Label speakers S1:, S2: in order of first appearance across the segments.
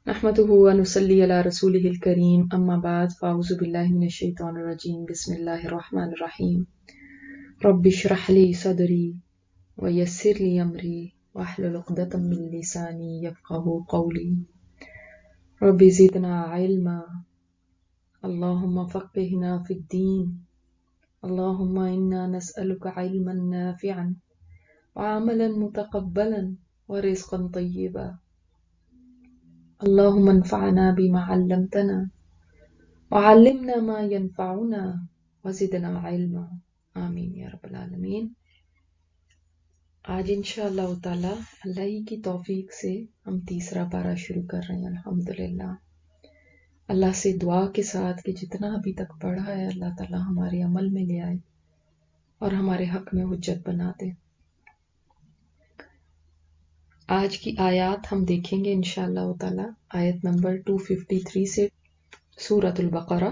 S1: نحمده ونصلي على رسوله الكريم أما بعد فأعوذ بالله من الشيطان الرجيم بسم الله الرحمن الرحيم رب اشرح لي صدري ويسر لي أمري واحلل عقدة من لساني يفقهوا قولي رب زدنا علما اللهم فقهنا في الدين اللهم إنا نسألك علما نافعا وعملا متقبلا ورزقا طيبا اللهم انفعنا بما علمتنا وعلمنا ما ينفعنا وزدنا علما آمین یا رب العالمین۔ آج انشاءاللہ تعالی اللہ ہی کی توفیق سے ہم تیسرا پارہ شروع کر رہے ہیں الحمدللہ۔ اللہ سے دعا کے ساتھ کہ جتنا ابھی تک پڑھا ہے اللہ تعالی ہمارے عمل میں لے آئے اور ہمارے حق میں حجت بنا دے۔ آج کی آیات ہم دیکھیں گے انشاءاللہ تعالی آیت نمبر 253 سے سورۃ البقرہ۔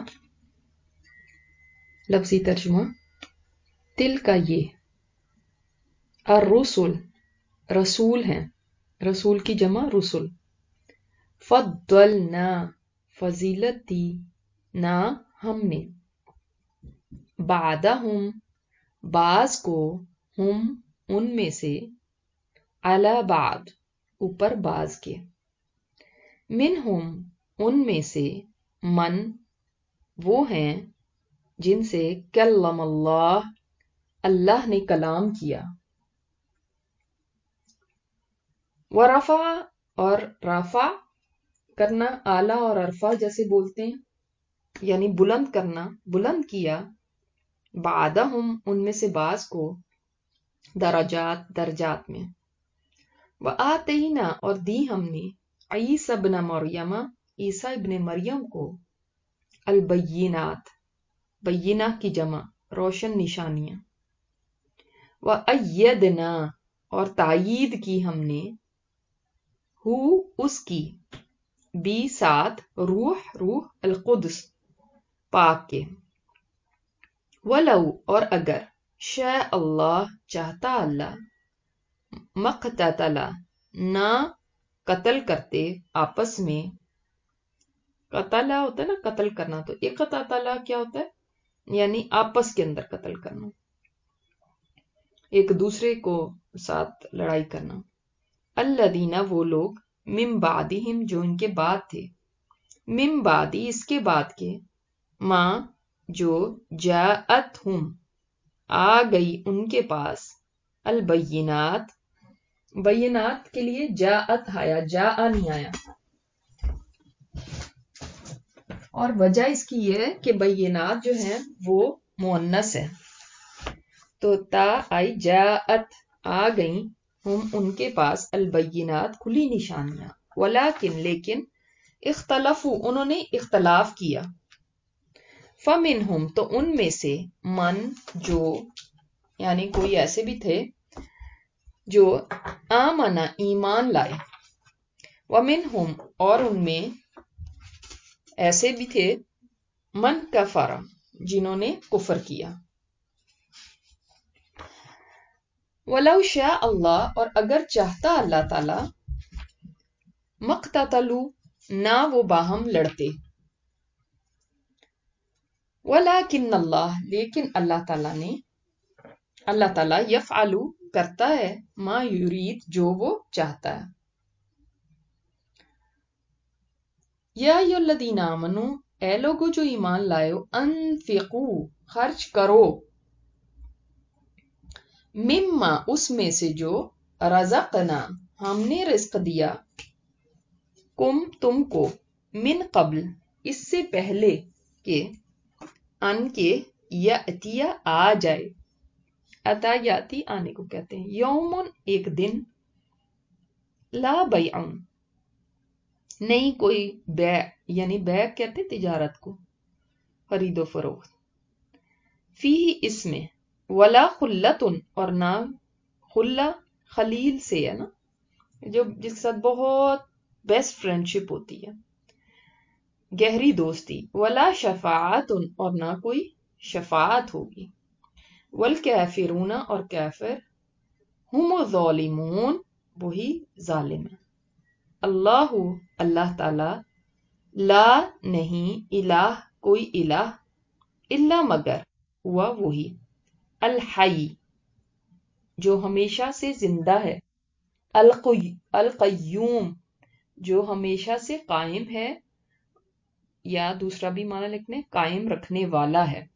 S1: لفظی ترجمہ، تل کا یہ، الرسل رسول ہیں، رسول کی جمع رسل، فضلنا فضیلت دی، نا ہم نے، بعدہم بعض کو، ہم ان میں سے، علی بعد اوپر بعض کے، منہم ان میں سے، من وہ ہیں جن سے کلم اللہ اللہ نے کلام کیا، ورفع اور رفع کرنا اعلیٰ اور ارفع جیسے بولتے ہیں، یعنی بلند کرنا، بلند کیا، بعدہم ان میں سے بعض کو، درجات درجات میں، وآتینا اور دی ہم نے، عیسی ابن مریم عیسیٰ ابن مریم کو، البینات بینہ کی جمع روشن نشانیاں، وأیدنا اور تائید کی ہم نے، ہو اس کی، بھی ساتھ، روح القدس پاک کے، ولو اور اگر، شاء اللہ چاہتا اللہ، مقتتل نہ قتل کرتے آپس میں، قتل ہوتا ہے نا قتل کرنا، تو اقتتل کیا ہوتا ہے یعنی آپس کے اندر قتل کرنا، ایک دوسرے کو ساتھ لڑائی کرنا، الذین وہ لوگ، من بعدہم جو ان کے بعد تھے، من بعدی اس کے بعد کے، ماں جو، جاءتہم آ گئی ان کے پاس، البینات بینات کے لیے جاءت آیا، جاء نہیں آیا، اور وجہ اس کی یہ ہے کہ بینات جو ہیں وہ مؤنث ہے، تو تا آئی، جاءت آ گئیں، ہم ان کے پاس، البینات کھلی نشانیاں، ولیکن لیکن، اختلفوا انہوں نے اختلاف کیا، فمنہم تو ان میں سے، من جو، یعنی کوئی ایسے بھی تھے جو، آمنا ایمان لائے، ومنہم اور ان میں ایسے بھی تھے، من کفر جنہوں نے کفر کیا، ولو شاء اللہ اور اگر چاہتا اللہ تعالی، مقتتلوا نہ وہ باہم لڑتے، ولیکن اللہ لیکن اللہ تعالی نے، اللہ تعالی یفعل کرتا ہے، ما یرید جو وہ چاہتا ہے، یا ایھا الذین آمنوا اے لوگو جو ایمان لائے ہو، انفقوا خرچ کرو، مما اس میں سے جو، رزقنا ہم نے رزق دیا، کم تم کو، من قبل اس سے پہلے کہ، ان کے، یاتیا آ جائے، اتا یاتی آنے کو کہتے ہیں، یومن ایک دن، لا بیع نہیں کوئی بیع، یعنی بیع کہتے تجارت کو، خرید و فروخت، فیہ اس میں، ولا خلۃ اور نہ، خلہ خلیل سے ہے نا، جو جس کے ساتھ بہت بیسٹ فرینڈ شپ ہوتی ہے، گہری دوستی، ولا شفاعت اور نہ کوئی شفاعت ہوگی، والکافرون اور کافر، ہم الظالمون وہی ظالم ہیں۔ اللہ اللہ تعالی، لا نہیں، الہ کوئی الہ، الا مگر، ہوا وہی، الحی جو ہمیشہ سے زندہ ہے، القیوم جو ہمیشہ سے قائم ہے، یا دوسرا بھی معنی لکھنے قائم رکھنے والا ہے۔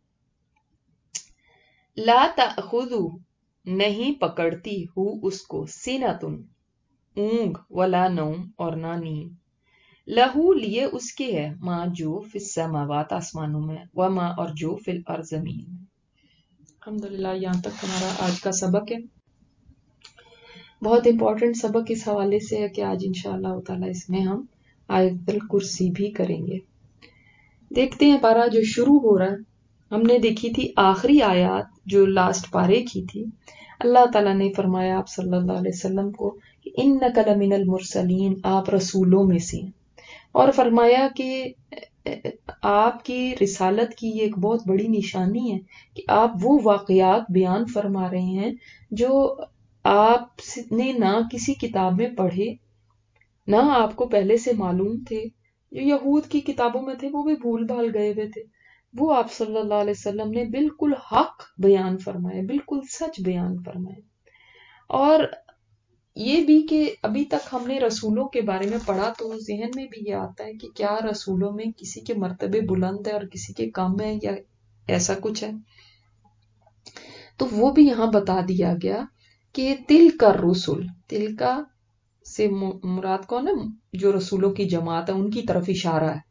S1: لا تأخذ نہیں پکڑتی ہو اس کو، سینتن اونگ، ولا نوم اور نہ نیند، لہو لیے اس کے ہے، ما جو فی السماوات آسمانوں میں، وما اور جو فی الارض زمین میں۔ الحمدللہ یہاں تک ہمارا آج کا سبق ہے۔ بہت امپورٹنٹ سبق اس حوالے سے ہے کہ آج انشاءاللہ تعالی اس میں ہم آیت الکرسی بھی کریں گے۔ دیکھتے ہیں پارہ جو شروع ہو رہا ہے، ہم نے دیکھی تھی آخری آیات جو لاسٹ پارے کی تھی، اللہ تعالیٰ نے فرمایا آپ صلی اللہ علیہ وسلم کو کہ انک لمن المرسلین، آپ رسولوں میں سے ہیں، اور فرمایا کہ آپ کی رسالت کی یہ ایک بہت بڑی نشانی ہے کہ آپ وہ واقعات بیان فرما رہے ہیں جو آپ نے نہ کسی کتاب میں پڑھے، نہ آپ کو پہلے سے معلوم تھے، جو یہود کی کتابوں میں تھے وہ بھی بھول بھال گئے ہوئے تھے، وہ آپ صلی اللہ علیہ وسلم نے بالکل حق بیان فرمائے، بالکل سچ بیان فرمائے۔ اور یہ بھی کہ ابھی تک ہم نے رسولوں کے بارے میں پڑھا تو ذہن میں بھی یہ آتا ہے کہ کیا رسولوں میں کسی کے مرتبے بلند ہے اور کسی کے کم ہے، یا ایسا کچھ ہے؟ تو وہ بھی یہاں بتا دیا گیا کہ تل کا رسول، تل کا سے مراد کون ہے؟ جو رسولوں کی جماعت ہے ان کی طرف اشارہ ہے۔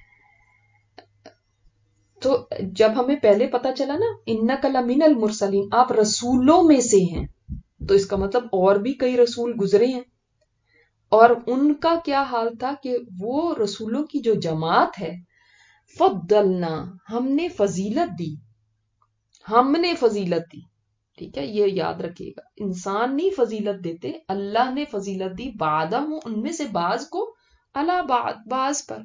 S1: تو جب ہمیں پہلے پتا چلا نا انک لمن المرسلین، آپ رسولوں میں سے ہیں، تو اس کا مطلب اور بھی کئی رسول گزرے ہیں، اور ان کا کیا حال تھا کہ وہ رسولوں کی جو جماعت ہے، فضلنا ہم نے فضیلت دی، ہم نے فضیلت دی، ٹھیک ہے، یہ یاد رکھیے گا، انسان نہیں فضیلت دیتے، اللہ نے فضیلت دی، بعدم ان میں سے بعض کو، علی بعض پر،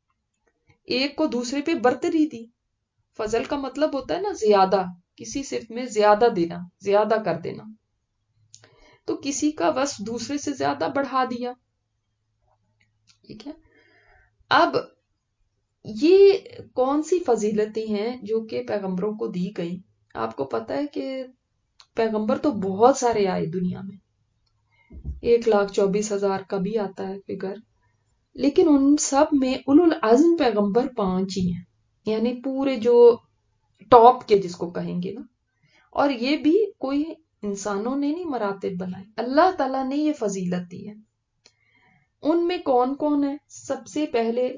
S1: ایک کو دوسرے پہ برتری دی۔ فضل کا مطلب ہوتا ہے نا زیادہ، کسی صفت میں زیادہ دینا، زیادہ کر دینا، تو کسی کا وصف دوسرے سے زیادہ بڑھا دیا، ٹھیک ہے۔ اب یہ کون سی فضیلتیں ہیں جو کہ پیغمبروں کو دی گئی؟ آپ کو پتا ہے کہ پیغمبر تو بہت سارے آئے دنیا میں، 1,24,000 کا بھی آتا ہے فگر، لیکن ان سب میں اولو العزم پیغمبر 5 ہی ہیں، یعنی پورے جو ٹاپ کے جس کو کہیں گے نا، اور یہ بھی کوئی انسانوں نے نہیں مراتب بنائے، اللہ تعالیٰ نے یہ فضیلت دی ہے۔ ان میں کون کون ہے؟ سب سے پہلے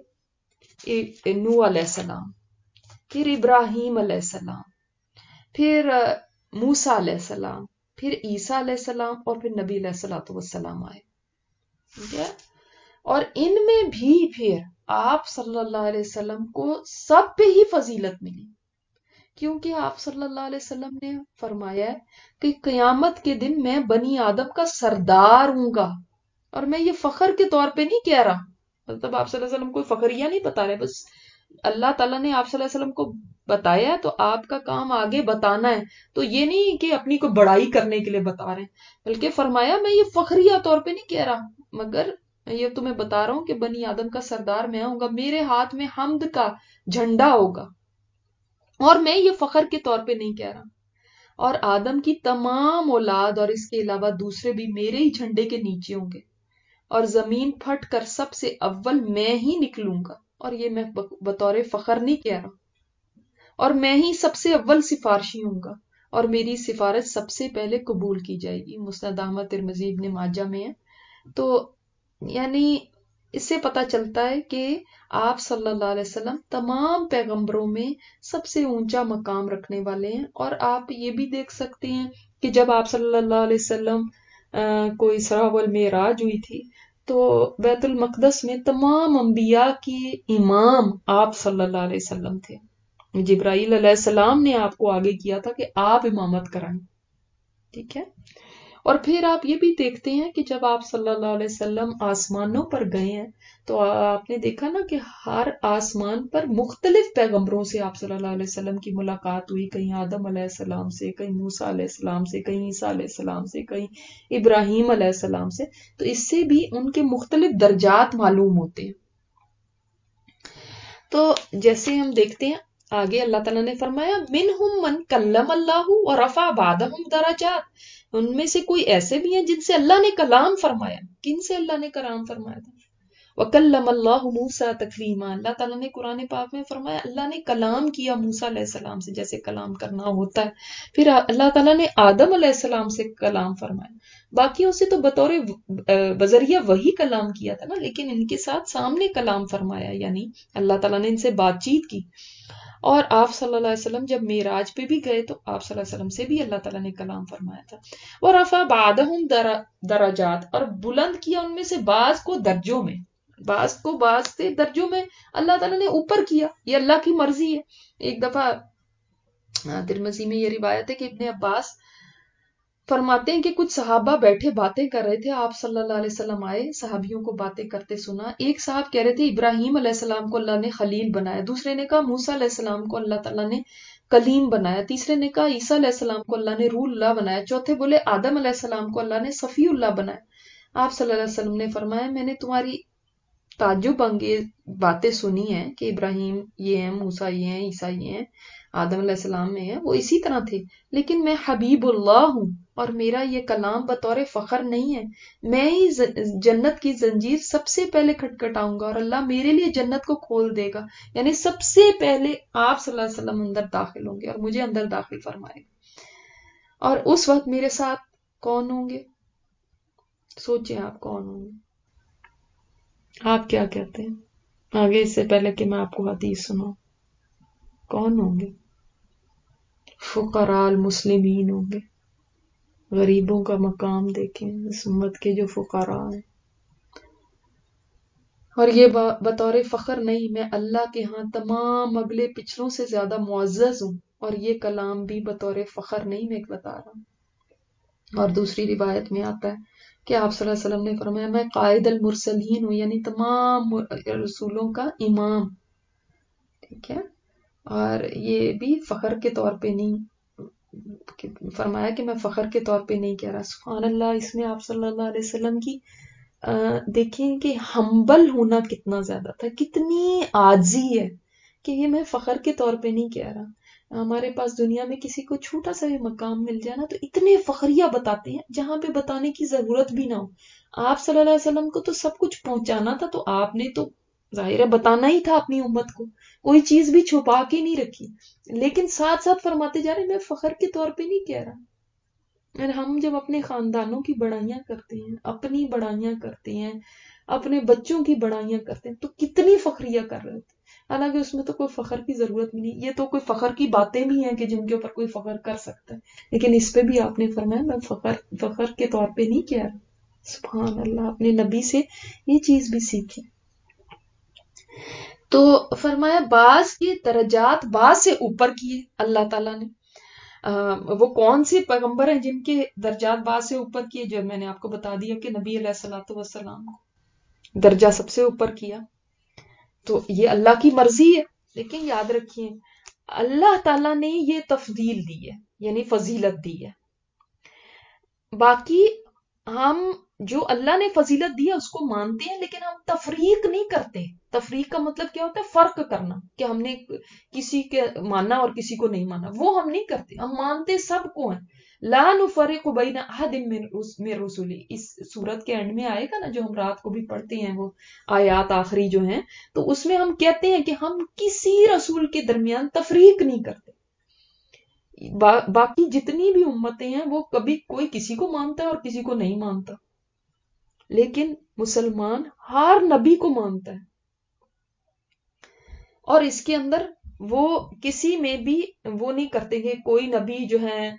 S1: نوح علیہ السلام، پھر ابراہیم علیہ السلام، پھر موسیٰ علیہ السلام، پھر عیسیٰ علیہ السلام، اور پھر نبی علیہ الصلوۃ والسلام آئے، ٹھیک ہے۔ اور ان میں بھی پھر آپ صلی اللہ علیہ وسلم کو سب پہ ہی فضیلت ملی، کیونکہ آپ صلی اللہ علیہ وسلم نے فرمایا ہے کہ قیامت کے دن میں بنی آدم کا سردار ہوں گا، اور میں یہ فخر کے طور پہ نہیں کہہ رہا، مطلب آپ صلی اللہ علیہ وسلم کوئی فخریہ نہیں بتا رہے، بس اللہ تعالیٰ نے آپ صلی اللہ علیہ وسلم کو بتایا ہے تو آپ کا کام آگے بتانا ہے، تو یہ نہیں کہ اپنی کو بڑائی کرنے کے لیے بتا رہے ہیں، بلکہ فرمایا میں یہ فخریہ طور پہ نہیں کہہ رہا، مگر یہ تمہیں بتا رہا ہوں کہ بنی آدم کا سردار میں ہوں گا، میرے ہاتھ میں حمد کا جھنڈا ہوگا، اور میں یہ فخر کے طور پہ نہیں کہہ رہا، اور آدم کی تمام اولاد اور اس کے علاوہ دوسرے بھی میرے ہی جھنڈے کے نیچے ہوں گے، اور زمین پھٹ کر سب سے اول میں ہی نکلوں گا، اور یہ میں بطور فخر نہیں کہہ رہا، اور میں ہی سب سے اول سفارشی ہوں گا، اور میری سفارش سب سے پہلے قبول کی جائے گی، مسند احمد ترمذی ابن ماجہ میں ہے۔ تو یعنی اس سے پتہ چلتا ہے کہ آپ صلی اللہ علیہ وسلم تمام پیغمبروں میں سب سے اونچا مقام رکھنے والے ہیں، اور آپ یہ بھی دیکھ سکتے ہیں کہ جب آپ صلی اللہ علیہ وسلم کو اسراء والمعراج ہوئی تھی تو بیت المقدس میں تمام انبیاء کی امام آپ صلی اللہ علیہ وسلم تھے، جبرائیل علیہ السلام نے آپ کو آگے کیا تھا کہ آپ امامت کرائیں، ٹھیک ہے۔ اور پھر آپ یہ بھی دیکھتے ہیں کہ جب آپ صلی اللہ علیہ وسلم آسمانوں پر گئے ہیں تو آپ نے دیکھا نا کہ ہر آسمان پر مختلف پیغمبروں سے آپ صلی اللہ علیہ وسلم کی ملاقات ہوئی. کہیں آدم علیہ السلام سے، کہیں موسیٰ علیہ السلام سے، کہیں عیسیٰ علیہ السلام سے، کہیں ابراہیم علیہ السلام سے. تو اس سے بھی ان کے مختلف درجات معلوم ہوتے ہیں. تو جیسے ہم دیکھتے ہیں آگے اللہ تعالیٰ نے فرمایا منہم من کلم اللہ ورفع بعضهم درجات. ان میں سے کوئی ایسے بھی ہیں جن سے اللہ نے کلام فرمایا. کن سے اللہ نے کلام فرمایا تھا؟ وَكَلَّمَ اللَّهُ مُوسَىٰ تَكْلِيمًا. اللہ تعالیٰ نے قرآن پاک میں فرمایا اللہ نے کلام کیا موسیٰ علیہ السلام سے جیسے کلام کرنا ہوتا ہے. پھر اللہ تعالیٰ نے آدم علیہ السلام سے کلام فرمایا. باقیوں سے تو بطور بذریعہ وہی کلام کیا تھا نا، لیکن ان کے ساتھ سامنے کلام فرمایا، یعنی اللہ تعالیٰ نے ان سے بات چیت کی. اور آپ صلی اللہ علیہ وسلم جب معراج پہ بھی گئے تو آپ صلی اللہ علیہ وسلم سے بھی اللہ تعالیٰ نے کلام فرمایا تھا. وَرَفَعَ بَعْضَهُمْ درجات، اور بلند کیا ان میں سے بعض کو درجوں میں، بعض کو بعض سے درجوں میں اللہ تعالیٰ نے اوپر کیا. یہ اللہ کی مرضی ہے. ایک دفعہ ترمذی میں یہ روایت ہے کہ ابن عباس فرماتے ہیں کہ کچھ صحابہ بیٹھے باتیں کر رہے تھے، آپ صلی اللہ علیہ وسلم آئے، صحابیوں کو باتیں کرتے سنا. ایک صاحب کہہ رہے تھے ابراہیم علیہ السلام کو اللہ نے خلیل بنایا، دوسرے نے کہا موسیٰ علیہ السلام کو اللہ تعالیٰ نے کلیم بنایا، تیسرے نے کہا عیسیٰ علیہ السلام کو اللہ نے روح اللہ بنایا، چوتھے بولے آدم علیہ السلام کو اللہ نے صفی اللہ بنایا. آپ صلی اللہ علیہ وسلم نے فرمایا میں نے تمہاری تعجب انگیز باتیں سنی ہیں کہ ابراہیم یہ ہیں، موسیٰ یہ ہیں، عیسیٰ یہ ہیں، آدم علیہ السلام میں ہیں، وہ اسی طرح تھے، لیکن میں حبیب اللہ ہوں اور میرا یہ کلام بطور فخر نہیں ہے. میں ہی جنت کی زنجیر سب سے پہلے کھٹکھٹاؤں گا اور اللہ میرے لیے جنت کو کھول دے گا، یعنی سب سے پہلے آپ صلی اللہ علیہ وسلم اندر داخل ہوں گے اور مجھے اندر داخل فرمائے گا. اور اس وقت میرے ساتھ کون ہوں گے؟ سوچیں آپ کون ہوں گے. آپ کیا کہتے ہیں آگے اس سے پہلے کہ میں آپ کو حدیث سناؤں؟ کون ہوں گے؟ فقراء المسلمین ہوں گے. غریبوں کا مقام دیکھیں اس امت کے جو فقراء ہیں. اور یہ بطور فخر نہیں، میں اللہ کے ہاں تمام اگلے پچھلوں سے زیادہ معزز ہوں، اور یہ کلام بھی بطور فخر نہیں میں بتا رہا ہوں. اور دوسری روایت میں آتا ہے کہ آپ صلی اللہ علیہ وسلم نے فرمایا میں قائد المرسلین ہوں، یعنی تمام رسولوں کا امام. ٹھیک ہے. اور یہ بھی فخر کے طور پہ نہیں فرمایا کہ میں فخر کے طور پہ نہیں کہہ رہا. سبحان اللہ. اس میں آپ صلی اللہ علیہ وسلم کی دیکھیں کہ ہمبل ہونا کتنا زیادہ تھا، کتنی عاجزی ہے کہ یہ میں فخر کے طور پہ نہیں کہہ رہا. ہمارے پاس دنیا میں کسی کو چھوٹا سا بھی مقام مل جائے نا تو اتنے فخریہ بتاتے ہیں جہاں پہ بتانے کی ضرورت بھی نہ ہو. آپ صلی اللہ علیہ وسلم کو تو سب کچھ پہنچانا تھا، تو آپ نے تو ظاہر ہے بتانا ہی تھا اپنی امت کو، کوئی چیز بھی چھپا کے نہیں رکھی، لیکن ساتھ ساتھ فرماتے جا رہے میں فخر کے طور پہ نہیں کہہ رہا. اور ہم جب اپنے خاندانوں کی بڑائیاں کرتے ہیں، اپنی بڑائیاں کرتے ہیں، اپنے بچوں کی بڑائیاں کرتے ہیں تو کتنی فخریہ کر رہے ہوتے ہیں. حالانکہ اس میں تو کوئی فخر کی ضرورت بھی نہیں. یہ تو کوئی فخر کی باتیں بھی ہیں کہ جن کے اوپر کوئی فخر کر سکتا ہے، لیکن اس پہ بھی آپ نے فرمایا میں فخر کے طور پہ نہیں کہہ رہا. سبحان اللہ. اپنے نبی سے یہ چیز بھی سیکھیں. تو فرمایا بعض کے درجات بعض سے اوپر کیے اللہ تعالیٰ نے. وہ کون سے پیغمبر ہیں جن کے درجات بعض سے اوپر کیے؟ جو میں نے آپ کو بتا دیا کہ نبی علیہ الصلوۃ والسلام کو درجہ سب سے اوپر کیا. تو یہ اللہ کی مرضی ہے، لیکن یاد رکھیے اللہ تعالیٰ نے یہ تفضیل دی ہے، یعنی فضیلت دی ہے. باقی ہم جو اللہ نے فضیلت دی ہے اس کو مانتے ہیں، لیکن ہم تفریق نہیں کرتے. تفریق کا مطلب کیا ہوتا ہے؟ فرق کرنا، کہ ہم نے کسی کے مانا اور کسی کو نہیں مانا، وہ ہم نہیں کرتے. ہم مانتے سب کو ہیں. لا نفرق بین احد من رسلی، اس سورت کے اینڈ میں آئے گا نا جو ہم رات کو بھی پڑھتے ہیں، وہ آیات آخری جو ہیں، تو اس میں ہم کہتے ہیں کہ ہم کسی رسول کے درمیان تفریق نہیں کرتے. باقی جتنی بھی امتیں ہیں وہ کبھی کوئی کسی کو مانتا ہے اور کسی کو نہیں مانتا، لیکن مسلمان ہر نبی کو مانتا ہے. اور اس کے اندر وہ کسی میں بھی وہ نہیں کرتے کہ کوئی نبی جو ہے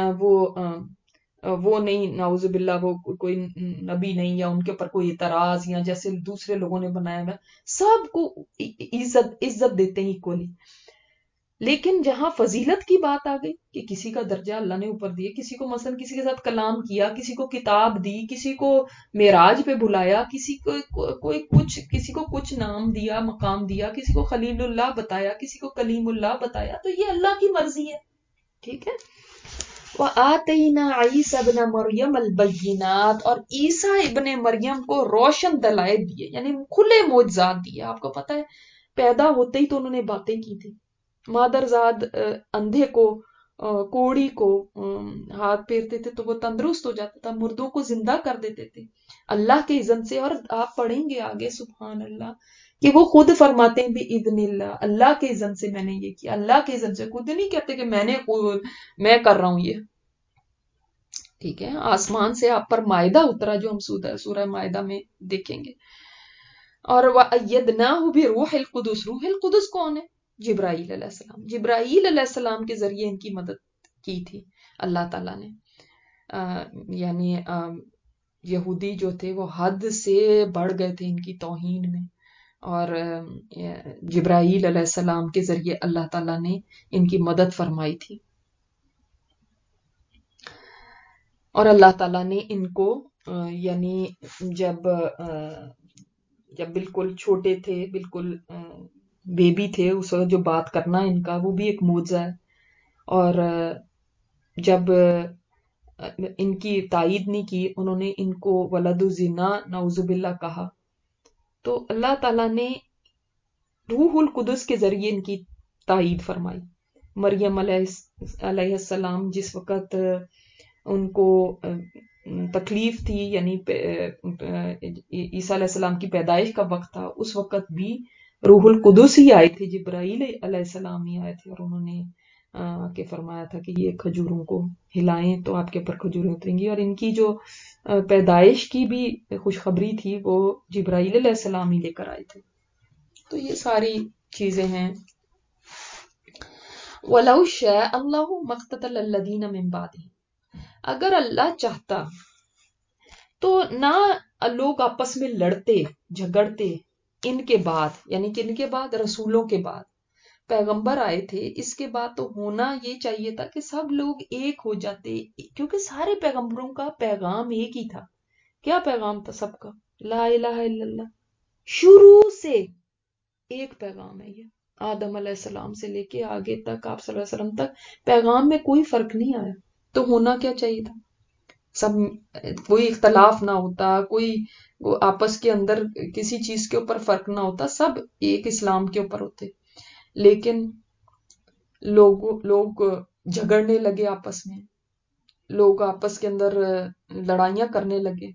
S1: وہ نہیں، نعوذ باللہ، وہ کوئی نبی نہیں، یا ان کے اوپر کوئی اعتراض، یا جیسے دوسرے لوگوں نے بنایا ہوا. سب کو عزت دیتے ہیں ایکولی. لیکن جہاں فضیلت کی بات آ گئی کہ کسی کا درجہ اللہ نے اوپر دیا، کسی کو مثلا کسی کے ساتھ کلام کیا، کسی کو کتاب دی، کسی کو معراج پہ بلایا، کسی کو کوئی کچھ، کسی کو کچھ نام دیا، مقام دیا، کسی کو خلیل اللہ بتایا، کسی کو کلیم اللہ بتایا، تو یہ اللہ کی مرضی ہے. ٹھیک ہے. وَآتَيْنَا عِيسَى ابْنَ مَرْيَمَ الْبَيِّنَاتِ، اور عیسیٰ ابن مریم کو روشن دلائل دیے، یعنی کھلے معجزات دیے. آپ کو پتہ ہے پیدا ہوتے ہی تو انہوں نے باتیں کی تھی. مادرزاد اندھے کو، کوڑی کو ہاتھ پھیرتے تھے تو وہ تندرست ہو جاتا تھا، مردوں کو زندہ کر دیتے تھے اللہ کے اذن سے. اور آپ پڑھیں گے آگے سبحان اللہ کہ وہ خود فرماتے ہیں بِإِذْنِ اللہ، اللہ کے اذن سے میں نے یہ کیا، اللہ کے اذن سے. خود نہیں کہتے کہ میں کر رہا ہوں یہ. ٹھیک ہے. آسمان سے آپ پر مائدہ اترا جو ہم سورہ مائدہ میں دیکھیں گے. اور وَأَيَّدْنَاهُ بِرُوحِ الْقُدُسِ، روح القدس کون ہے؟ جبرائیل علیہ السلام. جبرائیل علیہ السلام کے ذریعے ان کی مدد کی تھی اللہ تعالیٰ نے. یعنی یہودی جو تھے وہ حد سے بڑھ گئے تھے ان کی توہین میں، اور جبرائیل علیہ السلام کے ذریعے اللہ تعالیٰ نے ان کی مدد فرمائی تھی. اور اللہ تعالیٰ نے ان کو یعنی جب بالکل چھوٹے تھے، بالکل بیبی تھے، اس وقت جو بات کرنا ان کا وہ بھی ایک معجزہ ہے. اور جب ان کی تائید نہیں کی، انہوں نے ان کو ولد الزنا نعوذ باللہ کہا، تو اللہ تعالیٰ نے روح القدس کے ذریعے ان کی تائید فرمائی. مریم علیہ السلام جس وقت ان کو تکلیف تھی، یعنی عیسیٰ علیہ السلام کی پیدائش کا وقت تھا، اس وقت بھی روح القدس ہی آئے تھے، جبرائیل علیہ السلام ہی آئے تھے، اور انہوں نے کہ فرمایا تھا کہ یہ کھجوروں کو ہلائیں تو آپ کے اوپر کھجوریں اتریں گی. اور ان کی جو پیدائش کی بھی خوشخبری تھی وہ جبرائیل علیہ السلام ہی لے کر آئے تھے. تو یہ ساری چیزیں ہیں. وَلَوْ شَاءَ اللَّهُ مَا اقْتَتَلَ الَّذِينَ مِن بَعْدِهِمْ، اگر اللہ چاہتا تو نہ لوگ آپس میں لڑتے جھگڑتے ان کے بعد، یعنی کہ ان کے بعد رسولوں کے بعد پیغمبر آئے تھے، اس کے بعد تو ہونا یہ چاہیے تھا کہ سب لوگ ایک ہو جاتے، کیونکہ سارے پیغمبروں کا پیغام ایک ہی تھا. کیا پیغام تھا سب کا؟ لا الہ الا اللہ. شروع سے ایک پیغام ہے یہ، آدم علیہ السلام سے لے کے آگے تک آپ صلی اللہ علیہ وسلم تک پیغام میں کوئی فرق نہیں آیا. تو ہونا کیا چاہیے تھا؟ سب کوئی اختلاف نہ ہوتا، کوئی آپس کے اندر کسی چیز کے اوپر فرق نہ ہوتا، سب ایک اسلام کے اوپر ہوتے. لیکن لوگ جھگڑنے لگے آپس میں، لوگ آپس کے اندر لڑائیاں کرنے لگے.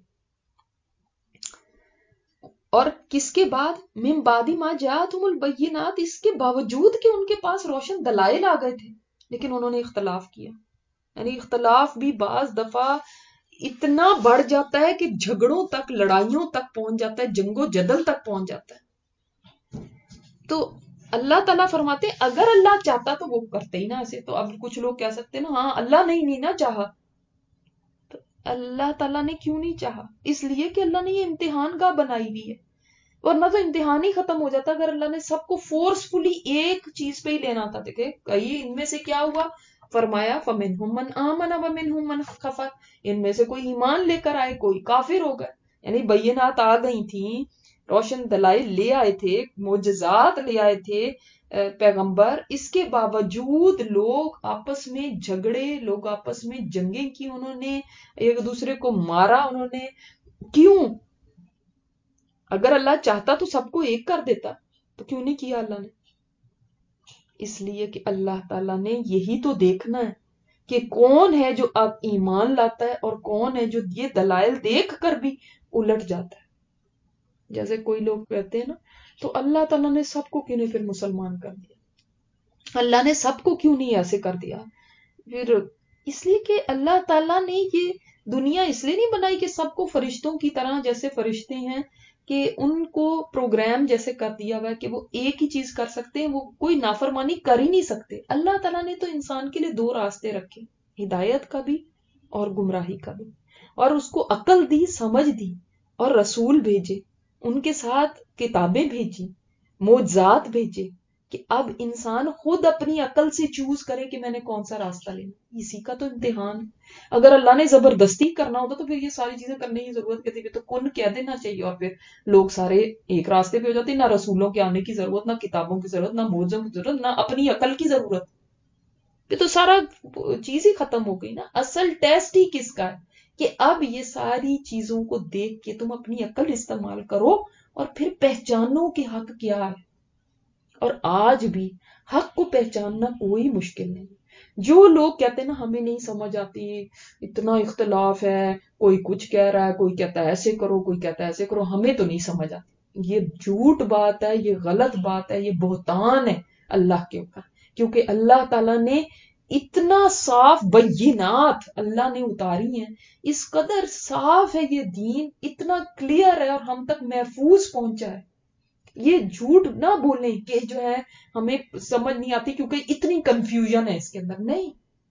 S1: اور کس کے بعد؟ من بعد ما جاءتهم البینات، اس کے باوجود کہ ان کے پاس روشن دلائل آ گئے تھے، لیکن انہوں نے اختلاف کیا. یعنی اختلاف بھی بعض دفعہ اتنا بڑھ جاتا ہے کہ جھگڑوں تک، لڑائیوں تک پہنچ جاتا ہے، جنگ و جدل تک پہنچ جاتا ہے. تو اللہ تعالیٰ فرماتے اگر اللہ چاہتا تو وہ کرتے ہی نہ ایسے. تو اب کچھ لوگ کہہ سکتے ہیں نا ہاں اللہ نے ہی نہیں نہ چاہا. تو اللہ تعالیٰ نے کیوں نہیں چاہا؟ اس لیے کہ اللہ نے یہ امتحان گاہ بنائی ہوئی ہے، ورنہ تو امتحان ہی ختم ہو جاتا اگر اللہ نے سب کو فورسفلی ایک چیز پہ ہی لینا تھا. دیکھیں کئی ان میں سے کیا ہوا، فرمایا فَمِنْهُمْ مَنْ آمَنَ وَمِنْهُمْ مَنْ كَفَرَ، ان میں سے کوئی ایمان لے کر آئے، کوئی کافر ہو گئے. یعنی بینات آ گئی تھیں، روشن دلائل لے آئے تھے، معجزات لے آئے تھے پیغمبر، اس کے باوجود لوگ آپس میں جھگڑے، لوگ آپس میں جنگیں کی، انہوں نے ایک دوسرے کو مارا. انہوں نے کیوں؟ اگر اللہ چاہتا تو سب کو ایک کر دیتا، تو کیوں نہیں کیا اللہ نے؟ اس لیے کہ اللہ تعالیٰ نے یہی تو دیکھنا ہے کہ کون ہے جو اب ایمان لاتا ہے اور کون ہے جو یہ دلائل دیکھ کر بھی الٹ جاتا ہے. جیسے کوئی لوگ کہتے ہیں نا تو اللہ تعالیٰ نے سب کو کیوں نہیں پھر مسلمان کر دیا، اللہ نے سب کو کیوں نہیں ایسے کر دیا؟ پھر اس لیے کہ اللہ تعالیٰ نے یہ دنیا اس لیے نہیں بنائی کہ سب کو فرشتوں کی طرح، جیسے فرشتے ہیں کہ ان کو پروگرام جیسے کر دیا ہوا ہے کہ وہ ایک ہی چیز کر سکتے ہیں، وہ کوئی نافرمانی کر ہی نہیں سکتے. اللہ تعالیٰ نے تو انسان کے لیے دو راستے رکھے، ہدایت کا بھی اور گمراہی کا بھی، اور اس کو عقل دی، سمجھ دی، اور رسول بھیجے، ان کے ساتھ کتابیں بھیجی، معجزات بھیجے کہ اب انسان خود اپنی عقل سے چوز کرے کہ میں نے کون سا راستہ لینا. اسی کا تو امتحان ہے. اگر اللہ نے زبردستی کرنا ہوتا تو پھر یہ ساری چیزیں کرنے کی ضرورت کہتی, تو کن کہہ دینا چاہیے اور پھر لوگ سارے ایک راستے پہ ہو جاتے. نہ رسولوں کے آنے کی ضرورت, نہ کتابوں کی ضرورت, نہ معجزوں کی ضرورت, نہ اپنی عقل کی ضرورت. یہ تو سارا چیز ہی ختم ہو گئی نا. اصل ٹیسٹ ہی کس کا ہے کہ اب یہ ساری چیزوں کو دیکھ کے تم اپنی عقل استعمال کرو اور پھر پہچانو کہ حق کیا ہے. اور آج بھی حق کو پہچاننا کوئی مشکل نہیں. جو لوگ کہتے ہیں نا ہمیں نہیں سمجھ آتی, اتنا اختلاف ہے, کوئی کچھ کہہ رہا ہے, کوئی کہتا ہے ایسے کرو, کوئی کہتا ہے ایسے کرو, ہمیں تو نہیں سمجھ آتی, یہ جھوٹ بات ہے, یہ غلط بات ہے, یہ بہتان ہے اللہ کے اوپر. کیونکہ اللہ تعالیٰ نے اتنا صاف بینات اللہ نے اتاری ہیں, اس قدر صاف ہے یہ دین, اتنا کلیئر ہے اور ہم تک محفوظ پہنچا ہے. یہ جھوٹ نہ بولیں کہ جو ہے ہمیں سمجھ نہیں آتی کیونکہ اتنی کنفیوژن ہے اس کے اندر. نہیں,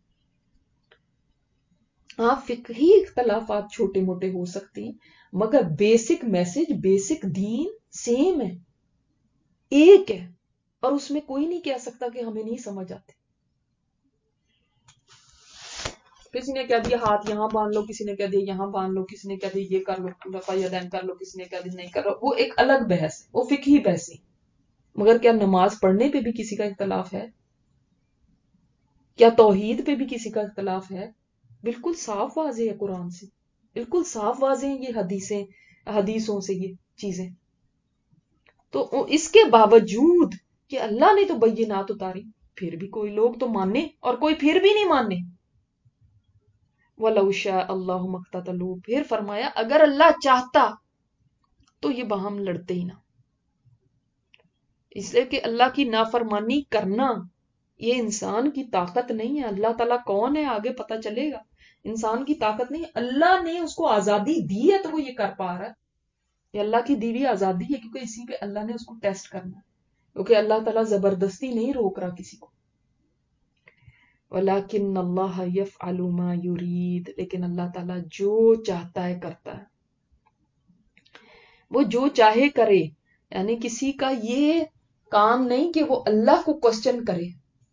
S1: ہاں فقہی اختلافات چھوٹے موٹے ہو سکتے ہیں مگر بیسک میسج, بیسک دین سیم ہے, ایک ہے, اور اس میں کوئی نہیں کہہ سکتا کہ ہمیں نہیں سمجھ آتے. کسی نے کہہ دیا ہاتھ یہاں باندھ لو, کسی نے کہہ دیا یہاں باندھ لو, کسی نے کہہ دیا یہ کر لو, رفع یدین کر لو, کسی نے کہہ دیا نہیں کر لو. وہ ایک الگ بحث ہے, وہ فقہی بحث ہے. مگر کیا نماز پڑھنے پہ بھی کسی کا اختلاف ہے؟ کیا توحید پہ بھی کسی کا اختلاف ہے؟ بالکل صاف واضح ہے قرآن سے, بالکل صاف واضح ہیں یہ حدیثوں سے یہ چیزیں. تو اس کے باوجود کہ اللہ نے تو بینات اتاری, پھر بھی کوئی لوگ تو ماننے اور کوئی پھر بھی نہیں ماننے. وَلَوْ شَاءَ اللَّهُ مَا اقْتَتَلُوا, پھر فرمایا اگر اللہ چاہتا تو یہ باہم لڑتے ہی نہ. اس لیے کہ اللہ کی نافرمانی کرنا یہ انسان کی طاقت نہیں ہے. اللہ تعالیٰ کون ہے آگے پتہ چلے گا. انسان کی طاقت نہیں, اللہ نے اس کو آزادی دی ہے تو وہ یہ کر پا رہا ہے. یہ اللہ کی دی ہوئی آزادی ہے کیونکہ اسی پہ اللہ نے اس کو ٹیسٹ کرنا ہے, کیونکہ اللہ تعالیٰ زبردستی نہیں روک رہا کسی کو. وَلَكِنَّ اللَّهَ يَفْعَلُ مَا يُرِيدُ, لیکن اللہ تعالیٰ جو چاہتا ہے کرتا ہے. وہ جو چاہے کرے, یعنی کسی کا یہ کام نہیں کہ وہ اللہ کو کوسچن کرے,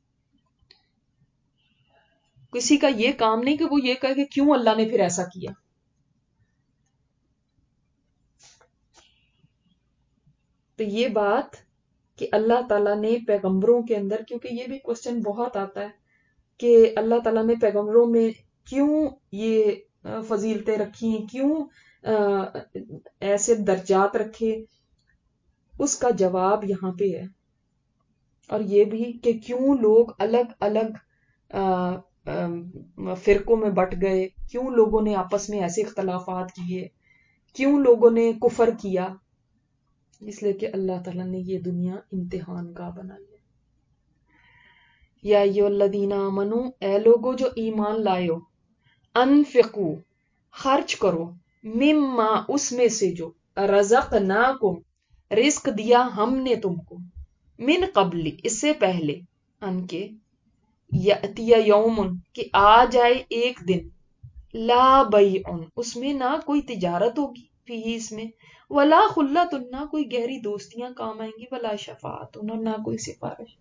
S1: کسی کا یہ کام نہیں کہ وہ یہ کہے کہ کیوں اللہ نے پھر ایسا کیا. تو یہ بات کہ اللہ تعالیٰ نے پیغمبروں کے اندر, کیونکہ یہ بھی کوسچن بہت آتا ہے کہ اللہ تعالیٰ نے پیغمبروں میں کیوں یہ فضیلتیں رکھی, کیوں ایسے درجات رکھے, اس کا جواب یہاں پہ ہے. اور یہ بھی کہ کیوں لوگ الگ الگ فرقوں میں بٹ گئے, کیوں لوگوں نے آپس میں ایسے اختلافات کیے, کیوں لوگوں نے کفر کیا. اس لیے کہ اللہ تعالیٰ نے یہ دنیا امتحان کا بنائی ہے. یا ایھا الذین آمنو, اے لوگو جو ایمان لائے ہو, انفقو, خرچ کرو, مما, اس میں سے جو, رزقناکم, رزق دیا ہم نے تم کو, من قبل, اس سے پہلے, ان کے, یأتی یوم, کہ آ جائے ایک دن, لا بیع, اس میں نہ کوئی تجارت ہوگی, فیہ, اس میں, ولا خلۃ, نہ کوئی گہری دوستیاں کام آئیں گی, ولا شفاعت, نہ کوئی سفارش.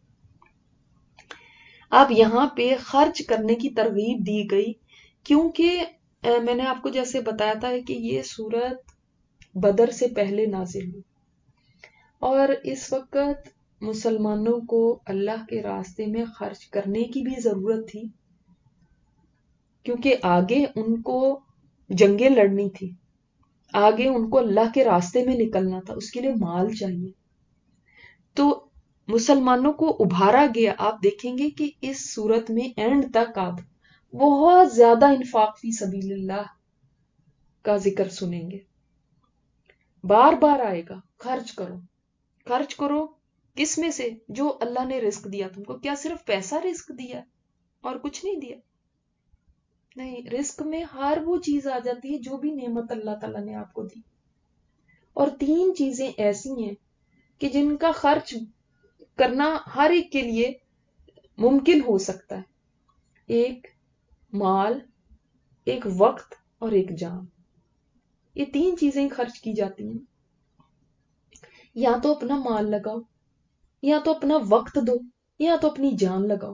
S1: اب یہاں پہ خرچ کرنے کی ترغیب دی گئی کیونکہ میں نے آپ کو جیسے بتایا تھا کہ یہ سورت بدر سے پہلے نازل ہوئی, اور اس وقت مسلمانوں کو اللہ کے راستے میں خرچ کرنے کی بھی ضرورت تھی, کیونکہ آگے ان کو جنگیں لڑنی تھی, آگے ان کو اللہ کے راستے میں نکلنا تھا, اس کے لیے مال چاہیے. تو مسلمانوں کو ابھارا گیا. آپ دیکھیں گے کہ اس صورت میں اینڈ تک آپ بہت زیادہ انفاق فی سبیل اللہ کا ذکر سنیں گے. بار بار آئے گا, خرچ کرو, خرچ کرو. کس میں سے؟ جو اللہ نے رزق دیا تم کو. کیا صرف پیسہ رزق دیا اور کچھ نہیں دیا؟ نہیں, رزق میں ہر وہ چیز آ جاتی ہے جو بھی نعمت اللہ تعالیٰ نے آپ کو دی. اور 3 چیزیں ایسی ہیں کہ جن کا خرچ کرنا ہر ایک کے لیے ممکن ہو سکتا ہے. ایک مال, ایک وقت اور ایک جان. یہ 3 چیزیں خرچ کی جاتی ہیں. یا تو اپنا مال لگاؤ, یا تو اپنا وقت دو یا تو اپنی جان لگاؤ.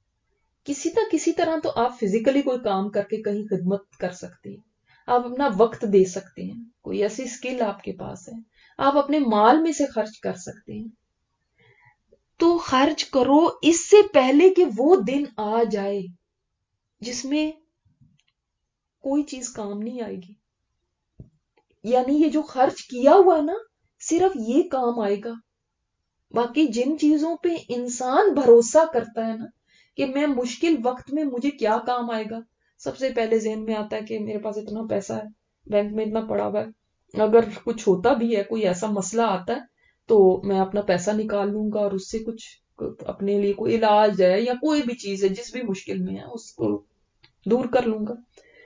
S1: کسی طرح تو آپ فزیکلی کوئی کام کر کے کہیں خدمت کر سکتے ہیں. آپ اپنا وقت دے سکتے ہیں. کوئی ایسی اسکل آپ کے پاس ہے آپ اپنے مال میں سے خرچ کر سکتے ہیں. تو خرچ کرو اس سے پہلے کہ وہ دن آ جائے جس میں کوئی چیز کام نہیں آئے گی. یعنی یہ جو خرچ کیا ہوا ہے نا صرف یہ کام آئے گا. باقی جن چیزوں پہ انسان بھروسہ کرتا ہے نا کہ میں مشکل وقت میں مجھے کیا کام آئے گا، سب سے پہلے ذہن میں آتا ہے کہ میرے پاس اتنا پیسہ ہے، بینک میں اتنا پڑا ہوا ہے، اگر کچھ ہوتا بھی ہے، کوئی ایسا مسئلہ آتا ہے تو میں اپنا پیسہ نکال لوں گا اور اس سے کچھ اپنے لیے کوئی علاج ہے یا کوئی بھی چیز ہے جس بھی مشکل میں ہے اس کو دور کر لوں گا.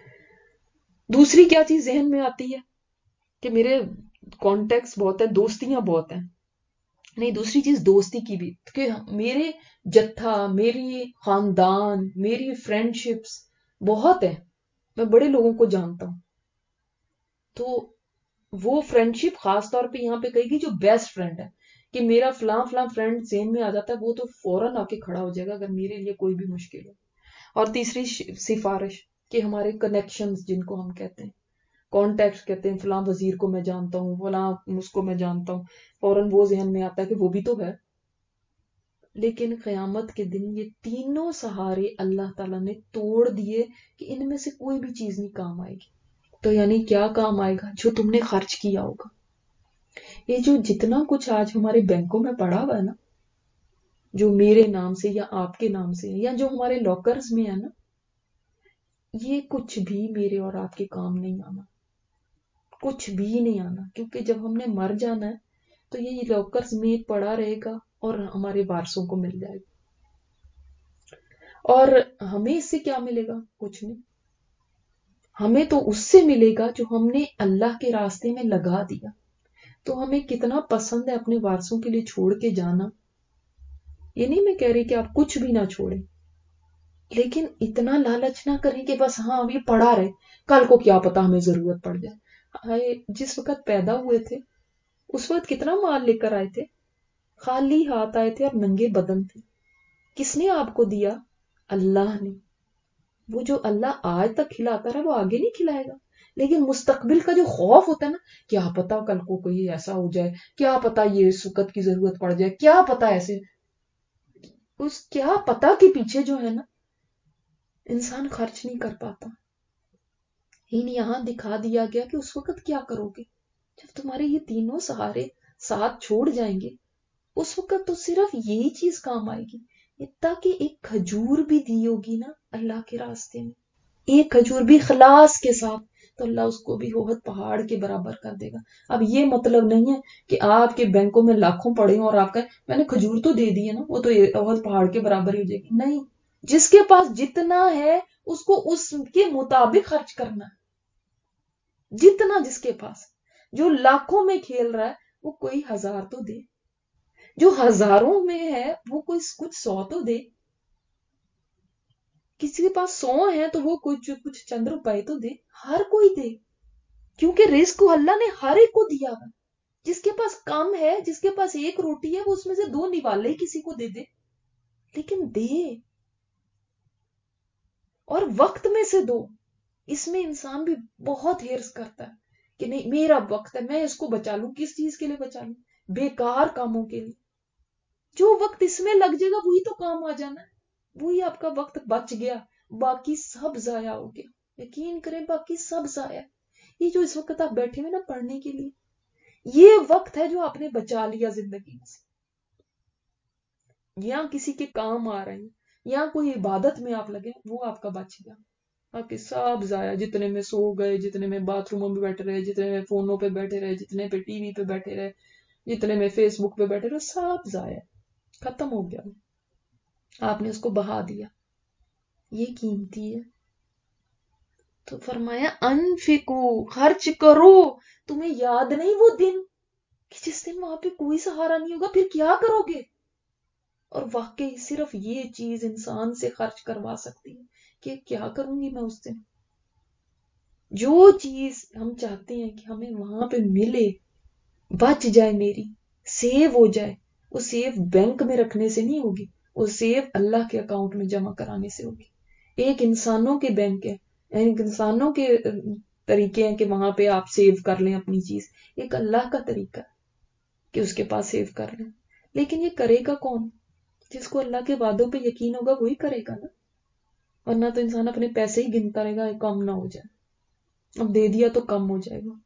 S1: دوسری کیا چیز ذہن میں آتی ہے کہ میرے کانٹیکٹس بہت ہیں، دوستیاں بہت ہیں. نہیں، دوسری چیز دوستی کی بھی کہ میرے جتھا، میری خاندان، میری فرینڈ شپس بہت ہیں، میں بڑے لوگوں کو جانتا ہوں. تو وہ فرینڈ شپ خاص طور پہ یہاں پہ کہے گی جو بیسٹ فرینڈ ہے کہ میرا فلاں فلاں فرینڈ ذہن میں آ جاتا ہے وہ تو فوراً آ کے کھڑا ہو جائے گا اگر میرے لیے کوئی بھی مشکل ہو. اور تیسری سفارش کہ ہمارے کنیکشنز جن کو ہم کہتے ہیں، کانٹیکٹ کہتے ہیں، فلاں وزیر کو میں جانتا ہوں، فلاں اس کو میں جانتا ہوں، فوراً وہ ذہن میں آتا ہے کہ وہ بھی تو ہے. لیکن قیامت کے دن یہ تینوں سہارے اللہ تعالیٰ نے توڑ دیے کہ ان میں سے کوئی بھی چیز نہیں کام آئے گی. تو یعنی کیا کام آئے گا؟ جو تم نے خرچ کیا ہوگا. یہ جو جتنا کچھ آج ہمارے بینکوں میں پڑا ہوا ہے نا، جو میرے نام سے یا آپ کے نام سے یا جو ہمارے لاکرز میں ہے نا، یہ کچھ بھی میرے اور آپ کے کام نہیں آنا، کچھ بھی نہیں آنا. کیونکہ جب ہم نے مر جانا ہے تو یہ لاکرز میں پڑا رہے گا اور ہمارے وارثوں کو مل جائے گا. اور ہمیں اس سے کیا ملے گا؟ کچھ نہیں. ہمیں تو اس سے ملے گا جو ہم نے اللہ کے راستے میں لگا دیا. تو ہمیں کتنا پسند ہے اپنے وارثوں کے لیے چھوڑ کے جانا. یہ نہیں میں کہہ رہی کہ آپ کچھ بھی نہ چھوڑیں، لیکن اتنا لالچ نہ کریں کہ بس ہاں ابھی پڑا رہے، کل کو کیا پتا ہمیں ضرورت پڑ جائے. جس وقت پیدا ہوئے تھے اس وقت کتنا مال لے کر آئے تھے، خالی ہاتھ آئے تھے اور ننگے بدن تھے. کس نے آپ کو دیا؟ اللہ نے. وہ جو اللہ آج تک کھلاتا رہا وہ آگے نہیں کھلائے گا. لیکن مستقبل کا جو خوف ہوتا ہے نا، کیا پتا کل کو کوئی ایسا ہو جائے، کیا پتا یہ اس وقت کی ضرورت پڑ جائے، کیا پتا ایسے، اس کیا پتا کے پیچھے جو ہے نا انسان خرچ نہیں کر پاتا. یہاں دکھا دیا گیا کہ اس وقت کیا کرو گے جب تمہارے یہ تینوں سہارے ساتھ چھوڑ جائیں گے. اس وقت تو صرف یہی چیز کام آئے گی. تاکہ ایک کھجور بھی دی ہوگی نا اللہ کے راستے میں، ایک کھجور بھی خلاص کے ساتھ، تو اللہ اس کو بھی احد پہاڑ کے برابر کر دے گا. اب یہ مطلب نہیں ہے کہ آپ کے بینکوں میں لاکھوں پڑے ہوں اور آپ کہیں میں نے کھجور تو دے دی ہے نا وہ تو احد پہاڑ کے برابر ہی ہو جائے گی. نہیں، جس کے پاس جتنا ہے اس کو اس کے مطابق خرچ کرنا ہے. جتنا جس کے پاس، جو لاکھوں میں کھیل رہا ہے وہ کوئی ہزار تو دے، جو ہزاروں میں ہے وہ کوئی کچھ 100 تو دے. کسی کے پاس 100 ہے تو وہ کچھ چند روپے تو دے. ہر کوئی دے، کیونکہ رزق اللہ نے ہر ایک کو دیا ہوا. جس کے پاس کم ہے، جس کے پاس ایک روٹی ہے، وہ اس میں سے 2 نوالے کسی کو دے دے، لیکن دے. اور وقت میں سے دو. اس میں انسان بھی بہت ہرس کرتا ہے کہ نہیں میرا وقت ہے میں اس کو بچا لوں. کس چیز کے لیے بچا لوں؟ بیکار کاموں کے لیے. جو وقت اس میں لگ جائے گا وہی تو کام آ جانا ہے. وہی آپ کا وقت بچ گیا، باقی سب ضائع ہو گیا. یقین کریں باقی سب ضائع. یہ جو اس وقت آپ بیٹھے ہوئے نا پڑھنے کے لیے، یہ وقت ہے جو آپ نے بچا لیا زندگی میں سے. یا کسی کے کام آ رہے ہیں یا کوئی عبادت میں آپ لگے، وہ آپ کا بچ گیا. باقی سب ضائع. جتنے میں سو گئے، جتنے میں باتھ روموں میں بیٹھے رہے، جتنے میں فونوں پہ بیٹھے رہے، جتنے پہ ٹی وی پہ بیٹھے رہے، جتنے میں فیس بک پہ بیٹھے رہے، سب ضائع، ختم ہو گیا. آپ نے اس کو بہا دیا. یہ قیمتی ہے. تو فرمایا انفقو، خرچ کرو. تمہیں یاد نہیں وہ دن کہ جس دن وہاں پہ کوئی سہارا نہیں ہوگا، پھر کیا کرو گے؟ اور واقعی صرف یہ چیز انسان سے خرچ کروا سکتی ہے کہ کیا کروں گی میں اس دن. جو چیز ہم چاہتے ہیں کہ ہمیں وہاں پہ ملے، بچ جائے، میری سیو ہو جائے، وہ سیف بینک میں رکھنے سے نہیں ہوگی، وہ سیف اللہ کے اکاؤنٹ میں جمع کرانے سے ہوگی. ایک انسانوں کے بینک ہے، ایک انسانوں کے طریقے ہیں کہ وہاں پہ آپ سیو کر لیں اپنی چیز. ایک اللہ کا طریقہ ہے کہ اس کے پاس سیو کر لیں. لیکن یہ کرے گا کون؟ جس کو اللہ کے وعدوں پہ یقین ہوگا وہی کرے گا نا. ورنہ تو انسان اپنے پیسے ہی گنتا رہے گا کم نہ ہو جائے، اب دے دیا تو کم ہو جائے گا.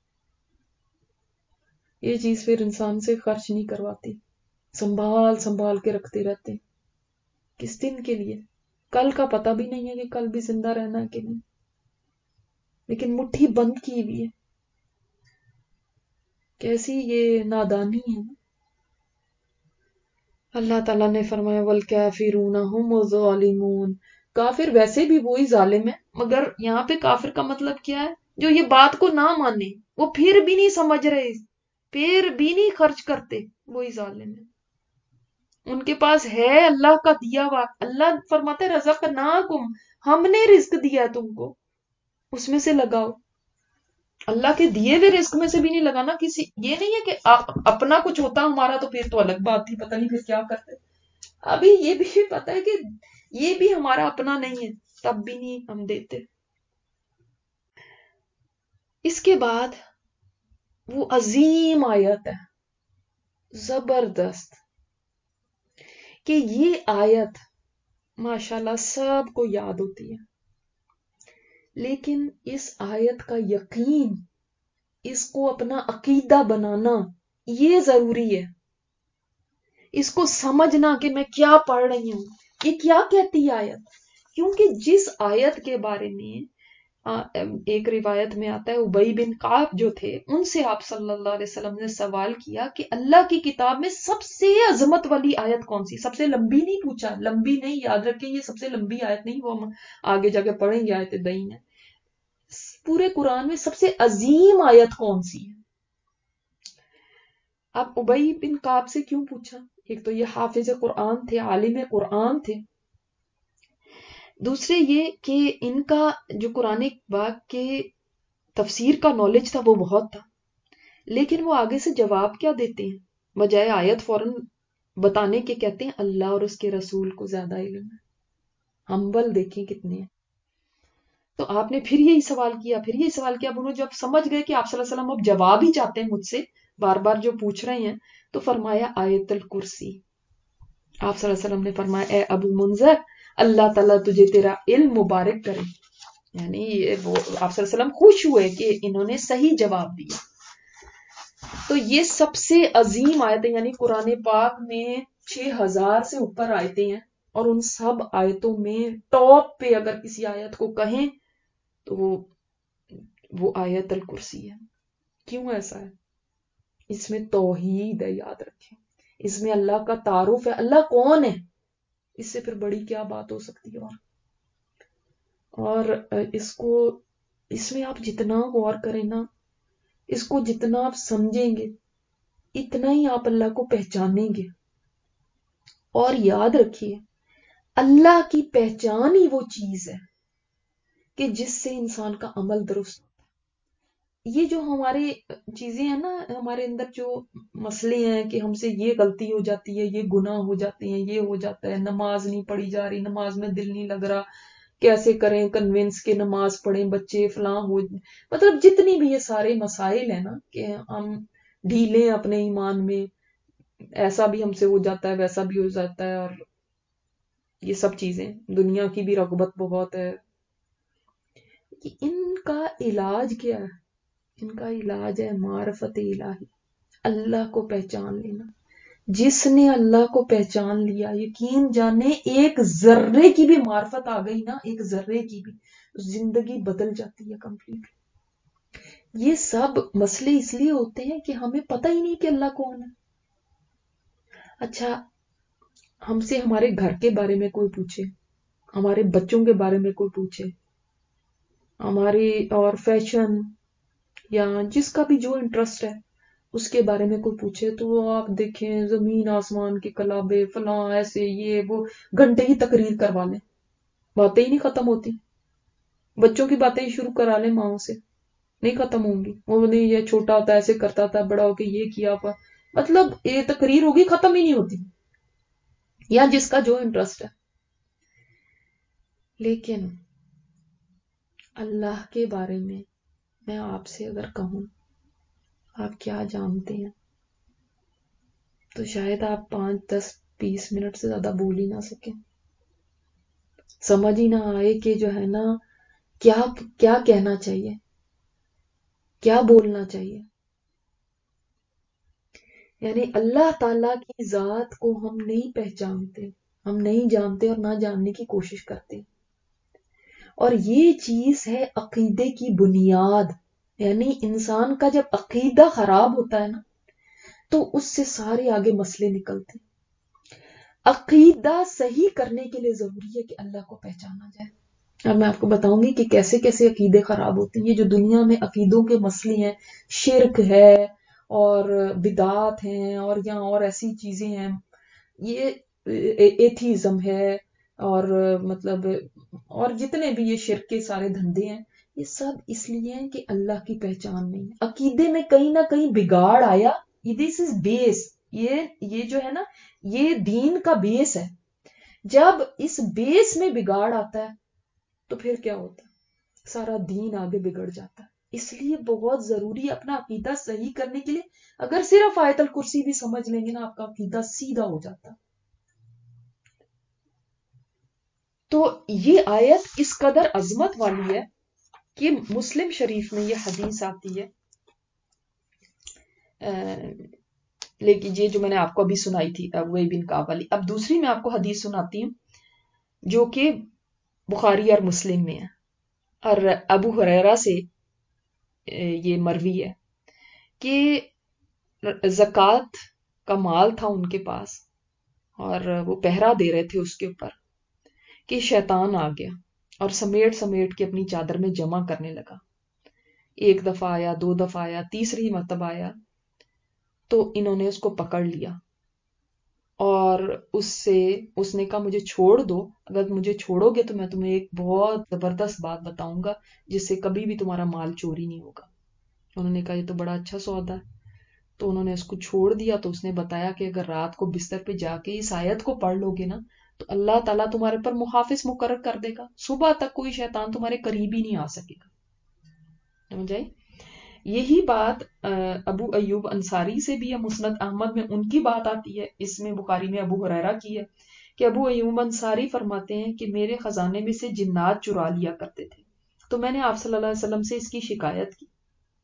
S1: یہ چیز پھر انسان سے خرچ نہیں کرواتی، سنبھال سنبھال کے رکھتے رہتے ہیں. کس دن کے لیے؟ کل کا پتہ بھی نہیں ہے کہ کل بھی زندہ رہنا ہے کہ نہیں، لیکن مٹھی بند کی ہوئی ہے. کیسی یہ نادانی ہے. اللہ تعالیٰ نے فرمایا وَالْكَافِرُونَ هُمُ الظَّالِمُونَ. کافر ویسے بھی وہی ظالم ہے، مگر یہاں پہ کافر کا مطلب کیا ہے؟ جو یہ بات کو نہ مانے، وہ پھر بھی نہیں سمجھ رہے، پھر بھی نہیں خرچ کرتے، وہی ظالم ہے. ان کے پاس ہے اللہ کا دیا ہوا. اللہ فرماتے رزقناکم، ہم نے رزق دیا تم کو، اس میں سے لگاؤ. اللہ کے دیے ہوئے رزق میں سے بھی نہیں لگانا. کسی یہ نہیں ہے کہ اپنا کچھ ہوتا ہمارا تو پھر تو الگ بات تھی، پتہ نہیں پھر کیا کرتے. ابھی یہ بھی پتہ ہے کہ یہ بھی ہمارا اپنا نہیں ہے، تب بھی نہیں ہم دیتے. اس کے بعد وہ عظیم آیت ہے، زبردست، کہ یہ آیت ماشاءاللہ سب کو یاد ہوتی ہے، لیکن اس آیت کا یقین، اس کو اپنا عقیدہ بنانا یہ ضروری ہے. اس کو سمجھنا کہ میں کیا پڑھ رہی ہوں، یہ کیا کہتی ہے آیت. کیونکہ جس آیت کے بارے میں ایک روایت میں آتا ہے ابی بن کعب جو تھے، ان سے آپ صلی اللہ علیہ وسلم نے سوال کیا کہ اللہ کی کتاب میں سب سے عظمت والی آیت کون سی؟ سب سے لمبی نہیں پوچھا، لمبی نہیں، یاد رکھیں یہ سب سے لمبی آیت نہیں، وہ ہم آگے جا کے پڑھیں گے آیت دین ہے. پورے قرآن میں سب سے عظیم آیت کون سی ہے؟ اب ابی بن کعب سے کیوں پوچھا؟ ایک تو یہ حافظ قرآن تھے، عالم قرآن تھے. دوسرے یہ کہ ان کا جو قرآن پاک کے تفسیر کا نالج تھا وہ بہت تھا. لیکن وہ آگے سے جواب کیا دیتے ہیں؟ بجائے آیت فوراً بتانے کے کہتے ہیں اللہ اور اس کے رسول کو زیادہ علم ہے. ہمبل دیکھیں کتنے ہیں. تو آپ نے پھر یہی سوال کیا، پھر یہی سوال کیا. اب انہوں جب سمجھ گئے کہ آپ صلی اللہ علیہ وسلم اب جواب ہی چاہتے ہیں مجھ سے، بار بار جو پوچھ رہے ہیں، تو فرمایا آیت الکرسی. آپ صلی اللہ علیہ وسلم نے فرمایا اے ابو منذر، اللہ تعالیٰ تجھے تیرا علم مبارک کرے. یعنی آپ صلی اللہ علیہ وسلم خوش ہوئے کہ انہوں نے صحیح جواب دیا. تو یہ سب سے عظیم آیتیں، یعنی قرآن پاک میں 6000 سے اوپر آیتیں ہیں، اور ان سب آیتوں میں ٹاپ پہ اگر کسی آیت کو کہیں تو وہ آیت الکرسی ہے. کیوں ایسا ہے؟ اس میں توحید ہے، یاد رکھیں. اس میں اللہ کا تعارف ہے، اللہ کون ہے. اس سے پھر بڑی کیا بات ہو سکتی ہے. اور اس میں آپ جتنا غور کریں نا، اس کو جتنا آپ سمجھیں گے، اتنا ہی آپ اللہ کو پہچانیں گے. اور یاد رکھیے اللہ کی پہچان ہی وہ چیز ہے کہ جس سے انسان کا عمل درست. یہ جو ہماری چیزیں ہیں نا، ہمارے اندر جو مسئلے ہیں کہ ہم سے یہ غلطی ہو جاتی ہے، یہ گناہ ہو جاتے ہیں، یہ ہو جاتا ہے، نماز نہیں پڑھی جا رہی، نماز میں دل نہیں لگ رہا، کیسے کریں کنونس کے نماز پڑھیں بچے فلاں ہو، مطلب جتنی بھی یہ سارے مسائل ہیں نا کہ ہم ڈھیلے اپنے ایمان میں، ایسا بھی ہم سے ہو جاتا ہے، ویسا بھی ہو جاتا ہے، اور یہ سب چیزیں، دنیا کی بھی رغبت بہت ہے. ان کا علاج کیا ہے؟ ان کا علاج ہے معرفت الہی، اللہ کو پہچان لینا. جس نے اللہ کو پہچان لیا، یقین جانے ایک ذرے کی بھی معرفت آ گئی نا، ایک ذرے کی بھی، زندگی بدل جاتی ہے کمپلیٹ. یہ سب مسئلے اس لیے ہوتے ہیں کہ ہمیں پتہ ہی نہیں کہ اللہ کون ہے. اچھا، ہم سے ہمارے گھر کے بارے میں کوئی پوچھے، ہمارے بچوں کے بارے میں کوئی پوچھے، ہماری اور فیشن یا جس کا بھی جو انٹرسٹ ہے اس کے بارے میں کوئی پوچھے، تو وہ آپ دیکھیں زمین آسمان کے کلابے فلاں ایسے یہ وہ، گھنٹے کی تقریر کروا لیں، باتیں ہی نہیں ختم ہوتی. بچوں کی باتیں شروع کرا لیں ماؤں سے، نہیں ختم ہوں گی. وہ نہیں، یہ چھوٹا ہوتا ایسے کرتا تھا، بڑا ہو کے یہ کیا ہوا. مطلب یہ تقریر ہوگی ختم ہی نہیں ہوتی، یا جس کا جو انٹرسٹ ہے. لیکن اللہ کے بارے میں آپ سے اگر کہوں آپ کیا جانتے ہیں، تو شاید آپ 5 10 20 منٹ سے زیادہ بول ہی نہ سکیں، سمجھ ہی نہ آئے کہ جو ہے نا کیا کیا کہنا چاہیے، کیا بولنا چاہیے. یعنی اللہ تعالی کی ذات کو ہم نہیں پہچانتے، ہم نہیں جانتے اور نہ جاننے کی کوشش کرتے. اور یہ چیز ہے عقیدے کی بنیاد. یعنی انسان کا جب عقیدہ خراب ہوتا ہے نا تو اس سے سارے آگے مسئلے نکلتے. عقیدہ صحیح کرنے کے لیے ضروری ہے کہ اللہ کو پہچانا جائے. اور میں آپ کو بتاؤں گی کہ کیسے کیسے عقیدے خراب ہوتے ہیں. یہ جو دنیا میں عقیدوں کے مسئلے ہیں، شرک ہے اور بدعات ہیں اور یا اور ایسی چیزیں ہیں، یہ ایتھیزم ہے اور مطلب اور جتنے بھی یہ شرک کے سارے دھندے ہیں، یہ سب اس لیے ہیں کہ اللہ کی پہچان نہیں ہے. عقیدے میں کہیں نہ کہیں بگاڑ آیا. دس از بیس. یہ جو ہے نا یہ دین کا بیس ہے. جب اس بیس میں بگاڑ آتا ہے تو پھر کیا ہوتا ہے؟ سارا دین آگے بگڑ جاتا ہے. اس لیے بہت ضروری ہے اپنا عقیدہ صحیح کرنے کے لیے. اگر صرف آیت الکرسی بھی سمجھ لیں گے نا آپ کا عقیدہ سیدھا ہو جاتا. تو یہ آیت اس قدر عظمت والی ہے کہ مسلم شریف میں یہ حدیث آتی ہے. لیکن یہ جو میں نے آپ کو ابھی سنائی تھی ابی بن کعب والی. اب دوسری میں آپ کو حدیث سناتی ہوں جو کہ بخاری اور مسلم میں ہے اور ابو ہریرہ سے یہ مروی ہے کہ زکوٰۃ کا مال تھا ان کے پاس اور وہ پہرا دے رہے تھے اس کے اوپر کہ شیطان آ گیا اور سمیٹ سمیٹ کے اپنی چادر میں جمع کرنے لگا. ایک دفعہ آیا، 2 دفعہ آیا، تیسری مرتبہ آیا تو انہوں نے اس کو پکڑ لیا اور اس نے کہا مجھے چھوڑ دو، اگر مجھے چھوڑو گے تو میں تمہیں ایک بہت زبردست بات بتاؤں گا جس سے کبھی بھی تمہارا مال چوری نہیں ہوگا. انہوں نے کہا یہ تو بڑا اچھا سودا ہے. تو انہوں نے اس کو چھوڑ دیا. تو اس نے بتایا کہ اگر رات کو بستر پہ جا کے اس آیت کو پڑھ لو گے نا تو اللہ تعالیٰ تمہارے پر محافظ مقرر کر دے گا. صبح تک کوئی شیطان تمہارے قریب ہی نہیں آ سکے گا. سمجھ آئی؟ یہی بات ابو ایوب انصاری سے بھی ہے. مسند احمد میں ان کی بات آتی ہے. اس میں بخاری میں ابو ہریرہ کی ہے کہ ابو ایوب انصاری فرماتے ہیں کہ میرے خزانے میں سے جنات چرا لیا کرتے تھے. تو میں نے آپ صلی اللہ علیہ وسلم سے اس کی شکایت کی.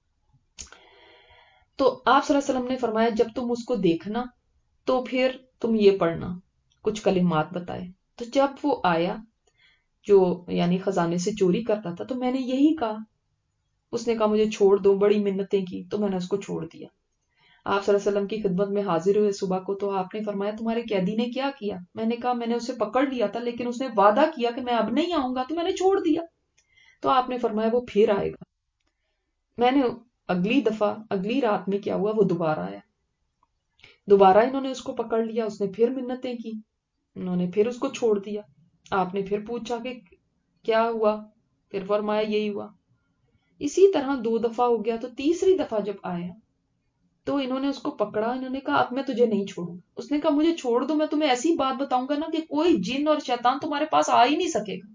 S1: تو آپ صلی اللہ علیہ وسلم نے فرمایا جب تم اس کو دیکھنا تو پھر تم یہ پڑھنا، کچھ کلمات بتائے. تو جب وہ آیا جو یعنی خزانے سے چوری کرتا تھا تو میں نے یہی کہا. اس نے کہا مجھے چھوڑ دو، بڑی منتیں کی تو میں نے اس کو چھوڑ دیا. آپ صلی اللہ علیہ وسلم کی خدمت میں حاضر ہوئے صبح کو تو آپ نے فرمایا تمہارے قیدی نے کیا کیا؟ میں نے کہا میں نے اسے پکڑ لیا تھا لیکن اس نے وعدہ کیا کہ میں اب نہیں آؤں گا تو میں نے چھوڑ دیا. تو آپ نے فرمایا وہ پھر آئے گا. میں نے اگلی رات میں کیا ہوا، وہ دوبارہ آیا. دوبارہ انہوں نے اس کو پکڑ لیا. اس نے پھر منتیں کی، انہوں نے پھر اس کو چھوڑ دیا. آپ نے پھر پوچھا کہ کیا ہوا؟ پھر فرمایا یہی ہوا. اسی طرح 2 دفعہ ہو گیا. تو تیسری دفعہ جب آیا تو انہوں نے اس کو پکڑا. انہوں نے کہا اب میں تجھے نہیں چھوڑوں. اس نے کہا مجھے چھوڑ دو، میں تمہیں ایسی بات بتاؤں گا نا کہ کوئی جن اور شیطان تمہارے پاس آ ہی نہیں سکے گا.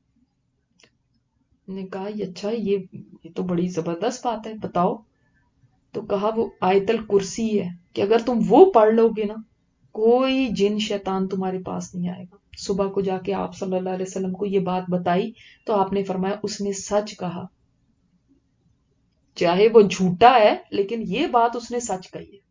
S1: نے کہا یہ اچھا یہ تو بڑی زبردست بات ہے، بتاؤ. تو کہا وہ آیت الکرسی ہے کہ اگر تم وہ پڑھ لو گے نا کوئی جن شیطان تمہارے پاس نہیں آئے گا. صبح کو جا کے آپ صلی اللہ علیہ وسلم کو یہ بات بتائی تو آپ نے فرمایا اس نے سچ کہا، چاہے وہ جھوٹا ہے لیکن یہ بات اس نے سچ کہی ہے.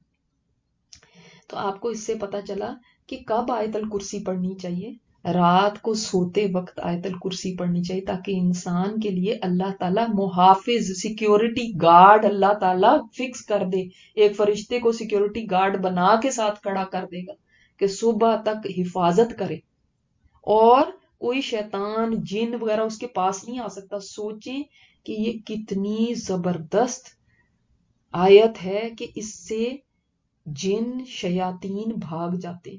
S1: تو آپ کو اس سے پتا چلا کہ کب آیت الکرسی پڑھنی چاہیے. رات کو سوتے وقت آیت الکرسی پڑھنی چاہیے تاکہ انسان کے لیے اللہ تعالیٰ محافظ، سیکیورٹی گارڈ اللہ تعالیٰ فکس کر دے. ایک فرشتے کو سیکیورٹی گارڈ بنا کے ساتھ کھڑا کر دے گا کہ صبح تک حفاظت کرے اور کوئی شیطان جن وغیرہ اس کے پاس نہیں آ سکتا. سوچیں کہ یہ کتنی زبردست آیت ہے کہ اس سے جن شیاطین بھاگ جاتے.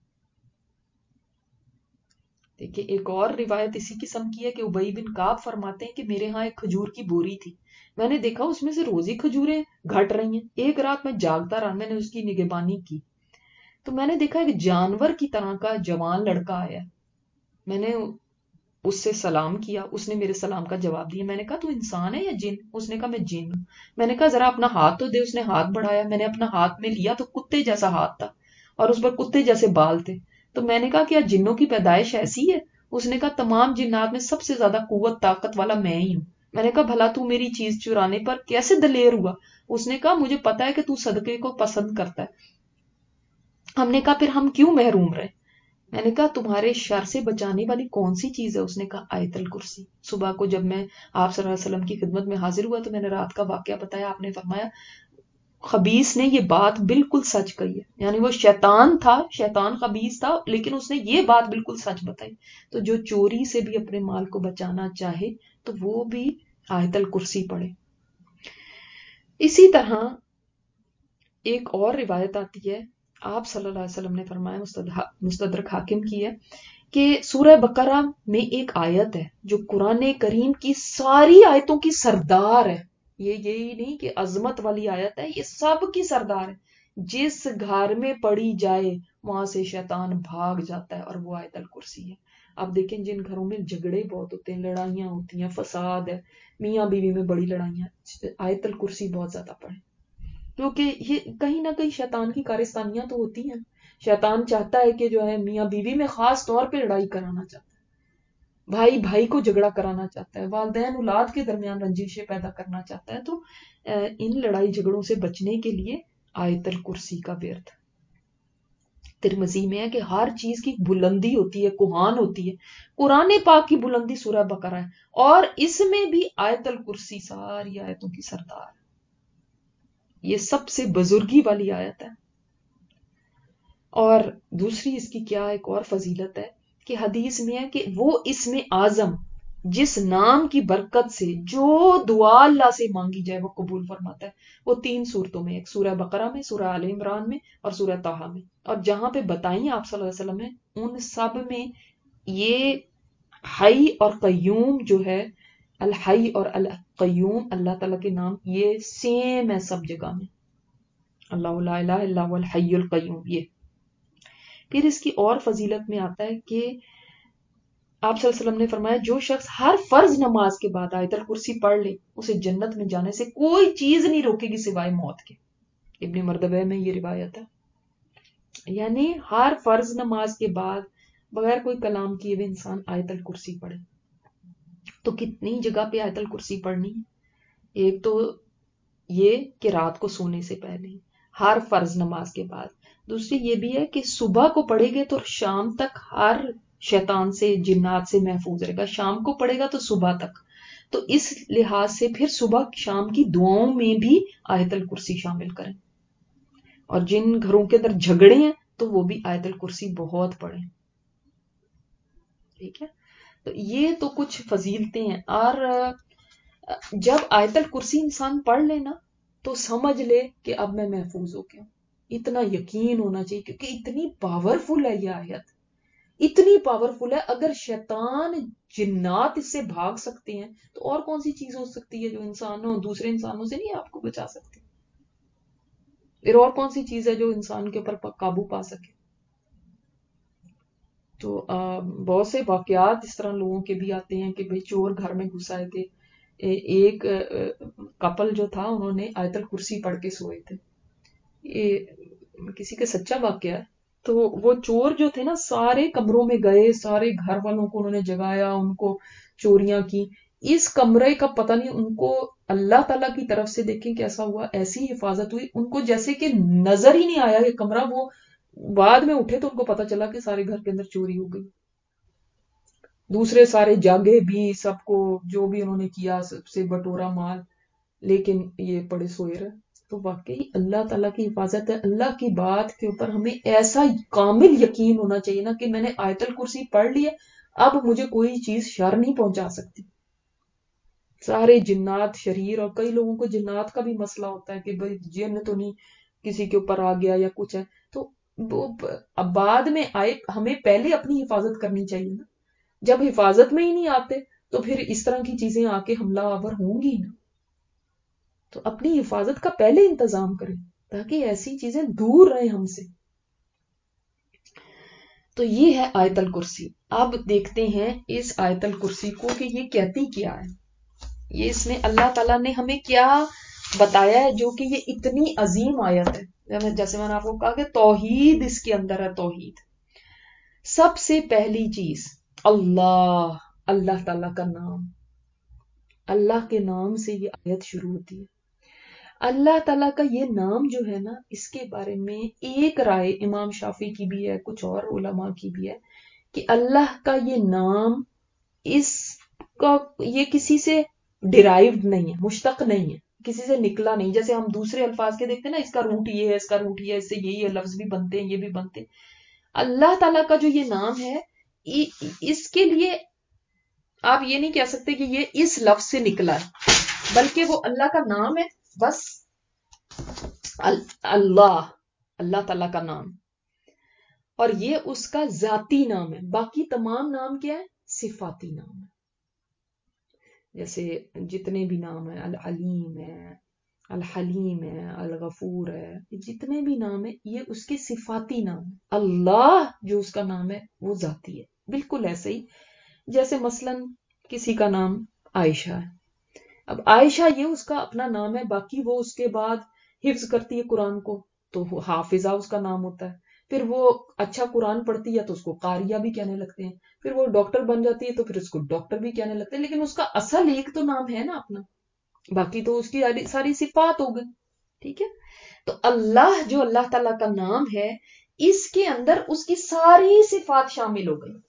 S1: دیکھیں ایک اور روایت اسی قسم کی ہے کہ ابی بن کعب فرماتے ہیں کہ میرے ہاں ایک کھجور کی بوری تھی. میں نے دیکھا اس میں سے روز ہی کھجوریں گھٹ رہی ہیں. ایک رات میں جاگتا رہا, میں نے اس کی نگہبانی کی تو میں نے دیکھا ایک جانور کی طرح کا جوان لڑکا آیا. میں نے اس سے سلام کیا, اس نے میرے سلام کا جواب دیا. میں نے کہا تو انسان ہے یا جن؟ اس نے کہا میں جن ہوں. میں نے کہا ذرا اپنا ہاتھ تو دے. اس نے ہاتھ بڑھایا, میں نے اپنا ہاتھ میں لیا تو کتے جیسا ہاتھ تھا اور اس پر کتے جیسے بال تھے. تو میں نے کہا کیا جنوں کی پیدائش ایسی ہے؟ اس نے کہا تمام جنات میں سب سے زیادہ قوت طاقت والا میں ہی ہوں. میں نے کہا بھلا تو میری چیز چرانے پر کیسے دلیر ہوا؟ اس نے کہا مجھے پتا ہے کہ تو صدقے کو پسند کرتا ہے. ہم نے کہا پھر ہم کیوں محروم رہے؟ میں نے کہا تمہارے شر سے بچانے والی کون سی چیز ہے؟ اس نے کہا آیت الکرسی. صبح کو جب میں آپ صلی اللہ علیہ وسلم کی خدمت میں حاضر ہوا تو میں نے رات کا واقعہ بتایا. آپ نے فرمایا خبیث نے یہ بات بالکل سچ کہی ہے. یعنی وہ شیطان تھا, شیطان خبیث تھا, لیکن اس نے یہ بات بالکل سچ بتائی. تو جو چوری سے بھی اپنے مال کو بچانا چاہے تو وہ بھی آیت الکرسی پڑھے. اسی طرح ایک اور روایت آتی ہے, آپ صلی اللہ علیہ وسلم نے فرمایا, مستدرک حاکم کی ہے, کہ سورہ بقرہ میں ایک آیت ہے جو قرآن کریم کی ساری آیتوں کی سردار ہے. یہی نہیں کہ عظمت والی آیت ہے, یہ سب کی سردار ہے. جس گھر میں پڑھی جائے وہاں سے شیطان بھاگ جاتا ہے, اور وہ آیت الکرسی ہے. آپ دیکھیں جن گھروں میں جھگڑے بہت ہوتے ہیں, لڑائیاں ہوتی ہیں, فساد ہے, میاں بیوی میں بڑی لڑائیاں, آیت الکرسی بہت زیادہ پڑھیں, کیونکہ یہ کہیں نہ کہیں شیطان کی کارستانیاں تو ہوتی ہیں. شیطان چاہتا ہے کہ جو ہے میاں بیوی میں خاص طور پہ لڑائی کرانا چاہتا ہے, بھائی بھائی کو جھگڑا کرانا چاہتا ہے, والدین اولاد کے درمیان رنجشیں پیدا کرنا چاہتا ہے. تو ان لڑائی جھگڑوں سے بچنے کے لیے آیت الکرسی کا ورد. ترمذی میں ہے کہ ہر چیز کی بلندی ہوتی ہے, کوہان ہوتی ہے. قرآن پاک کی بلندی سورہ بقرہ ہے, اور اس میں بھی آیت الکرسی ساری آیتوں کی سردار ہے. یہ سب سے بزرگی والی آیت ہے. اور دوسری اس کی کیا ایک اور فضیلت ہے کہ حدیث میں ہے کہ وہ اسم اعظم جس نام کی برکت سے جو دعا اللہ سے مانگی جائے وہ قبول فرماتا ہے. وہ 3 صورتوں میں, ایک سورہ بقرہ میں, سورہ آل عمران میں, اور سورہ طٰہٰ میں. اور جہاں پہ بتائیں آپ صلی اللہ علیہ وسلم نے, ان سب میں یہ حی اور قیوم جو ہے, الحی اور القیوم اللہ تعالیٰ کے نام یہ سیم ہے سب جگہ میں. اللہ لا الہ الا هو الحی القیوم. یہ پھر اس کی اور فضیلت میں آتا ہے کہ آپ صلی اللہ علیہ وسلم نے فرمایا جو شخص ہر فرض نماز کے بعد آیت الکرسی پڑھ لے اسے جنت میں جانے سے کوئی چیز نہیں روکے گی سوائے موت کے. ابن مردویہ میں یہ روایت ہے. یعنی ہر فرض نماز کے بعد بغیر کوئی کلام کیے ہوئے انسان آیت الکرسی پڑھے. تو کتنی جگہ پہ آیت الکرسی پڑھنی ہے؟ ایک تو یہ کہ رات کو سونے سے پہلے, ہر فرض نماز کے بعد. دوسری یہ بھی ہے کہ صبح کو پڑھے گے تو شام تک ہر شیطان سے جنات سے محفوظ رہے گا. شام کو پڑھے گا تو صبح تک. تو اس لحاظ سے پھر صبح شام کی دعاؤں میں بھی آیت الکرسی شامل کریں. اور جن گھروں کے اندر جھگڑے ہیں تو وہ بھی آیت الکرسی بہت پڑھیں. ٹھیک ہے, تو یہ تو کچھ فضیلتیں ہیں. اور جب آیت الکرسی انسان پڑھ لے نا تو سمجھ لے کہ اب میں محفوظ ہو گیا. اتنا یقین ہونا چاہیے کیونکہ اتنی پاورفل ہے یہ آیت, اتنی پاورفل ہے. اگر شیطان جنات اس سے بھاگ سکتے ہیں تو اور کون سی چیز ہو سکتی ہے جو انسانوں دوسرے انسانوں سے نہیں آپ کو بچا سکتی؟ پھر اور کون سی چیز ہے جو انسان کے اوپر قابو پا سکے؟ تو بہت سے واقعات اس طرح لوگوں کے بھی آتے ہیں کہ بھئی چور گھر میں گھس آئے تھے. ایک کپل جو تھا انہوں نے آیت الکرسی پڑھ کے سوئے تھے. یہ کسی کا سچا واقعہ ہے. تو وہ چور جو تھے نا سارے کمروں میں گئے, سارے گھر والوں کو انہوں نے جگایا, ان کو چوریاں کی. اس کمرے کا پتہ نہیں ان کو اللہ تعالیٰ کی طرف سے دیکھیں کیسا ہوا, ایسی حفاظت ہوئی ان کو جیسے کہ نظر ہی نہیں آیا یہ کمرہ. وہ بعد میں اٹھے تو ان کو پتا چلا کہ سارے گھر کے اندر چوری ہو گئی. دوسرے سارے جاگے بھی, سب کو جو بھی انہوں نے کیا سب سے بٹورا مال, لیکن یہ پڑے سوئے رہے. تو واقعی اللہ تعالیٰ کی حفاظت ہے. اللہ کی بات کے اوپر ہمیں ایسا کامل یقین ہونا چاہیے نا کہ میں نے آیت الکرسی پڑھ لی ہے, اب مجھے کوئی چیز شر نہیں پہنچا سکتی. سارے جنات شریر, اور کئی لوگوں کو جنات کا بھی مسئلہ ہوتا ہے کہ بھئی جن تو نہیں کسی کے اوپر آ گیا یا کچھ ہے. تو اب بعد میں آئے, ہمیں پہلے اپنی حفاظت کرنی چاہیے نا. جب حفاظت میں ہی نہیں آتے تو پھر اس طرح کی چیزیں آ کے حملہ آور ہوں گی نا. تو اپنی حفاظت کا پہلے انتظام کریں تاکہ ایسی چیزیں دور رہیں ہم سے. تو یہ ہے آیت الکرسی. اب دیکھتے ہیں اس آیت الکرسی کو کہ یہ کہتی کیا ہے. یہ اس میں اللہ تعالیٰ نے ہمیں کیا بتایا ہے جو کہ یہ اتنی عظیم آیت ہے. جیسے میں نے آپ کو کہا کہ توحید اس کے اندر ہے. توحید سب سے پہلی چیز اللہ تعالیٰ کا نام. اللہ کے نام سے یہ آیت شروع ہوتی ہے. اللہ تعالیٰ کا یہ نام جو ہے نا, اس کے بارے میں ایک رائے امام شافعی کی بھی ہے, کچھ اور علماء کی بھی ہے, کہ اللہ کا یہ نام اس کا یہ کسی سے ڈرائیوڈ نہیں ہے, مشتق نہیں ہے, کسی سے نکلا نہیں. جیسے ہم دوسرے الفاظ کے دیکھتے ہیں نا, اس کا روٹ یہ ہے, اس کا روٹ یہ ہے, اس سے یہ لفظ بھی بنتے ہیں, یہ بھی بنتے ہیں. اللہ تعالیٰ کا جو یہ نام ہے, اس کے لیے آپ یہ نہیں کہہ سکتے کہ یہ اس لفظ سے نکلا ہے, بلکہ وہ اللہ کا نام ہے بس. اللہ تعالیٰ کا نام, اور یہ اس کا ذاتی نام ہے. باقی تمام نام کیا ہے؟ صفاتی نام ہے. جیسے جتنے بھی نام ہیں, العلیم ہے, الحلیم ہے, الغفور ہے, جتنے بھی نام ہیں یہ اس کے صفاتی نام ہے. اللہ جو اس کا نام ہے وہ ذاتی ہے. بالکل ایسے ہی جیسے مثلا کسی کا نام عائشہ ہے. اب عائشہ یہ اس کا اپنا نام ہے, باقی وہ اس کے بعد حفظ کرتی ہے قرآن کو تو حافظہ اس کا نام ہوتا ہے. پھر وہ اچھا قرآن پڑھتی ہے تو اس کو قاریہ بھی کہنے لگتے ہیں. پھر وہ ڈاکٹر بن جاتی ہے تو پھر اس کو ڈاکٹر بھی کہنے لگتے ہیں. لیکن اس کا اصل ایک تو نام ہے نا اپنا, باقی تو اس کی ساری صفات ہو گئی. ٹھیک ہے, تو اللہ جو اللہ تعالیٰ کا نام ہے, اس کے اندر اس کی ساری صفات شامل ہو گئی.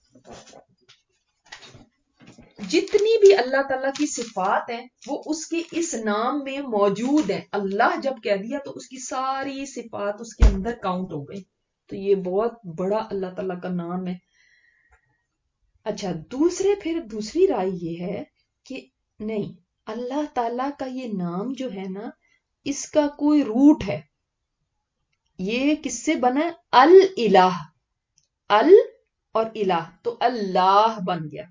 S1: جتنی بھی اللہ تعالیٰ کی صفات ہیں وہ اس کے اس نام میں موجود ہیں. اللہ جب کہہ دیا تو اس کی ساری صفات اس کے اندر کاؤنٹ ہو گئی. تو یہ بہت بڑا اللہ تعالیٰ کا نام ہے. اچھا, دوسری رائے یہ ہے کہ نہیں, اللہ تعالیٰ کا یہ نام جو ہے نا, اس کا کوئی روٹ ہے. یہ کس سے بنا ہے؟ الہ. ال اور الہ, تو اللہ بن گیا.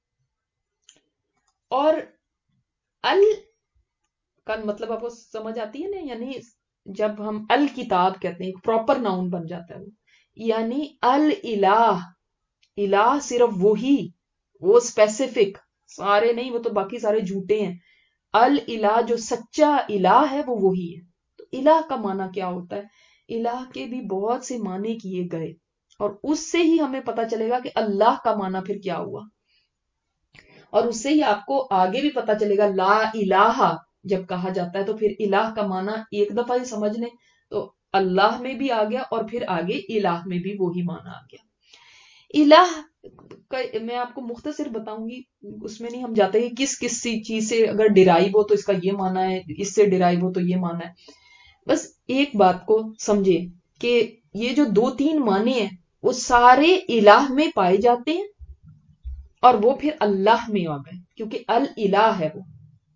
S1: اور ال کا مطلب آپ کو سمجھ آتی ہے نا, یعنی جب ہم الکتاب کہتے ہیں ایک پراپر ناؤن بن جاتا ہے وہ, یعنی الہ. الہ صرف وہی, وہ اسپیسیفک, سارے نہیں, وہ تو باقی سارے جھوٹے ہیں. الہ جو سچا الہ ہے وہ وہی ہے. تو الہ کا معنی کیا ہوتا ہے؟ الہ کے بھی بہت سے معنی کیے گئے, اور اس سے ہی ہمیں پتا چلے گا کہ اللہ کا معنی پھر کیا ہوا. اور اس سے ہی آپ کو آگے بھی پتا چلے گا. لا الہ جب کہا جاتا ہے تو پھر الہ کا معنی ایک دفعہ ہی سمجھ لیں تو اللہ میں بھی آ گیا, اور پھر آگے الہ میں بھی وہی معنی آ گیا. الہ میں آپ کو مختصر بتاؤں گی, اس میں نہیں ہم جاتے کہ کس چیز سے اگر ڈرائیو ہو تو اس کا یہ معنی ہے, اس سے ڈرائیو ہو تو یہ معنی ہے. بس ایک بات کو سمجھے کہ یہ جو 2-3 معنی ہیں وہ سارے الہ میں پائے جاتے ہیں, اور وہ پھر اللہ میں آ گئے کیونکہ الہ ہے وہ.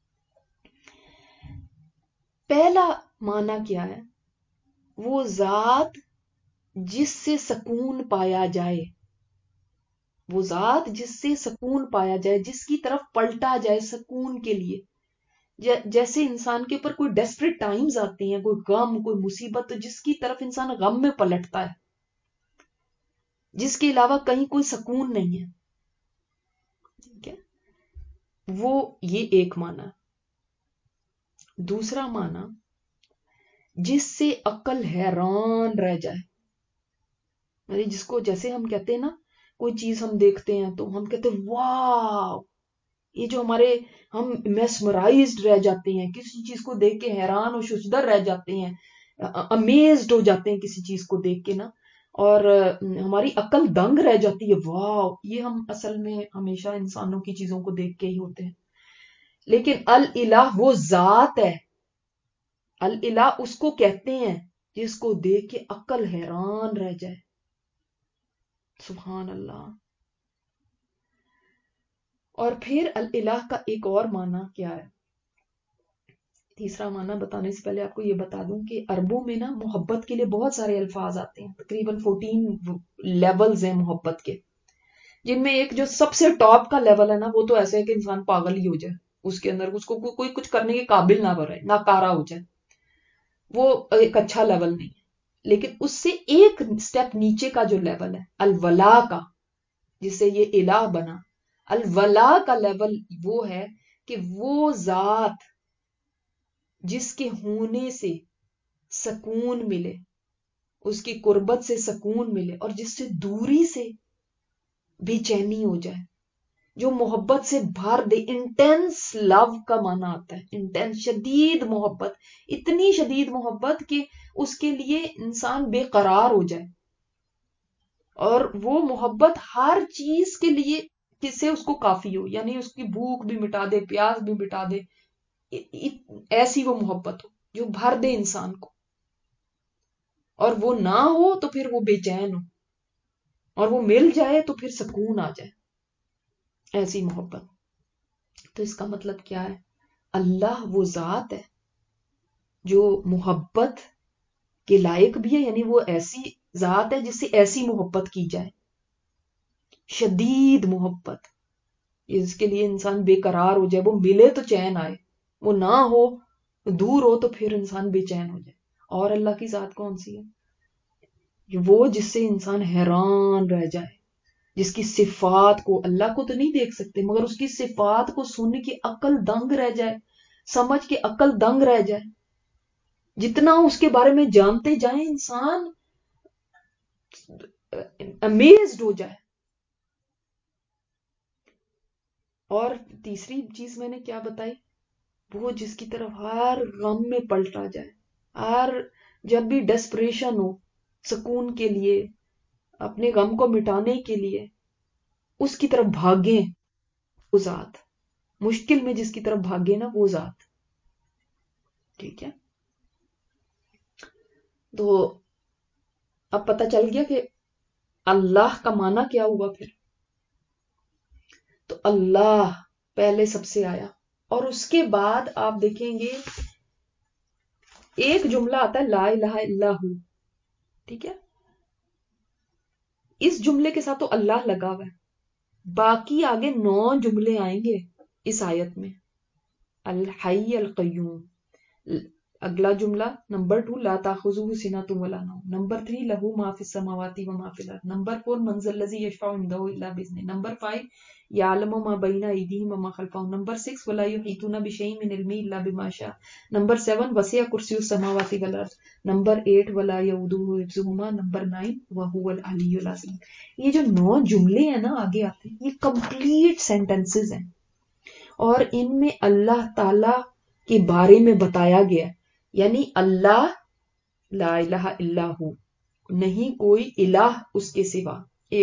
S1: پہلا معنی کیا ہے؟ وہ ذات جس سے سکون پایا جائے. وہ ذات جس سے سکون پایا جائے, جس کی طرف پلٹا جائے سکون کے لیے. جیسے انسان کے اوپر کوئی ڈیسپریٹ ٹائمز آتے ہیں, کوئی غم, کوئی مصیبت, تو جس کی طرف انسان غم میں پلٹتا ہے, جس کے علاوہ کہیں کوئی سکون نہیں ہے. ٹھیک ہے, وہ یہ ایک معنی. دوسرا معنی, جس سے عقل حیران رہ جائے. یعنی جس کو, جیسے ہم کہتے ہیں نا, کوئی چیز ہم دیکھتے ہیں تو ہم کہتے ہیں واو, یہ جو ہم میسمرائزڈ رہ جاتے ہیں, کسی چیز کو دیکھ کے حیران و ششدر رہ جاتے ہیں, امیزڈ ہو جاتے ہیں کسی چیز کو دیکھ کے نا, اور ہماری عقل دنگ رہ جاتی ہے, واو. یہ ہم اصل میں ہمیشہ انسانوں کی چیزوں کو دیکھ کے ہی ہوتے ہیں. لیکن الہ وہ ذات ہے, الہ اس کو کہتے ہیں جس کو دیکھ کے عقل حیران رہ جائے. سبحان اللہ. اور پھر الہ کا ایک اور معنی کیا ہے؟ تیسرا معنی بتانے سے پہلے آپ کو یہ بتا دوں کہ عربوں میں نا محبت کے لیے بہت سارے الفاظ آتے ہیں, تقریباً 14 لیولز ہیں محبت کے, جن میں ایک جو سب سے ٹاپ کا لیول ہے نا, وہ تو ایسا ہے کہ انسان پاگل ہی ہو جائے. اس کے اندر اس کو کوئی کچھ کرنے کے قابل نہ بنے، ناکارہ ہو جائے، وہ ایک اچھا لیول نہیں ہے۔ لیکن اس سے ایک سٹیپ نیچے کا جو لیول ہے الولا کا، جس سے یہ الہ بنا، الولا کا لیول وہ ہے کہ وہ ذات جس کے ہونے سے سکون ملے، اس کی قربت سے سکون ملے، اور جس سے دوری سے بے چینی ہو جائے، جو محبت سے بھر دے۔ انٹینس لو کا معنی آتا ہے انٹینس، شدید محبت، اتنی شدید محبت کہ اس کے لیے انسان بے قرار ہو جائے، اور وہ محبت ہر چیز کے لیے کس سے اس کو کافی ہو، یعنی اس کی بھوک بھی مٹا دے، پیاس بھی مٹا دے، ایسی وہ محبت ہو جو بھر دے انسان کو، اور وہ نہ ہو تو پھر وہ بے چین ہو، اور وہ مل جائے تو پھر سکون آ جائے، ایسی محبت۔ تو اس کا مطلب کیا ہے؟ اللہ وہ ذات ہے جو محبت کے لائق بھی ہے، یعنی وہ ایسی ذات ہے جس سے ایسی محبت کی جائے، شدید محبت، اس کے لیے انسان بے قرار ہو جائے، وہ ملے تو چین آئے، وہ نہ ہو، دور ہو تو پھر انسان بے چین ہو جائے۔ اور اللہ کی ذات کون سی ہے؟ وہ جس سے انسان حیران رہ جائے، جس کی صفات کو، اللہ کو تو نہیں دیکھ سکتے مگر اس کی صفات کو سن کے عقل دنگ رہ جائے، سمجھ کے عقل دنگ رہ جائے، جتنا اس کے بارے میں جانتے جائیں انسان امیزڈ ہو جائے۔ اور تیسری چیز میں نے کیا بتائی؟ وہ جس کی طرف ہر غم میں پلٹا جائے، ہر جب بھی ڈسپریشن ہو، سکون کے لیے، اپنے غم کو مٹانے کے لیے اس کی طرف بھاگیں، وہ ذات مشکل میں جس کی طرف بھاگے نا، وہ ذات۔ ٹھیک ہے، تو اب پتہ چل گیا کہ اللہ کا معنی کیا ہوا پھر۔ تو اللہ پہلے سب سے آیا، اور اس کے بعد آپ دیکھیں گے ایک جملہ آتا ہے لا الہ الا ہو، ٹھیک ہے، اس جملے کے ساتھ تو اللہ لگا ہوا ہے، باقی آگے 9 جملے آئیں گے اس آیت میں، الحی القیوم، اگلا جملہ نمبر 2 لا تاخذہ سنۃ ولا نوم، نمبر 3 لہ ما فی السماوات و ما فی الارض، نمبر 4 من ذا الذی یشفع عنده الا باذنہ، نمبر 5 یعلم ما بین ایدیہم وما خلفہم، نمبر 6 ولا یحیطون بشیء من علمہ الا بما شاء، نمبر 7 وسع کرسیہ السماوات والارض، نمبر 8 ولا یؤودہ حفظہما، نمبر 9 وہو العلی العظیم۔ یہ جو 9 جملے ہیں نا آگے آتے ہیں، یہ کمپلیٹ سینٹنسز ہیں، اور ان میں اللہ تعالی کے بارے میں بتایا گیا ہے، یعنی اللہ لا الہ الا ہو، نہیں کوئی الہ اس کے سوا۔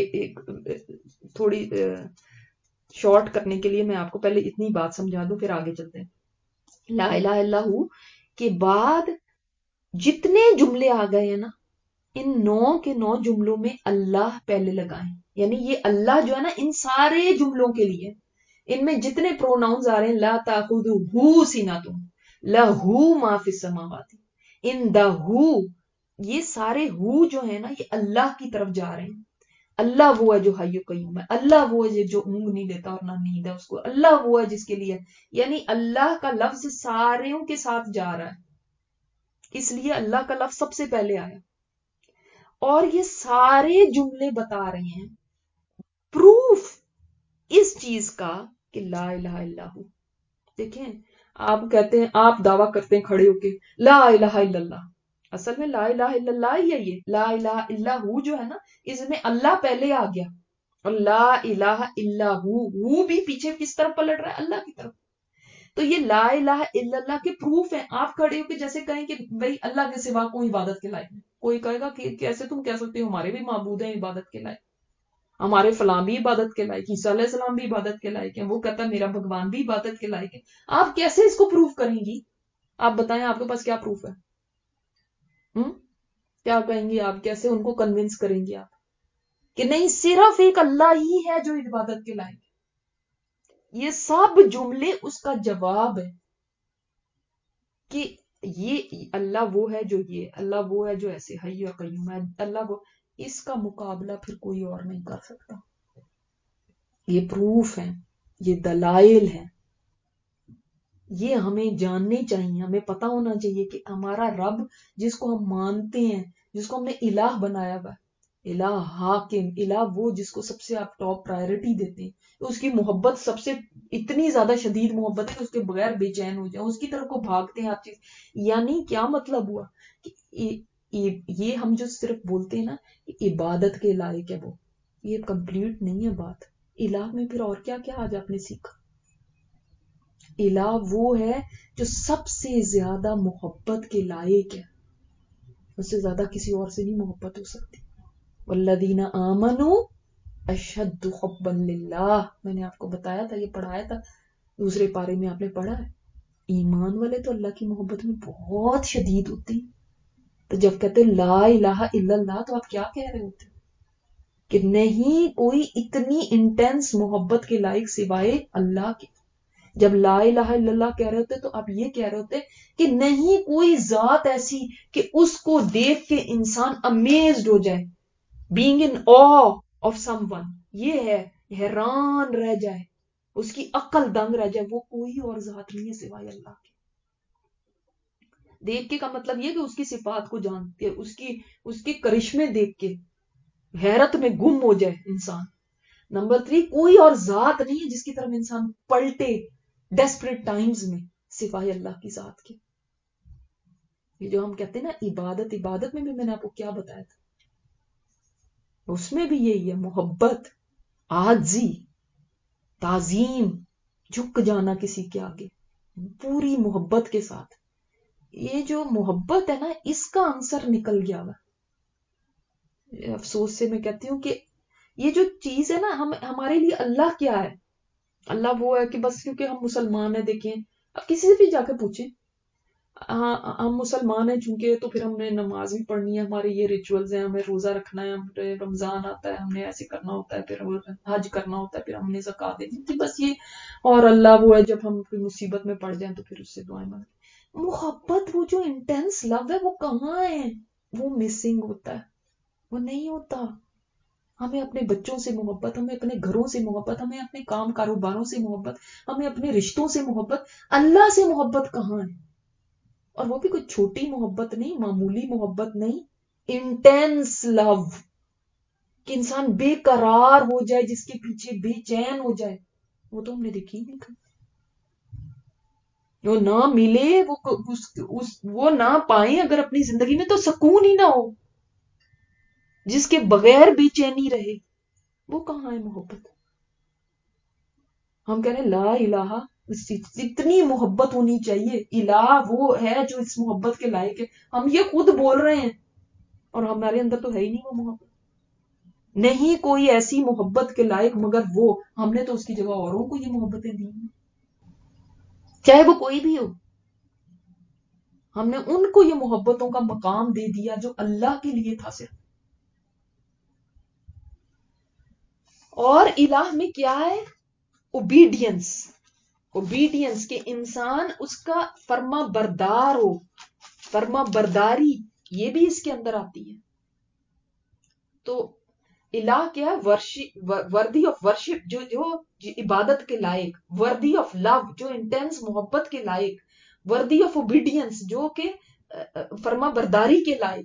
S1: تھوڑی شارٹ کرنے کے لیے میں آپ کو پہلے اتنی بات سمجھا دوں، پھر آگے چلتے ہیں۔ لا الہ الا ہو کے بعد جتنے جملے آ گئے ہیں نا، ان 9 کے 9 جملوں میں اللہ پہلے لگائیں، یعنی یہ اللہ جو ہے نا ان سارے جملوں کے لیے، ان میں جتنے پروناؤنز آ رہے ہیں لا تاخذہ سنۃ، لہو ما فی السماوات، ان دا ہو، یہ سارے ہو جو ہے نا یہ اللہ کی طرف جا رہے ہیں۔ اللہ وہ ہے جو حی و قیوم ہے، اللہ وہ ہے جو اونگ نہیں لیتا اور نہ نیند ہے اس کو، اللہ وہ ہے جس کے لیے، یعنی اللہ کا لفظ ساروں کے ساتھ جا رہا ہے، اس لیے اللہ کا لفظ سب سے پہلے آیا، اور یہ سارے جملے بتا رہے ہیں پروف اس چیز کا کہ لا الہ الا ہو۔ دیکھیں، آپ کہتے ہیں، آپ دعویٰ کرتے ہیں کھڑے ہو کے لا الہ الا اللہ، اصل میں لا الہ الا اللہ ہی ہے، یہ لا الہ الا ہو جو ہے نا اس میں اللہ پہلے آ گیا، اور لا الہ الا ہو بھی پیچھے کس طرف پلٹ رہا ہے؟ اللہ کی طرف۔ تو یہ لا الہ الا اللہ کے پروف ہیں۔ آپ کھڑے ہو کے جیسے کہیں کہ بھئی اللہ کے سوا کوئی عبادت کے لائق نہیں، کوئی کہے گا کہ کیسے تم کہہ سکتے ہو ہمارے بھی معبود ہیں عبادت کے لائق، ہمارے فلاں بھی عبادت کے لائق، عیسیٰ علیہ السلام بھی عبادت کے لائق ہیں، وہ کہتا ہے میرا بھگوان بھی عبادت کے لائق ہے۔ آپ کیسے اس کو پروف کریں گی؟ آپ بتائیں، آپ کے پاس کیا پروف ہے؟ کیا کہیں گی آپ؟ کیسے ان کو کنونس کریں گی آپ کہ نہیں صرف ایک اللہ ہی ہے جو عبادت کے لائق ہے؟ یہ سب جملے اس کا جواب ہے کہ یہ اللہ وہ ہے جو یہ، اللہ وہ ہے جو ایسے حی و قیوم ہے، اللہ وہ، اس کا مقابلہ پھر کوئی اور نہیں کر سکتا۔ یہ پروف ہیں، یہ دلائل ہیں۔ یہ ہمیں جاننے چاہیے، ہمیں پتا ہونا چاہیے کہ ہمارا رب جس کو ہم مانتے ہیں، جس کو ہم نے الہ بنایا ہوا، الہ حاکم، الہ وہ جس کو سب سے آپ ٹاپ پرائرٹی دیتے ہیں، اس کی محبت سب سے اتنی زیادہ شدید محبت ہے کہ اس کے بغیر بے چین ہو جائیں، اس کی طرف کو بھاگتے ہیں ہر چیز. یعنی کیا مطلب ہوا کہ یہ ہم جو صرف بولتے ہیں نا عبادت کے لائق ہے، وہ یہ کمپلیٹ نہیں ہے بات. الہ میں پھر اور کیا کیا آج آپ نے سیکھا؟ الہ وہ ہے جو سب سے زیادہ محبت کے لائق ہے، اس سے زیادہ کسی اور سے نہیں محبت ہو سکتی. والذین آمنوا اشد حبا للہ، میں نے آپ کو بتایا تھا، یہ پڑھایا تھا دوسرے پارے میں، آپ نے پڑھا ہے. ایمان والے تو اللہ کی محبت میں بہت شدید ہوتے ہیں. تو جب کہتے ہیں لا الہ الا اللہ، تو آپ کیا کہہ رہے ہوتے ہیں؟ کہ نہیں کوئی اتنی انٹینس محبت کے لائق سوائے اللہ کے. جب لا الہ الا اللہ کہہ رہے ہوتے تو آپ یہ کہہ رہے ہوتے کہ نہیں کوئی ذات ایسی کہ اس کو دیکھ کے انسان امیزڈ ہو جائے، being in awe of someone، یہ ہے حیران رہ جائے، اس کی عقل دنگ رہ جائے، وہ کوئی اور ذات نہیں ہے سوائے اللہ کے. دیکھ کے کا مطلب یہ کہ اس کی صفات کو جانتے، اس کے کرشمے دیکھ کے حیرت میں گم ہو جائے انسان. نمبر 3، کوئی اور ذات نہیں ہے جس کی طرف انسان پلٹے ڈیسپریٹ ٹائمز میں سوائے اللہ کی ذات کے. یہ جو ہم کہتے ہیں نا عبادت میں بھی میں نے آپ کو کیا بتایا تھا، اس میں بھی یہی ہے، محبت، عاجزی، تعظیم، جھک جانا کسی کے آگے پوری محبت کے ساتھ. یہ جو محبت ہے نا، اس کا عنصر نکل گیا ہوا. افسوس سے میں کہتی ہوں کہ یہ جو چیز ہے نا، ہمارے لیے اللہ کیا ہے؟ اللہ وہ ہے کہ بس کیونکہ ہم مسلمان ہیں، دیکھیں اب کسی سے بھی جا کے پوچھیں، ہم مسلمان ہیں چونکہ تو پھر ہم نے نماز بھی پڑھنی ہے، ہمارے یہ ریچولز ہیں، ہمیں روزہ رکھنا ہے، ہمیں رمضان آتا ہے ہم نے ایسے کرنا ہوتا ہے، پھر حج کرنا ہوتا ہے، پھر ہم نے زکات دینی تھی، بس یہ. اور اللہ وہ ہے جب ہم کوئی مصیبت میں پڑ جائیں تو پھر اس سے دعائیں مانگیں. محبت، وہ جو انٹینس لو ہے، وہ کہاں ہے؟ وہ مسنگ ہوتا ہے، وہ نہیں ہوتا. ہمیں اپنے بچوں سے محبت، ہمیں اپنے گھروں سے محبت، ہمیں اپنے کام کاروباروں سے محبت، ہمیں اپنے رشتوں سے محبت. اللہ سے محبت کہاں ہے؟ اور وہ بھی کوئی چھوٹی محبت نہیں، معمولی محبت نہیں، انٹینس لو، کہ انسان بے قرار ہو جائے، جس کے پیچھے بے چین ہو جائے. وہ تو ہم نے دیکھی نہیں کبھی. وہ نہ ملے، وہ نہ پائیں اگر اپنی زندگی میں، تو سکون ہی نہ ہو، جس کے بغیر بے چینی رہے. وہ کہاں ہے محبت؟ ہم کہہ رہے ہیں لا الہ، اتنی محبت ہونی چاہیے. الہ وہ ہے جو اس محبت کے لائق ہے. ہم یہ خود بول رہے ہیں اور ہمارے اندر تو ہے ہی نہیں وہ محبت. نہیں کوئی ایسی محبت کے لائق مگر وہ. ہم نے تو اس کی جگہ اوروں کو یہ محبتیں دی ہیں، چاہے وہ کوئی بھی ہو. ہم نے ان کو یہ محبتوں کا مقام دے دیا جو اللہ کے لیے تھا صرف. اور الہ میں کیا ہے؟ اوبیڈینس کہ انسان اس کا فرما بردار ہو، فرما برداری، یہ بھی اس کے اندر آتی ہے. تو الہ کیا ہے؟ وردی آف ورشپ، جو عبادت کے لائق، وردی آف لو جو انٹینس محبت کے لائق، وردی آف اوبیڈینس جو کہ فرما برداری کے لائق.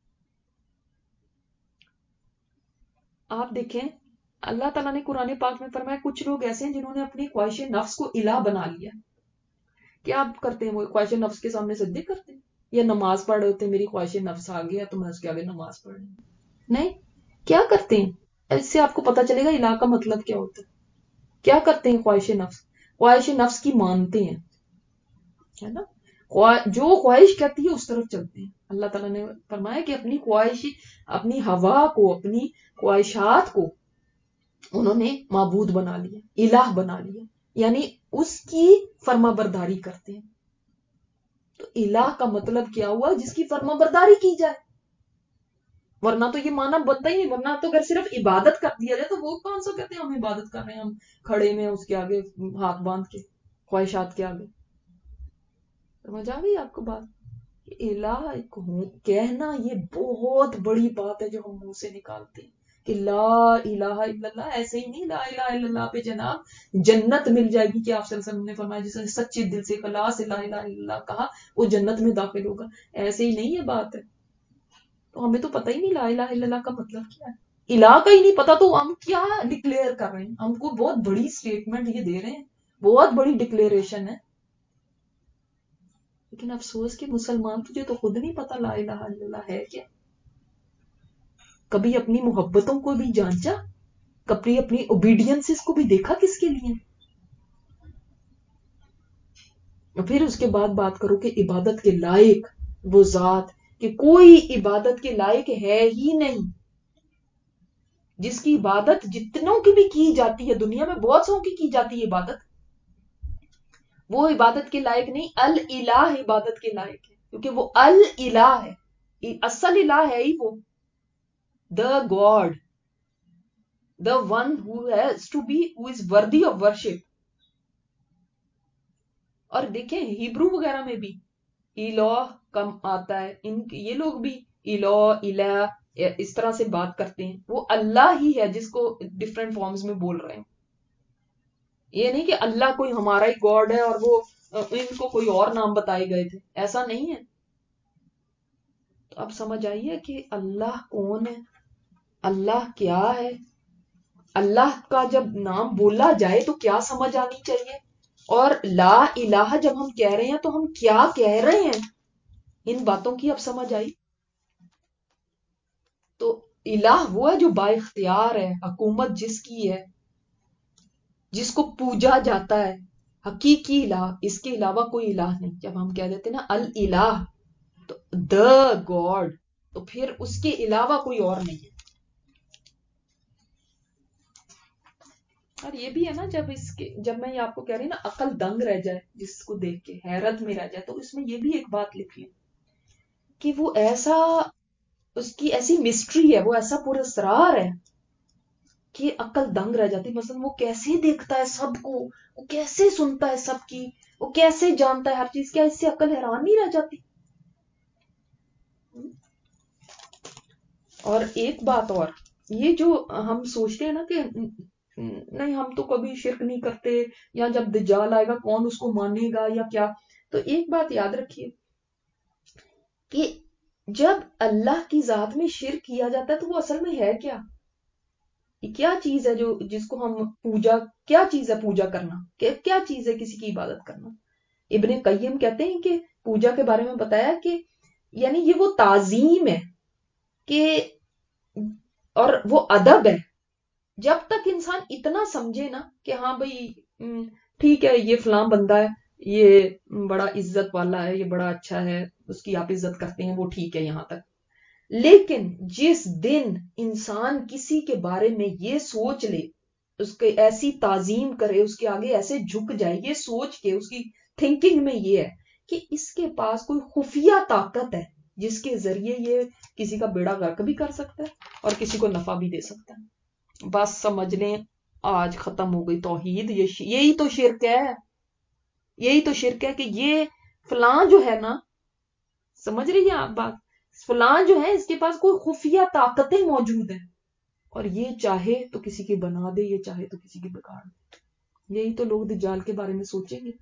S1: آپ دیکھیں اللہ تعالیٰ نے قرآن پاک میں فرمایا کچھ لوگ ایسے ہیں جنہوں نے اپنی خواہش نفس کو الہ بنا لیا. کیا آپ کرتے ہیں؟ وہ خواہش نفس کے سامنے سجدے کرتے ہیں یا نماز پڑھ رہے ہوتے ہیں، میری خواہش نفس آ گیا تو میں اس کے آگے نماز پڑھ رہی ہوں؟ نہیں. کیا کرتے ہیں؟ اس سے آپ کو پتا چلے گا الہ کا مطلب کیا ہوتا ہے. کیا کرتے ہیں؟ خواہش نفس کی مانتے ہیں، ہے نا. جو خواہش کہتی ہے اس طرف چلتے ہیں. اللہ تعالیٰ نے فرمایا کہ اپنی خواہش، اپنی ہوا کو، اپنی خواہشات کو انہوں نے معبود بنا لیا، الہ بنا لیا، یعنی اس کی فرما برداری کرتے ہیں. تو الہ کا مطلب کیا ہوا؟ جس کی فرما برداری کی جائے. ورنہ تو یہ مانا بنتا ہی نہیں. ورنہ تو اگر صرف عبادت کر دیا جائے تو وہ کون سا کہتے ہیں ہم عبادت کر رہے ہیں، ہم کھڑے میں اس کے آگے ہاتھ باندھ کے خواہشات کے آگے. سمجھ آ گئی آپ کو بات؟ الہ کہنا یہ بہت بڑی بات ہے جو ہم منہ سے نکالتے ہیں کہ لا الہ الا اللہ ایسے ہی نہیں، لا الہ الا اللہ پہ جناب جنت مل جائے گی کہ آپ صلی اللہ علیہ وسلم نے فرمایا جس نے سچے دل سے اخلاص سے لا الہ الا اللہ کہا وہ جنت میں داخل ہوگا. ایسے ہی نہیں یہ بات ہے. تو ہمیں تو پتہ ہی نہیں لا الہ الا اللہ کا مطلب کیا ہے، الہ کا ہی نہیں پتا تو ہم کیا ڈکلیئر کر رہے ہیں. ہم کو بہت بڑی سٹیٹمنٹ یہ دے رہے ہیں، بہت بڑی ڈکلیریشن ہے، لیکن افسوس کہ مسلمان تجھے تو خود نہیں پتا لا الہ الا اللہ ہے کیا. کبھی اپنی محبتوں کو بھی جانچا، کبھی اپنی اوبیڈینس کو بھی دیکھا کس کے لیے. اور پھر اس کے بعد بات کرو کہ عبادت کے لائق وہ ذات کہ کوئی عبادت کے لائق ہے ہی نہیں، جس کی عبادت جتنوں کی بھی کی جاتی ہے دنیا میں بہت سو کی جاتی ہے عبادت، وہ عبادت کے لائق نہیں. الہ عبادت کے لائق ہے کیونکہ وہ الہ ہے، اصل الہ ہے ہی وہ، the God, the one who is worthy of worship. اور دیکھیں ہیبرو وغیرہ میں بھی الہ کم آتا ہے، یہ لوگ بھی الہ اس طرح سے بات کرتے ہیں، وہ اللہ ہی ہے جس کو ڈفرینٹ فارمز میں بول رہے ہیں. یہ نہیں کہ اللہ کوئی ہمارا ہی گاڈ ہے اور وہ ان کو کوئی اور نام بتائے گئے تھے، ایسا نہیں ہے. تو اب سمجھ آئیے کہ اللہ کون ہے، اللہ کیا ہے، اللہ کا جب نام بولا جائے تو کیا سمجھ آنی چاہیے، اور لا الہ جب ہم کہہ رہے ہیں تو ہم کیا کہہ رہے ہیں، ان باتوں کی اب سمجھ آئی. تو الہ وہ ہے جو با اختیار ہے، حکومت جس کی ہے، جس کو پوجا جاتا ہے، حقیقی الہ، اس کے علاوہ کوئی الہ نہیں. جب ہم کہہ دیتے نا الہ تو the God، تو پھر اس کے علاوہ کوئی اور نہیں ہے. اور یہ بھی ہے نا جب میں یہ آپ کو کہہ رہی نا عقل دنگ رہ جائے جس کو دیکھ کے حیرت میں رہ جائے، تو اس میں یہ بھی ایک بات لکھی ہے کہ وہ ایسا، اس کی ایسی مسٹری ہے، وہ ایسا پراسرار ہے کہ عقل دنگ رہ جاتی. مثلا وہ کیسے دیکھتا ہے سب کو، وہ کیسے سنتا ہے سب کی، وہ کیسے جانتا ہے ہر چیز، کیا اس سے عقل حیران نہیں رہ جاتی. اور ایک بات اور، یہ جو ہم سوچتے ہیں نا کہ نہیں ہم تو کبھی شرک نہیں کرتے، یا جب دجال آئے گا کون اس کو مانے گا یا کیا، تو ایک بات یاد رکھیے کہ جب اللہ کی ذات میں شرک کیا جاتا ہے تو وہ اصل میں ہے کیا، کیا چیز ہے جس کو ہم پوجا، کیا چیز ہے پوجا کرنا، کیا چیز ہے کسی کی عبادت کرنا. ابن قیم کہتے ہیں کہ پوجا کے بارے میں بتایا کہ یعنی یہ وہ تعظیم ہے کہ اور وہ ادب ہے. جب تک انسان اتنا سمجھے نا کہ ہاں بھائی ٹھیک ہے یہ فلاں بندہ ہے، یہ بڑا عزت والا ہے، یہ بڑا اچھا ہے، اس کی آپ عزت کرتے ہیں، وہ ٹھیک ہے یہاں تک. لیکن جس دن انسان کسی کے بارے میں یہ سوچ لے، اس کے ایسی تعظیم کرے، اس کے آگے ایسے جھک جائے، یہ سوچ کے اس کی تھنکنگ میں یہ ہے کہ اس کے پاس کوئی خفیہ طاقت ہے جس کے ذریعے یہ کسی کا بیڑا غرق بھی کر سکتا ہے اور کسی کو نفع بھی دے سکتا ہے. بس سمجھ لیں آج ختم ہو گئی توحید. یہی تو شرک ہے، یہی تو شرک ہے کہ یہ فلاں جو ہے نا، سمجھ رہی ہیں آپ بات، فلاں جو ہے اس کے پاس کوئی خفیہ طاقتیں موجود ہیں اور یہ چاہے تو کسی کی بنا دے، یہ چاہے تو کسی کی بگاڑ دے. یہی تو لوگ دجال کے بارے میں سوچیں گے،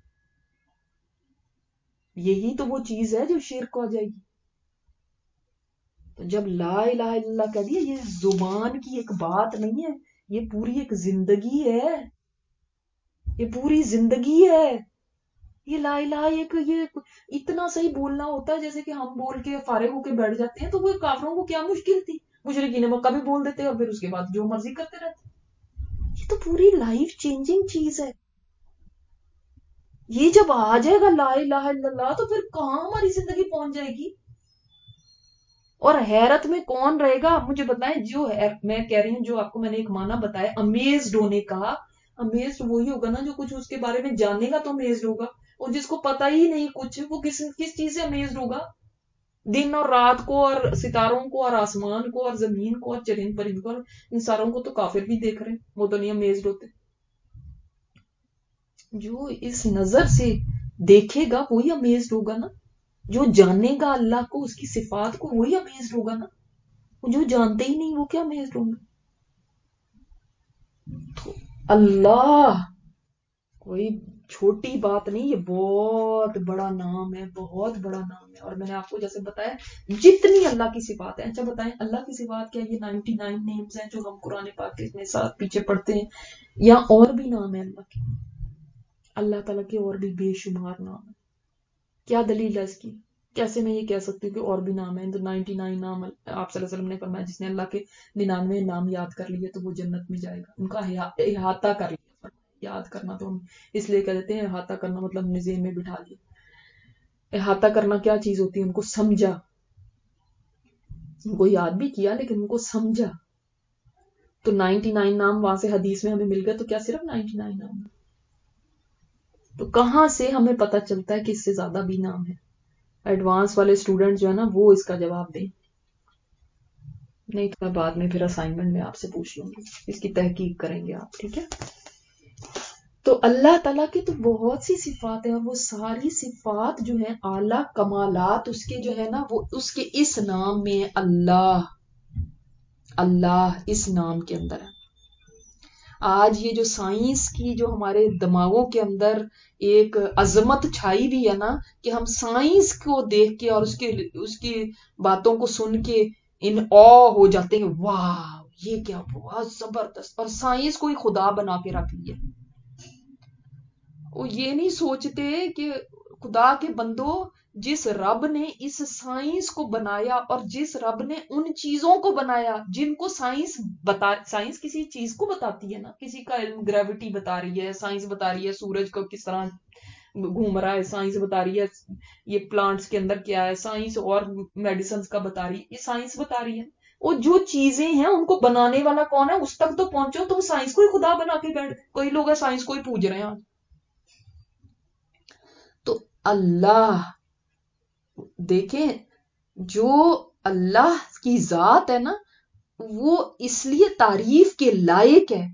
S1: یہی تو وہ چیز ہے جو شرک ہو جائے گی. تو جب لا الہ الا اللہ کہہ دیا، یہ زبان کی ایک بات نہیں ہے، یہ پوری ایک زندگی ہے، یہ پوری زندگی ہے. یہ لا الہ یہ اتنا صحیح بولنا ہوتا ہے جیسے کہ ہم بول کے فارغ ہو کے بیٹھ جاتے ہیں. تو وہ کافروں کو کیا مشکل تھی، مشرکین مکہ بھی بول دیتے اور پھر اس کے بعد جو مرضی کرتے رہتے. یہ تو پوری لائف چینجنگ چیز ہے. یہ جب آ جائے گا لا الہ الا اللہ تو پھر کہاں ہماری زندگی پہنچ جائے گی. اور حیرت میں کون رہے گا مجھے بتائیں، جو میں کہہ رہی ہوں جو آپ کو میں نے ایک معنی بتایا امیزڈ ہونے کا، امیزڈ وہی ہوگا نا جو کچھ اس کے بارے میں جانے گا تو امیزڈ ہوگا، اور جس کو پتا ہی نہیں کچھ وہ کس چیز سے امیزڈ ہوگا. دن اور رات کو اور ستاروں کو اور آسمان کو اور زمین کو اور چرند پرند کو اور ان ساروں کو تو کافر بھی دیکھ رہے ہیں، وہ تو نہیں امیزڈ ہوتے. جو اس نظر سے دیکھے گا وہی امیزڈ ہوگا نا، جو جانے گا اللہ کو، اس کی صفات کو، وہی امیزڈ ہوگا نا. جو جانتے ہی نہیں وہ کیا امیزڈ ہوں گے. تو اللہ کوئی چھوٹی بات نہیں، یہ بہت بڑا نام ہے، بہت بڑا نام ہے. اور میں نے آپ کو جیسے بتایا جتنی اللہ کی صفات ہے. اچھا بتائیں اللہ کی صفات کیا یہ 99 نیمز ہیں جو ہم قرآن پاک میں ساتھ پیچھے پڑھتے ہیں، یا اور بھی نام ہے اللہ کے؟ اللہ تعالیٰ کے اور بھی بے شمار نام ہیں. کیا دلیل ہے اس کی؟ کیسے میں یہ کہہ سکتی ہوں کہ اور بھی نام ہیں؟ تو 99 نام آپ صلی اللہ علیہ وسلم نے فرمایا جس نے اللہ کے 99 نام یاد کر لیے تو وہ جنت میں جائے گا. ان کا احاطہ کر لیا. یاد کرنا تو ہم اس لیے کہتے ہیں احاطہ کرنا مطلب ہم نے ذہن میں بٹھا لیا. احاطہ کرنا کیا چیز ہوتی ہے؟ ان کو سمجھا، ان کو یاد بھی کیا لیکن ان کو سمجھا. تو 99 نام وہاں سے حدیث میں ہمیں مل گئے تو کیا صرف 99 نام؟ تو کہاں سے ہمیں پتہ چلتا ہے کہ اس سے زیادہ بھی نام ہے؟ ایڈوانس والے اسٹوڈنٹ جو ہے نا وہ اس کا جواب دیں، نہیں تو میں بعد میں پھر اسائنمنٹ میں آپ سے پوچھ لوں گی، اس کی تحقیق کریں گے آپ. ٹھیک ہے؟ تو اللہ تعالیٰ کی تو بہت سی صفات ہیں، اور وہ ساری صفات جو ہیں اعلیٰ کمالات اس کے جو ہے نا وہ اس کے اس نام میں اللہ. اللہ اس نام کے اندر ہے. آج یہ جو سائنس کی جو ہمارے دماغوں کے اندر ایک عظمت چھائی بھی ہے نا کہ ہم سائنس کو دیکھ کے اور اس کی باتوں کو سن کے ان ہو جاتے ہیں، واہ یہ کیا بہت زبردست. اور سائنس کو ہی خدا بنا کے رکھ لیا. وہ یہ نہیں سوچتے کہ خدا کے بندو جس رب نے اس سائنس کو بنایا اور جس رب نے ان چیزوں کو بنایا جن کو سائنس کسی چیز کو بتاتی ہے نا، کسی کا علم گریوٹی بتا رہی ہے، سائنس بتا رہی ہے سورج کو کس طرح گھوم رہا ہے، سائنس بتا رہی ہے یہ پلانٹس کے اندر کیا ہے، سائنس اور میڈیسنز کا بتا رہی ہے، یہ سائنس بتا رہی ہے. وہ جو چیزیں ہیں ان کو بنانے والا کون ہے اس تک تو پہنچو. تم سائنس کو ہی خدا بنا کے بیٹھ گئے. کوئی لوگ سائنس کو ہی پوج رہے ہیں. تو اللہ دیکھیں جو اللہ کی ذات ہے نا وہ اس لیے تعریف کے لائق ہے.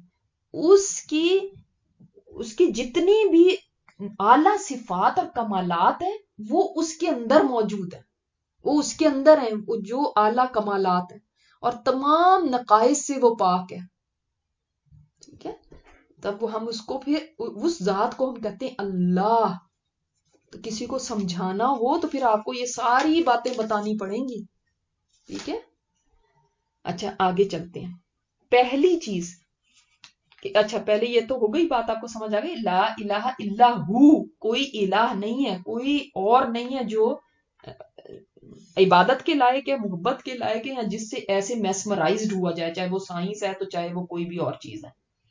S1: اس کی جتنی بھی اعلی صفات اور کمالات ہیں وہ اس کے اندر موجود ہیں، وہ اس کے اندر ہیں، وہ جو اعلی کمالات ہیں اور تمام نقائص سے وہ پاک ہے. ٹھیک ہے؟ تب ہم اس کو پھر اس ذات کو ہم کہتے ہیں اللہ. تو کسی کو سمجھانا ہو تو پھر آپ کو یہ ساری باتیں بتانی پڑیں گی. ٹھیک ہے؟ اچھا آگے چلتے ہیں. پہلی چیز اچھا پہلے یہ تو ہو گئی بات، آپ کو سمجھ آ گئی. لا الہ الا ہو، کوئی الہ نہیں ہے، کوئی اور نہیں ہے جو عبادت کے لائق ہے، محبت کے لائق ہے، یا جس سے ایسے میسمرائزڈ ہوا جائے، چاہے وہ سائنس ہے تو چاہے وہ کوئی بھی اور چیز ہے،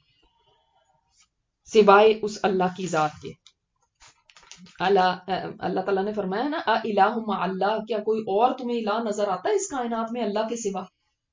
S1: سوائے اس اللہ کی ذات کے. اللہ تعالیٰ نے فرمایا نا الہ مع اللہ، کیا کوئی اور تمہیں الہ نظر آتا ہے اس کائنات میں اللہ کے سوا؟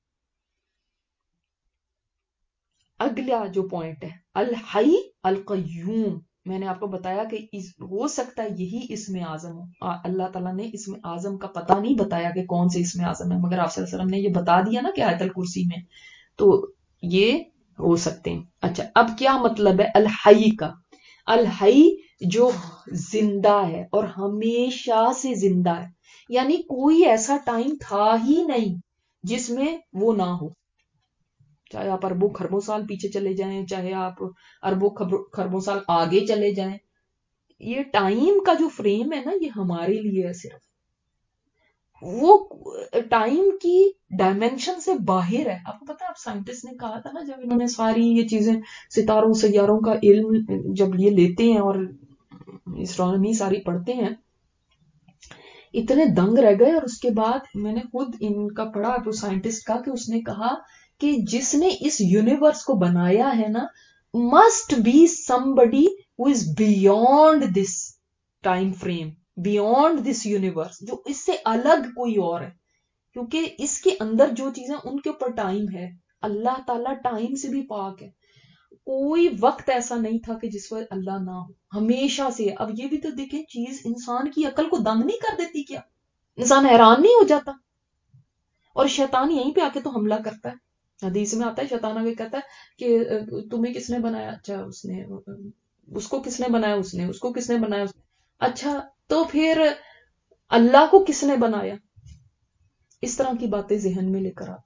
S1: اگلا جو پوائنٹ ہے الحی القیوم، میں نے آپ کو بتایا کہ ہو سکتا ہے یہی اسم اعظم ہو. اللہ تعالیٰ نے اسم اعظم کا پتہ نہیں بتایا کہ کون سے اسم اعظم ہے، مگر آپ صلی اللہ علیہ وسلم نے یہ بتا دیا نا کہ آیت الکرسی میں، تو یہ ہو سکتے ہیں. اچھا اب کیا مطلب ہے الحی کا؟ الحی جو زندہ ہے اور ہمیشہ سے زندہ ہے، یعنی کوئی ایسا ٹائم تھا ہی نہیں جس میں وہ نہ ہو. چاہے آپ اربوں خربوں سال پیچھے چلے جائیں، چاہے آپ اربوں خربوں سال آگے چلے جائیں، یہ ٹائم کا جو فریم ہے نا یہ ہمارے لیے ہے صرف. وہ ٹائم کی ڈائمینشن سے باہر ہے. آپ کو پتا ہے آپ سائنٹسٹ نے کہا تھا نا جب انہوں نے ساری یہ چیزیں ستاروں سیاروں کا علم جب یہ لیتے ہیں اور اسٹرانومی ساری پڑھتے ہیں اتنے دنگ رہ گئے. اور اس کے بعد میں نے خود ان کا پڑھا تو سائنٹسٹ کا کہ اس نے کہا کہ جس نے اس یونیورس کو بنایا ہے نا must be somebody who is beyond this time frame, beyond this universe, جو اس سے الگ کوئی اور ہے. کیونکہ اس کے اندر جو چیزیں ان کے اوپر ٹائم ہے، اللہ تعالیٰ ٹائم سے بھی پاک ہے. کوئی وقت ایسا نہیں تھا کہ جس پر اللہ نہ ہو، ہمیشہ سے. اب یہ بھی تو دیکھیں چیز انسان کی عقل کو دنگ نہیں کر دیتی کیا؟ انسان حیران نہیں ہو جاتا؟ اور شیطان یہیں پہ آ کے تو حملہ کرتا ہے. حدیث میں آتا ہے شیطان آگے کہتا ہے کہ تمہیں کس نے بنایا؟ اچھا اس کو کس نے بنایا؟ اس کو کس نے بنایا؟ اچھا تو پھر اللہ کو کس نے بنایا؟ اس طرح کی باتیں ذہن میں لے کر آتا ہے.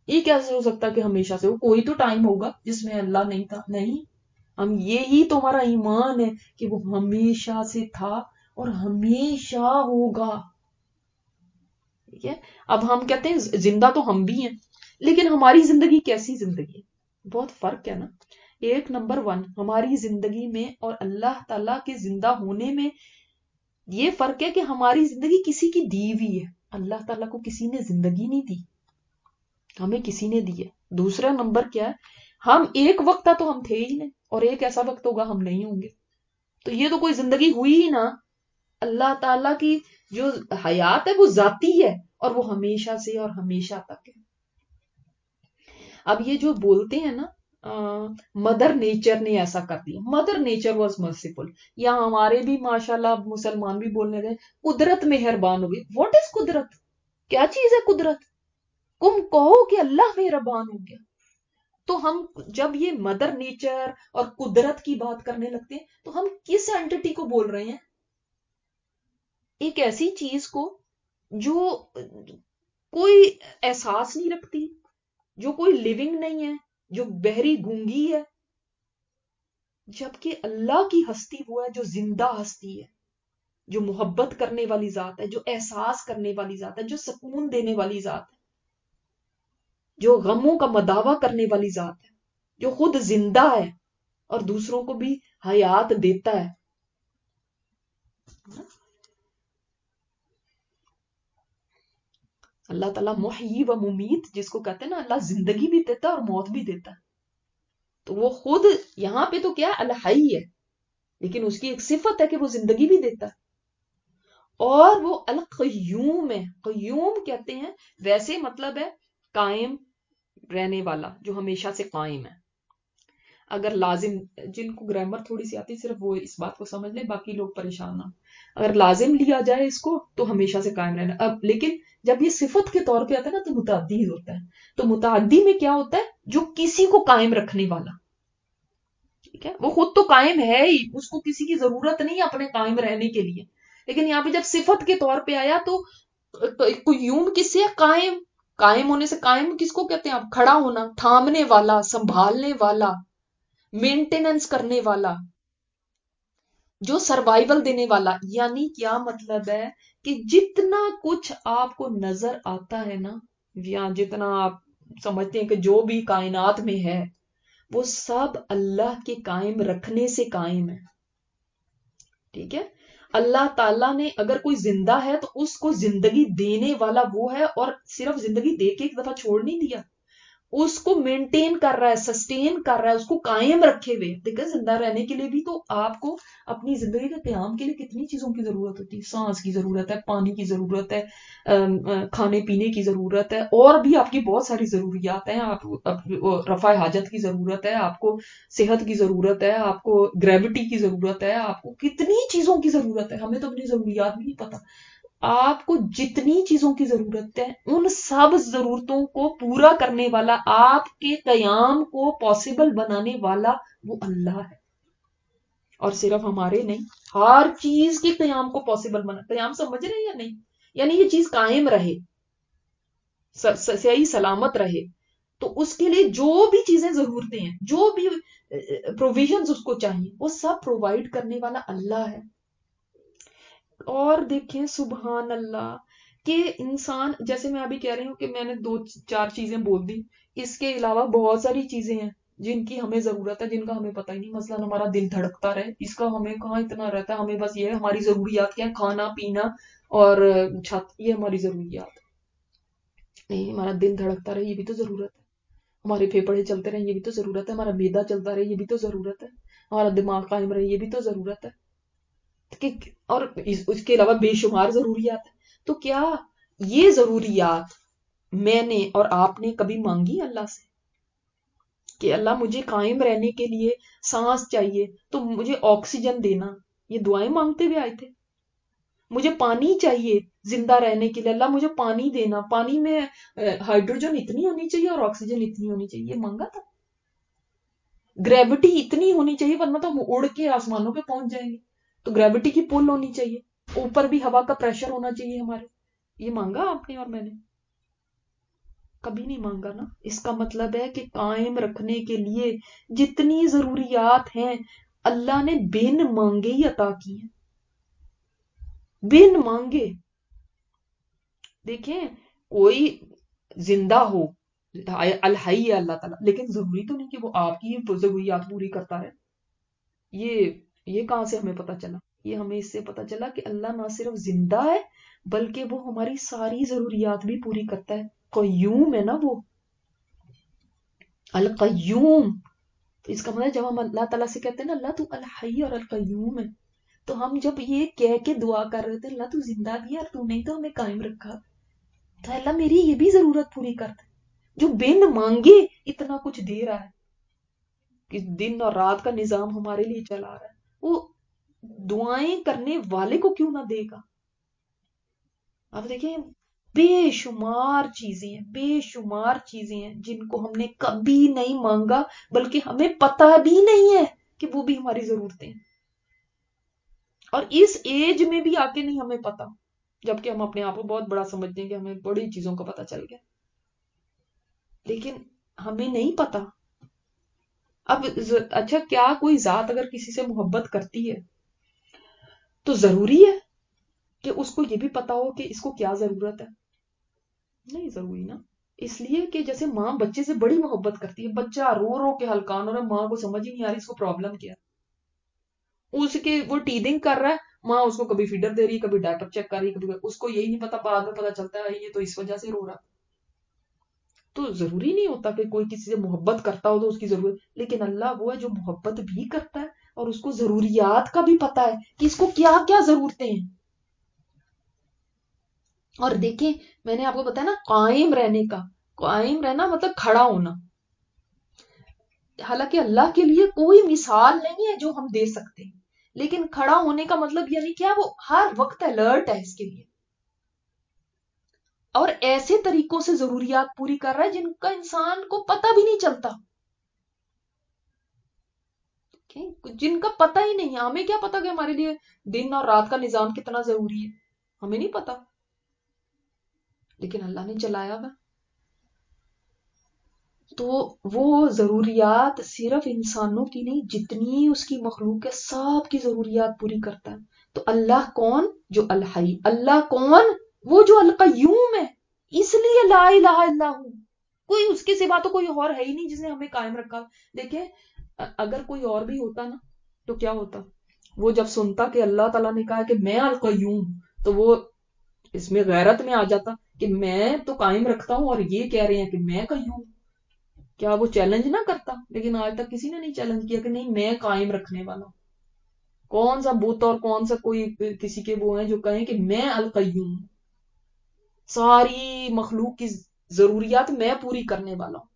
S1: یہ کیسے ہو سکتا کہ ہمیشہ سے ہو؟ کوئی تو ٹائم ہوگا جس میں اللہ نہیں تھا. نہیں، ہم یہی تو ہمارا ایمان ہے کہ وہ ہمیشہ سے تھا اور ہمیشہ ہوگا. ٹھیک ہے. اب ہم کہتے ہیں زندہ تو ہم بھی ہیں، لیکن ہماری زندگی کیسی زندگی ہے؟ بہت فرق ہے نا. ایک نمبر ون ہماری زندگی میں اور اللہ تعالی کے زندہ ہونے میں یہ فرق ہے کہ ہماری زندگی کسی کی دی ہوئی ہے. اللہ تعالیٰ کو کسی نے زندگی نہیں دی، ہمیں کسی نے دی ہے. دوسرا نمبر کیا ہے، ہم ایک وقت تھا تو ہم تھے ہی نہیں، اور ایک ایسا وقت ہوگا ہم نہیں ہوں گے. تو یہ تو کوئی زندگی ہوئی ہی نا. اللہ تعالیٰ کی جو حیات ہے وہ ذاتی ہے اور وہ ہمیشہ سے اور ہمیشہ تک ہے. اب یہ جو بولتے ہیں نا مدر نیچر نے ایسا کر دیا، مدر نیچر واز مرسیفل، یا ہمارے بھی ماشاءاللہ مسلمان بھی بولنے گئے قدرت مہربان ہو گئی. واٹ از قدرت؟ کیا چیز ہے قدرت؟ تم کہو کہ اللہ مہربان ہو گیا. تو ہم جب یہ مدر نیچر اور قدرت کی بات کرنے لگتے ہیں تو ہم کس اینٹی کو بول رہے ہیں؟ ایک ایسی چیز کو جو کوئی احساس نہیں رکھتی، جو کوئی لیونگ نہیں ہے، جو بہری گونگی ہے. جبکہ اللہ کی ہستی وہ ہے جو زندہ ہستی ہے، جو محبت کرنے والی ذات ہے، جو احساس کرنے والی ذات ہے، جو سکون دینے والی ذات ہے، جو غموں کا مداوع کرنے والی ذات ہے، جو خود زندہ ہے اور دوسروں کو بھی حیات دیتا ہے. اللہ تعالیٰ محیی و ممیت جس کو کہتے ہیں نا، اللہ زندگی بھی دیتا ہے اور موت بھی دیتا ہے. تو وہ خود یہاں پہ تو کیا الحی ہے، لیکن اس کی ایک صفت ہے کہ وہ زندگی بھی دیتا ہے. اور وہ القیوم ہے. قیوم کہتے ہیں ویسے مطلب ہے قائم رہنے والا، جو ہمیشہ سے قائم ہے. اگر لازم، جن کو گرامر تھوڑی سی آتی صرف وہ اس بات کو سمجھ لیں، باقی لوگ پریشان نہ. اگر لازم لیا جائے اس کو تو ہمیشہ سے قائم رہنا. اب لیکن جب یہ صفت کے طور پہ آتا ہے نا تو متعدی ہوتا ہے. تو متعدی میں کیا ہوتا ہے؟ جو کسی کو قائم رکھنے والا. ٹھیک ہے، وہ خود تو قائم ہے ہی، اس کو کسی کی ضرورت نہیں اپنے قائم رہنے کے لیے. لیکن یہاں پہ جب صفت کے طور پہ آیا تو قیوم کس سے؟ قائم. قائم ہونے سے، قائم کس کو کہتے ہیں آپ؟ کھڑا ہونا، تھامنے والا، سنبھالنے والا، مینٹیننس کرنے والا، جو سروائیول دینے والا. یعنی کیا مطلب ہے کہ جتنا کچھ آپ کو نظر آتا ہے نا، یا جتنا آپ سمجھتے ہیں کہ جو بھی کائنات میں ہے وہ سب اللہ کے قائم رکھنے سے قائم ہے. ٹھیک ہے. اللہ تعالیٰ نے اگر کوئی زندہ ہے تو اس کو زندگی دینے والا وہ ہے، اور صرف زندگی دے کے ایک دفعہ چھوڑ نہیں دیا، اس کو مینٹین کر رہا ہے، سسٹین کر رہا ہے، اس کو قائم رکھے ہوئے. دیکھیں زندہ رہنے کے لیے بھی تو آپ کو اپنی زندگی کے قیام کے لیے کتنی چیزوں کی ضرورت ہوتی ہے. سانس کی ضرورت ہے، پانی کی ضرورت ہے، کھانے پینے کی ضرورت ہے، اور بھی آپ کی بہت ساری ضروریات ہیں. آپ رفع حاجت کی ضرورت ہے، آپ کو صحت کی ضرورت ہے، آپ کو گریوٹی کی ضرورت ہے، آپ کو کتنی چیزوں کی ضرورت ہے. ہمیں تو اپنی ضروریات بھی نہیں پتا. آپ کو جتنی چیزوں کی ضرورت ہے ان سب ضرورتوں کو پورا کرنے والا، آپ کے قیام کو پاسبل بنانے والا وہ اللہ ہے. اور صرف ہمارے نہیں، ہر چیز کے قیام کو پاسبل بنا. قیام سمجھ رہے ہیں یا نہیں؟ یعنی یہ چیز قائم رہے، صحیح سلامت رہے، تو اس کے لیے جو بھی چیزیں ضرورتیں ہیں، جو بھی پروویژنز اس کو چاہیے، وہ سب پرووائڈ کرنے والا اللہ ہے. اور دیکھیں سبحان اللہ کہ انسان، جیسے میں ابھی کہہ رہی ہوں کہ میں نے 2-4 چیزیں بول دی، اس کے علاوہ بہت ساری چیزیں ہیں جن کی ہمیں ضرورت ہے، جن کا ہمیں پتہ ہی نہیں. مثلا ہمارا دل دھڑکتا رہے، اس کا ہمیں کہاں اتنا رہتا ہے. ہمیں بس یہ ہے ہماری ضروریات کیا ہیں، کھانا پینا اور چھت، یہ ہماری ضروریات. نہیں، ہمارا دل دھڑکتا رہے یہ بھی تو ضرورت ہے. ہمارے پھیپڑے چلتے رہے یہ بھی تو ضرورت ہے. ہمارا معدہ چلتا رہے یہ بھی تو ضرورت ہے. ہمارا دماغ قائم رہے یہ بھی تو ضرورت ہے. اور اس کے علاوہ بے شمار ضروریات ہیں. تو کیا یہ ضروریات میں نے اور آپ نے کبھی مانگی اللہ سے کہ اللہ مجھے قائم رہنے کے لیے سانس چاہیے تو مجھے آکسیجن دینا؟ یہ دعائیں مانگتے ہوئے آئے تھے. مجھے پانی چاہیے زندہ رہنے کے لیے، اللہ مجھے پانی دینا، پانی میں ہائیڈروجن اتنی ہونی چاہیے اور آکسیجن اتنی ہونی چاہیے. یہ مانگا تھا. گریوٹی اتنی ہونی چاہیے ورنہ تو ہم اڑ کے آسمانوں پہ پہنچ جائیں گے. تو گریوٹی کی پل ہونی چاہیے، اوپر بھی ہوا کا پریشر ہونا چاہیے ہمارے. یہ مانگا آپ نے اور میں نے. کبھی نہیں مانگا نا. اس کا مطلب ہے کہ قائم رکھنے کے لیے جتنی ضروریات ہیں اللہ نے بن مانگے ہی عطا کی ہیں. بن مانگے. دیکھیں کوئی زندہ ہو، الحی ہے اللہ تعالیٰ، لیکن ضروری تو نہیں کہ وہ آپ کی ضروریات پوری کرتا ہے. یہ یہ کہاں سے ہمیں پتا چلا؟ یہ ہمیں اس سے پتا چلا کہ اللہ نہ صرف زندہ ہے بلکہ وہ ہماری ساری ضروریات بھی پوری کرتا ہے. قیوم ہے نا وہ، القیوم. تو اس کا مطلب جب ہم اللہ تعالیٰ سے کہتے ہیں نا اللہ تو الحی اور القیوم ہے، تو ہم جب یہ کہہ کے دعا کر رہے تھے اللہ تو زندہ بھی ہے اور تو نہیں تو ہمیں قائم رکھا، تو اللہ میری یہ بھی ضرورت پوری کرتا ہے. جو بن مانگے اتنا کچھ دے رہا ہے کہ دن اور رات کا نظام ہمارے لیے چلا رہا ہے، وہ دعائیں کرنے والے کو کیوں نہ دے گا؟ آپ دیکھیں بے شمار چیزیں ہیں، بے شمار چیزیں ہیں جن کو ہم نے کبھی نہیں مانگا بلکہ ہمیں پتہ بھی نہیں ہے کہ وہ بھی ہماری ضرورتیں ہیں، اور اس ایج میں بھی آ کے نہیں ہمیں پتا، جبکہ ہم اپنے آپ کو بہت بڑا سمجھتے ہیں کہ ہمیں بڑی چیزوں کا پتہ چل گیا، لیکن ہمیں نہیں پتا. اب اچھا کیا کوئی ذات اگر کسی سے محبت کرتی ہے تو ضروری ہے کہ اس کو یہ بھی پتا ہو کہ اس کو کیا ضرورت ہے؟ نہیں ضروری نا. اس لیے کہ جیسے ماں بچے سے بڑی محبت کرتی ہے، بچہ رو رو کے ہلکان ہو رہا ہے، ماں کو سمجھ ہی نہیں آ رہی اس کو پرابلم کیا ہے، اس کے وہ ٹیدنگ کر رہا ہے، ماں اس کو کبھی فیڈر دے رہی ہے، کبھی ڈائپر چیک کر رہی ہے، کبھی اس کو یہی نہیں پتا، بعد میں پتا چلتا ہے یہ تو اس وجہ سے رو رہا. تو ضروری نہیں ہوتا کہ کوئی کسی سے محبت کرتا ہو تو اس کی ضرورت، لیکن اللہ وہ ہے جو محبت بھی کرتا ہے اور اس کو ضروریات کا بھی پتا ہے کہ اس کو کیا کیا ضرورتیں ہیں. اور دیکھیں میں نے آپ کو بتایا نا قائم رہنے کا، قائم رہنا مطلب کھڑا ہونا. حالانکہ اللہ کے لیے کوئی مثال نہیں ہے جو ہم دے سکتے ہیں، لیکن کھڑا ہونے کا مطلب یعنی کیا، وہ ہر وقت الرٹ ہے اس کے لیے اور ایسے طریقوں سے ضروریات پوری کر رہا ہے جن کا انسان کو پتہ بھی نہیں چلتا، جن کا پتہ ہی نہیں ہے. ہمیں کیا پتا کہ ہمارے لیے دن اور رات کا نظام کتنا ضروری ہے، ہمیں نہیں پتا، لیکن اللہ نے چلایا ہوا. تو وہ ضروریات صرف انسانوں کی نہیں، جتنی اس کی مخلوق ہے سب کی ضروریات پوری کرتا ہے. تو اللہ کون؟ جو الحی. اللہ کون؟ وہ جو القیوم ہے. اس لیے لا الہ الا ہوں، کوئی اس کے سوا تو کوئی اور ہے ہی نہیں جس نے ہمیں قائم رکھا. دیکھیں اگر کوئی اور بھی ہوتا نا تو کیا ہوتا؟ وہ جب سنتا کہ اللہ تعالیٰ نے کہا کہ میں القیوم، تو وہ اس میں غیرت میں آ جاتا کہ میں تو قائم رکھتا ہوں اور یہ کہہ رہے ہیں کہ میں قیوم. کیا وہ چیلنج نہ کرتا؟ لیکن آج تک کسی نے نہیں چیلنج کیا کہ نہیں میں قائم رکھنے والا ہوں. کون سا بت اور کون سا کوئی کسی کے وہ ہیں جو کہیں کہ میں القیوم، ساری مخلوق کی ضروریات میں پوری کرنے والا ہوں.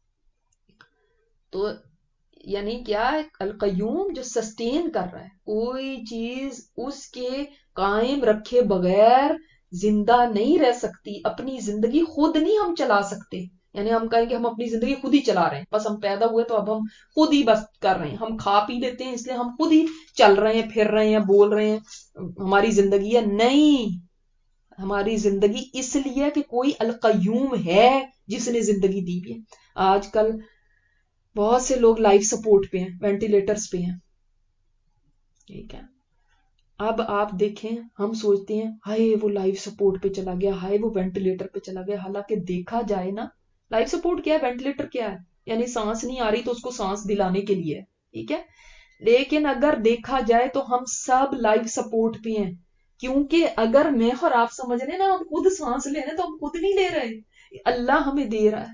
S1: تو یعنی کیا ہے؟ القیوم جو سسٹین کر رہا ہے، کوئی چیز اس کے قائم رکھے بغیر زندہ نہیں رہ سکتی. اپنی زندگی خود نہیں ہم چلا سکتے، یعنی ہم کہیں کہ ہم اپنی زندگی خود ہی چلا رہے ہیں، بس ہم پیدا ہوئے تو اب ہم خود ہی بس کر رہے ہیں، ہم کھا پی لیتے ہیں اس لیے ہم خود ہی چل رہے ہیں، پھر رہے ہیں، بول رہے ہیں، ہماری زندگی ہے. نہیں، ہماری زندگی اس لیے کہ کوئی القیوم ہے جس نے زندگی دی بھی ہے. آج کل بہت سے لوگ لائف سپورٹ پہ ہیں، وینٹیلیٹرز پہ ہیں، ٹھیک ہے. اب آپ دیکھیں ہم سوچتے ہیں ہائے وہ لائف سپورٹ پہ چلا گیا، ہائے وہ وینٹیلیٹر پہ چلا گیا. حالانکہ دیکھا جائے نا، لائف سپورٹ کیا ہے، وینٹیلیٹر کیا ہے، یعنی سانس نہیں آ رہی تو اس کو سانس دلانے کے لیے، ٹھیک ہے. لیکن اگر دیکھا جائے تو ہم سب لائف سپورٹ پہ ہیں، کیونکہ اگر میں اور آپ سمجھ رہے نا ہم خود سانس لے رہے ہیں تو ہم خود نہیں لے رہے، اللہ ہمیں دے رہا ہے.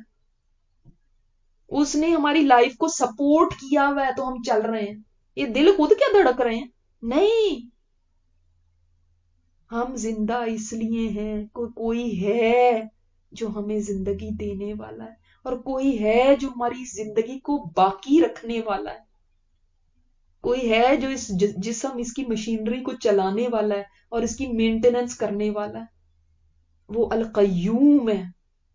S1: اس نے ہماری لائف کو سپورٹ کیا ہوا ہے تو ہم چل رہے ہیں. یہ دل خود کیا دھڑک رہے ہیں؟ نہیں، ہم زندہ اس لیے ہیں کوئی ہے جو ہمیں زندگی دینے والا ہے، اور کوئی ہے جو ہماری زندگی کو باقی رکھنے والا ہے، کوئی ہے جو اس جسم اس کی مشینری کو چلانے والا ہے اور اس کی مینٹیننس کرنے والا ہے. وہ القیوم ہے.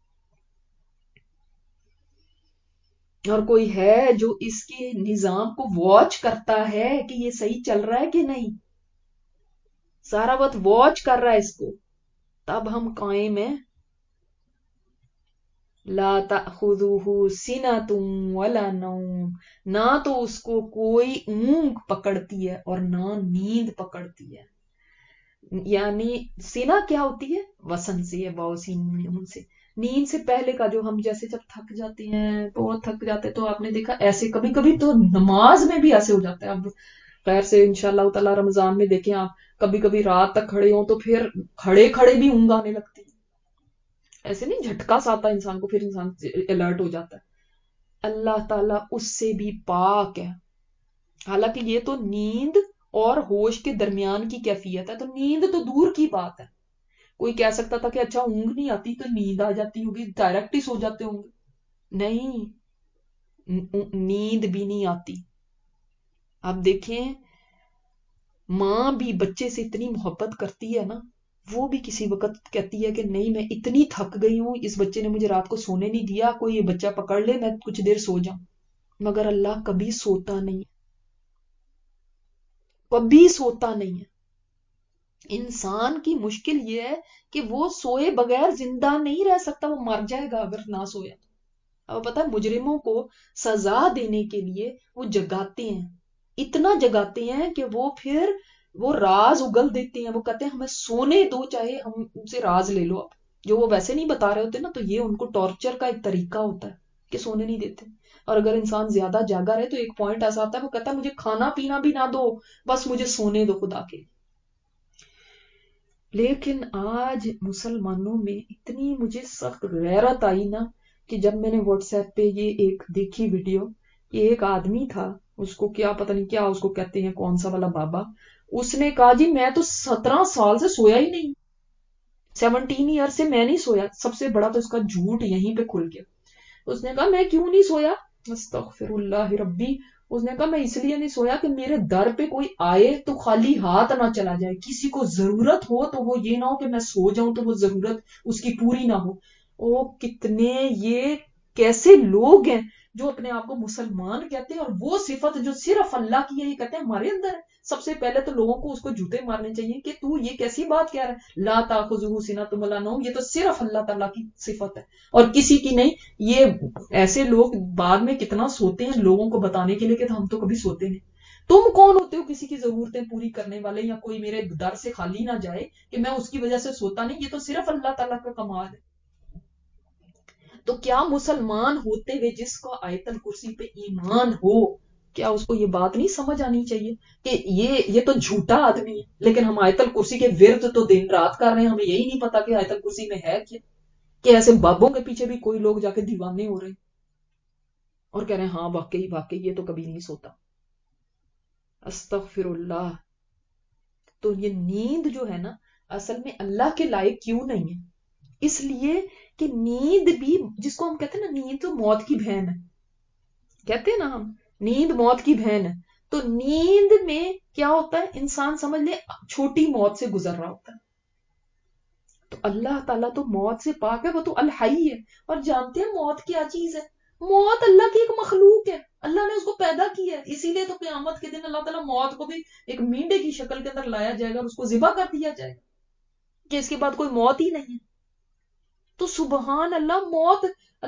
S1: اور کوئی ہے جو اس کے نظام کو واچ کرتا ہے کہ یہ صحیح چل رہا ہے کہ نہیں، سارا وقت واچ کر رہا ہے اس کو. تب ہم قائم ہیں. لا تأخذہ سنۃ ولا نوم، نہ تو اس کو کوئی اونگ پکڑتی ہے اور نہ نیند پکڑتی ہے. یعنی سینا کیا ہوتی ہے؟ وسن سے ہے، باؤسین نون سے. نیند سے پہلے کا جو ہم جیسے جب تھک جاتے ہیں، بہت تھک جاتے ہیں، تو آپ نے دیکھا ایسے کبھی کبھی تو نماز میں بھی ایسے ہو جاتا ہے. اب خیر سے انشاءاللہ تعالی رمضان میں دیکھیں آپ، کبھی کبھی رات تک کھڑے ہوں تو پھر کھڑے کھڑے بھی اونگ آنے لگتی ہے. ایسے نہیں جھٹکا سا آتا ہے انسان کو، پھر انسان الرٹ ہو جاتا ہے. اللہ تعالیٰ اس سے بھی پاک ہے. حالانکہ یہ تو نیند اور ہوش کے درمیان کی کیفیت ہے، تو نیند تو دور کی بات ہے. کوئی کہہ سکتا تھا کہ اچھا اونگ نہیں آتی تو نیند آ جاتی ہوگی، ڈائریکٹ ہی سو جاتے ہوں گے. نہیں، نیند بھی نہیں آتی. آپ دیکھیں ماں بھی بچے سے اتنی محبت کرتی ہے نا، وہ بھی کسی وقت کہتی ہے کہ نہیں میں اتنی تھک گئی ہوں، اس بچے نے مجھے رات کو سونے نہیں دیا، کوئی یہ بچہ پکڑ لے میں کچھ دیر سو جاؤں. مگر اللہ کبھی سوتا نہیں، کبھی سوتا نہیں ہے. انسان کی مشکل یہ ہے کہ وہ سوئے بغیر زندہ نہیں رہ سکتا، وہ مر جائے گا اگر نہ سویا. اب پتا ہے مجرموں کو سزا دینے کے لیے وہ جگاتے ہیں، اتنا جگاتے ہیں کہ وہ پھر وہ راز اگل دیتے ہیں. وہ کہتے ہیں ہمیں سونے دو، چاہے ہم سے راز لے لو. اب جو وہ ویسے نہیں بتا رہے ہوتے نا، تو یہ ان کو ٹارچر کا ایک طریقہ ہوتا ہے کہ سونے نہیں دیتے. اور اگر انسان زیادہ جاگا رہے تو ایک پوائنٹ ایسا آتا ہے وہ کہتا ہے مجھے کھانا پینا بھی نہ دو، بس مجھے سونے دو خدا کے. لیکن آج مسلمانوں میں اتنی مجھے سخت غیرت آئی نا کہ جب میں نے واٹس ایپ پہ یہ ایک دیکھی ویڈیو، یہ ایک آدمی تھا، اس کو کیا پتہ نہیں کیا اس کو کہتے ہیں، کون سا والا بابا، اس نے کہا جی میں تو 17 سال سے سویا ہی نہیں، 17 ایئر سے میں نہیں سویا. سب سے بڑا تو اس کا جھوٹ یہیں پہ کھل گیا. اس نے کہا میں کیوں نہیں سویا؟ استغفر اللہ ربی. اس نے کہا میں اس لیے نہیں سویا کہ میرے در پہ کوئی آئے تو خالی ہاتھ نہ چلا جائے، کسی کو ضرورت ہو تو وہ یہ نہ ہو کہ میں سو جاؤں تو وہ ضرورت اس کی پوری نہ ہو. او کتنے یہ کیسے لوگ ہیں جو اپنے آپ کو مسلمان کہتے ہیں، اور وہ صفت جو صرف اللہ کی ہے یہ کہتے ہیں ہمارے اندر ہے. سب سے پہلے تو لوگوں کو اس کو جوتے مارنے چاہیے کہ تو یہ کیسی بات کہہ رہا ہے، لا تاخذہ سنۃ ولا نوم، یہ تو صرف اللہ تعالیٰ کی صفت ہے اور کسی کی نہیں. یہ ایسے لوگ بعد میں کتنا سوتے ہیں لوگوں کو بتانے کے لیے کہ ہم تو کبھی سوتے نہیں. تم کون ہوتے ہو کسی کی ضرورتیں پوری کرنے والے، یا کوئی میرے در سے خالی نہ جائے کہ میں اس کی وجہ سے سوتا نہیں؟ یہ تو صرف اللہ تعالیٰ کا کمال ہے. تو کیا مسلمان ہوتے ہوئے جس کو آیت الکرسی پہ ایمان ہو، کیا اس کو یہ بات نہیں سمجھ آنی چاہیے کہ یہ تو جھوٹا آدمی ہے، لیکن ہم آیت الکرسی کے ورد تو دن رات کر رہے ہیں، ہمیں یہی نہیں پتا کہ آیت الکرسی میں ہے کیا، کہ ایسے بابوں کے پیچھے بھی کوئی لوگ جا کے دیوانے ہو رہے ہیں اور کہہ رہے ہیں ہاں واقعی واقعی یہ تو کبھی نہیں سوتا. استغفر اللہ. تو یہ نیند جو ہے نا اصل میں اللہ کے لائق کیوں نہیں ہے؟ اس لیے کہ نیند بھی، جس کو ہم کہتے ہیں نا نیند تو موت کی بہن ہے، کہتے ہیں نا ہم نیند موت کی بہن ہے. تو نیند میں کیا ہوتا ہے، انسان سمجھ لے چھوٹی موت سے گزر رہا ہوتا ہے. تو اللہ تعالیٰ تو موت سے پاک ہے، وہ تو الحی ہے. اور جانتے ہیں موت کیا چیز ہے؟ موت اللہ کی ایک مخلوق ہے، اللہ نے اس کو پیدا کیا ہے. اسی لیے تو قیامت کے دن اللہ تعالیٰ موت کو بھی ایک مینڈے کی شکل کے اندر لایا جائے گا اور اس کو ذبح کر دیا جائے گا کہ اس کے بعد کوئی موت ہی نہیں ہے. تو سبحان اللہ، موت،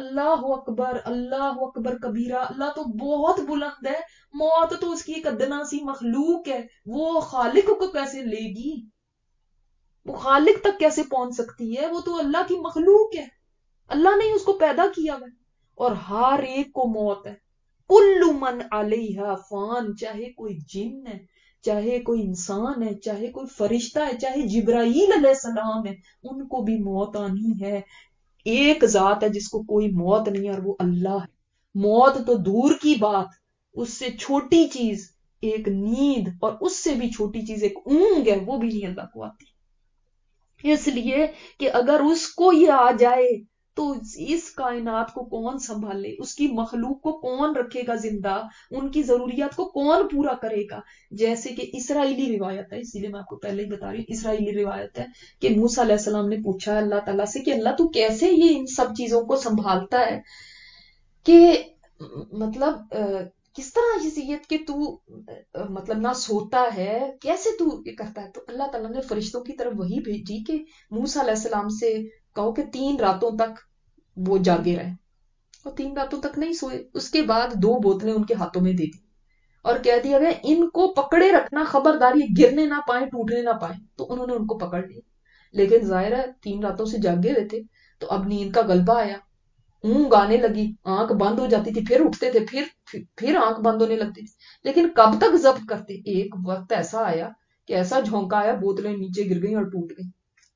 S1: اللہ اکبر کبیرہ، اللہ تو بہت بلند ہے. موت تو اس کی ایک ادنا سی مخلوق ہے، وہ خالق کو کیسے لے گی؟ وہ خالق تک کیسے پہنچ سکتی ہے؟ وہ تو اللہ کی مخلوق ہے، اللہ نے اس کو پیدا کیا ہے. اور ہر ایک کو موت ہے. کل من علیہا فان، چاہے کوئی جن ہے، چاہے کوئی انسان ہے، چاہے کوئی فرشتہ ہے، چاہے جبرائیل علیہ السلام ہے، ان کو بھی موت آنی ہے. ایک ذات ہے جس کو کوئی موت نہیں ہے اور وہ اللہ ہے. موت تو دور کی بات، اس سے چھوٹی چیز ایک نیند، اور اس سے بھی چھوٹی چیز ایک اونگ ہے، وہ بھی نہیں اللہ کو آتی. اس لیے کہ اگر اس کو یہ آ جائے تو اس کائنات کو کون سنبھالے، اس کی مخلوق کو کون رکھے گا زندہ، ان کی ضروریات کو کون پورا کرے گا. جیسے کہ اسرائیلی روایت ہے، اسی لیے میں آپ کو پہلے ہی بتا رہی ہوں، اسرائیلی روایت ہے کہ موسیٰ علیہ السلام نے پوچھا اللہ تعالیٰ سے کہ اللہ تو کیسے یہ ان سب چیزوں کو سنبھالتا ہے، کہ مطلب کس طرح حیثیت کہ تو مطلب نہ سوتا ہے، کیسے تو یہ کرتا ہے؟ تو اللہ تعالیٰ نے فرشتوں کی طرف وہی بھیجی کہ موسیٰ علیہ السلام سے کہو کہ 3 راتوں تک وہ جاگے رہے اور 3 راتوں تک نہیں سوئے. اس کے بعد 2 بوتلیں ان کے ہاتھوں میں دے دی اور کہہ دیا گیا ان کو پکڑے رکھنا، خبردار یہ گرنے نہ پائیں، ٹوٹنے نہ پائیں. تو انہوں نے ان کو پکڑ لیا. لیکن ظاہر ہے 3 راتوں سے جاگے ہوئے تھے تو اب نیند کا غلبہ آیا، اونگ آنے لگی، آنکھ بند ہو جاتی تھی، پھر اٹھتے تھے، پھر آنکھ بند ہونے لگتی تھی. لیکن کب تک ضبط کرتے؟ ایک وقت ایسا آیا کہ ایسا جھونکا آیا، بوتلیں نیچے گر گئیں اور ٹوٹ گئیں.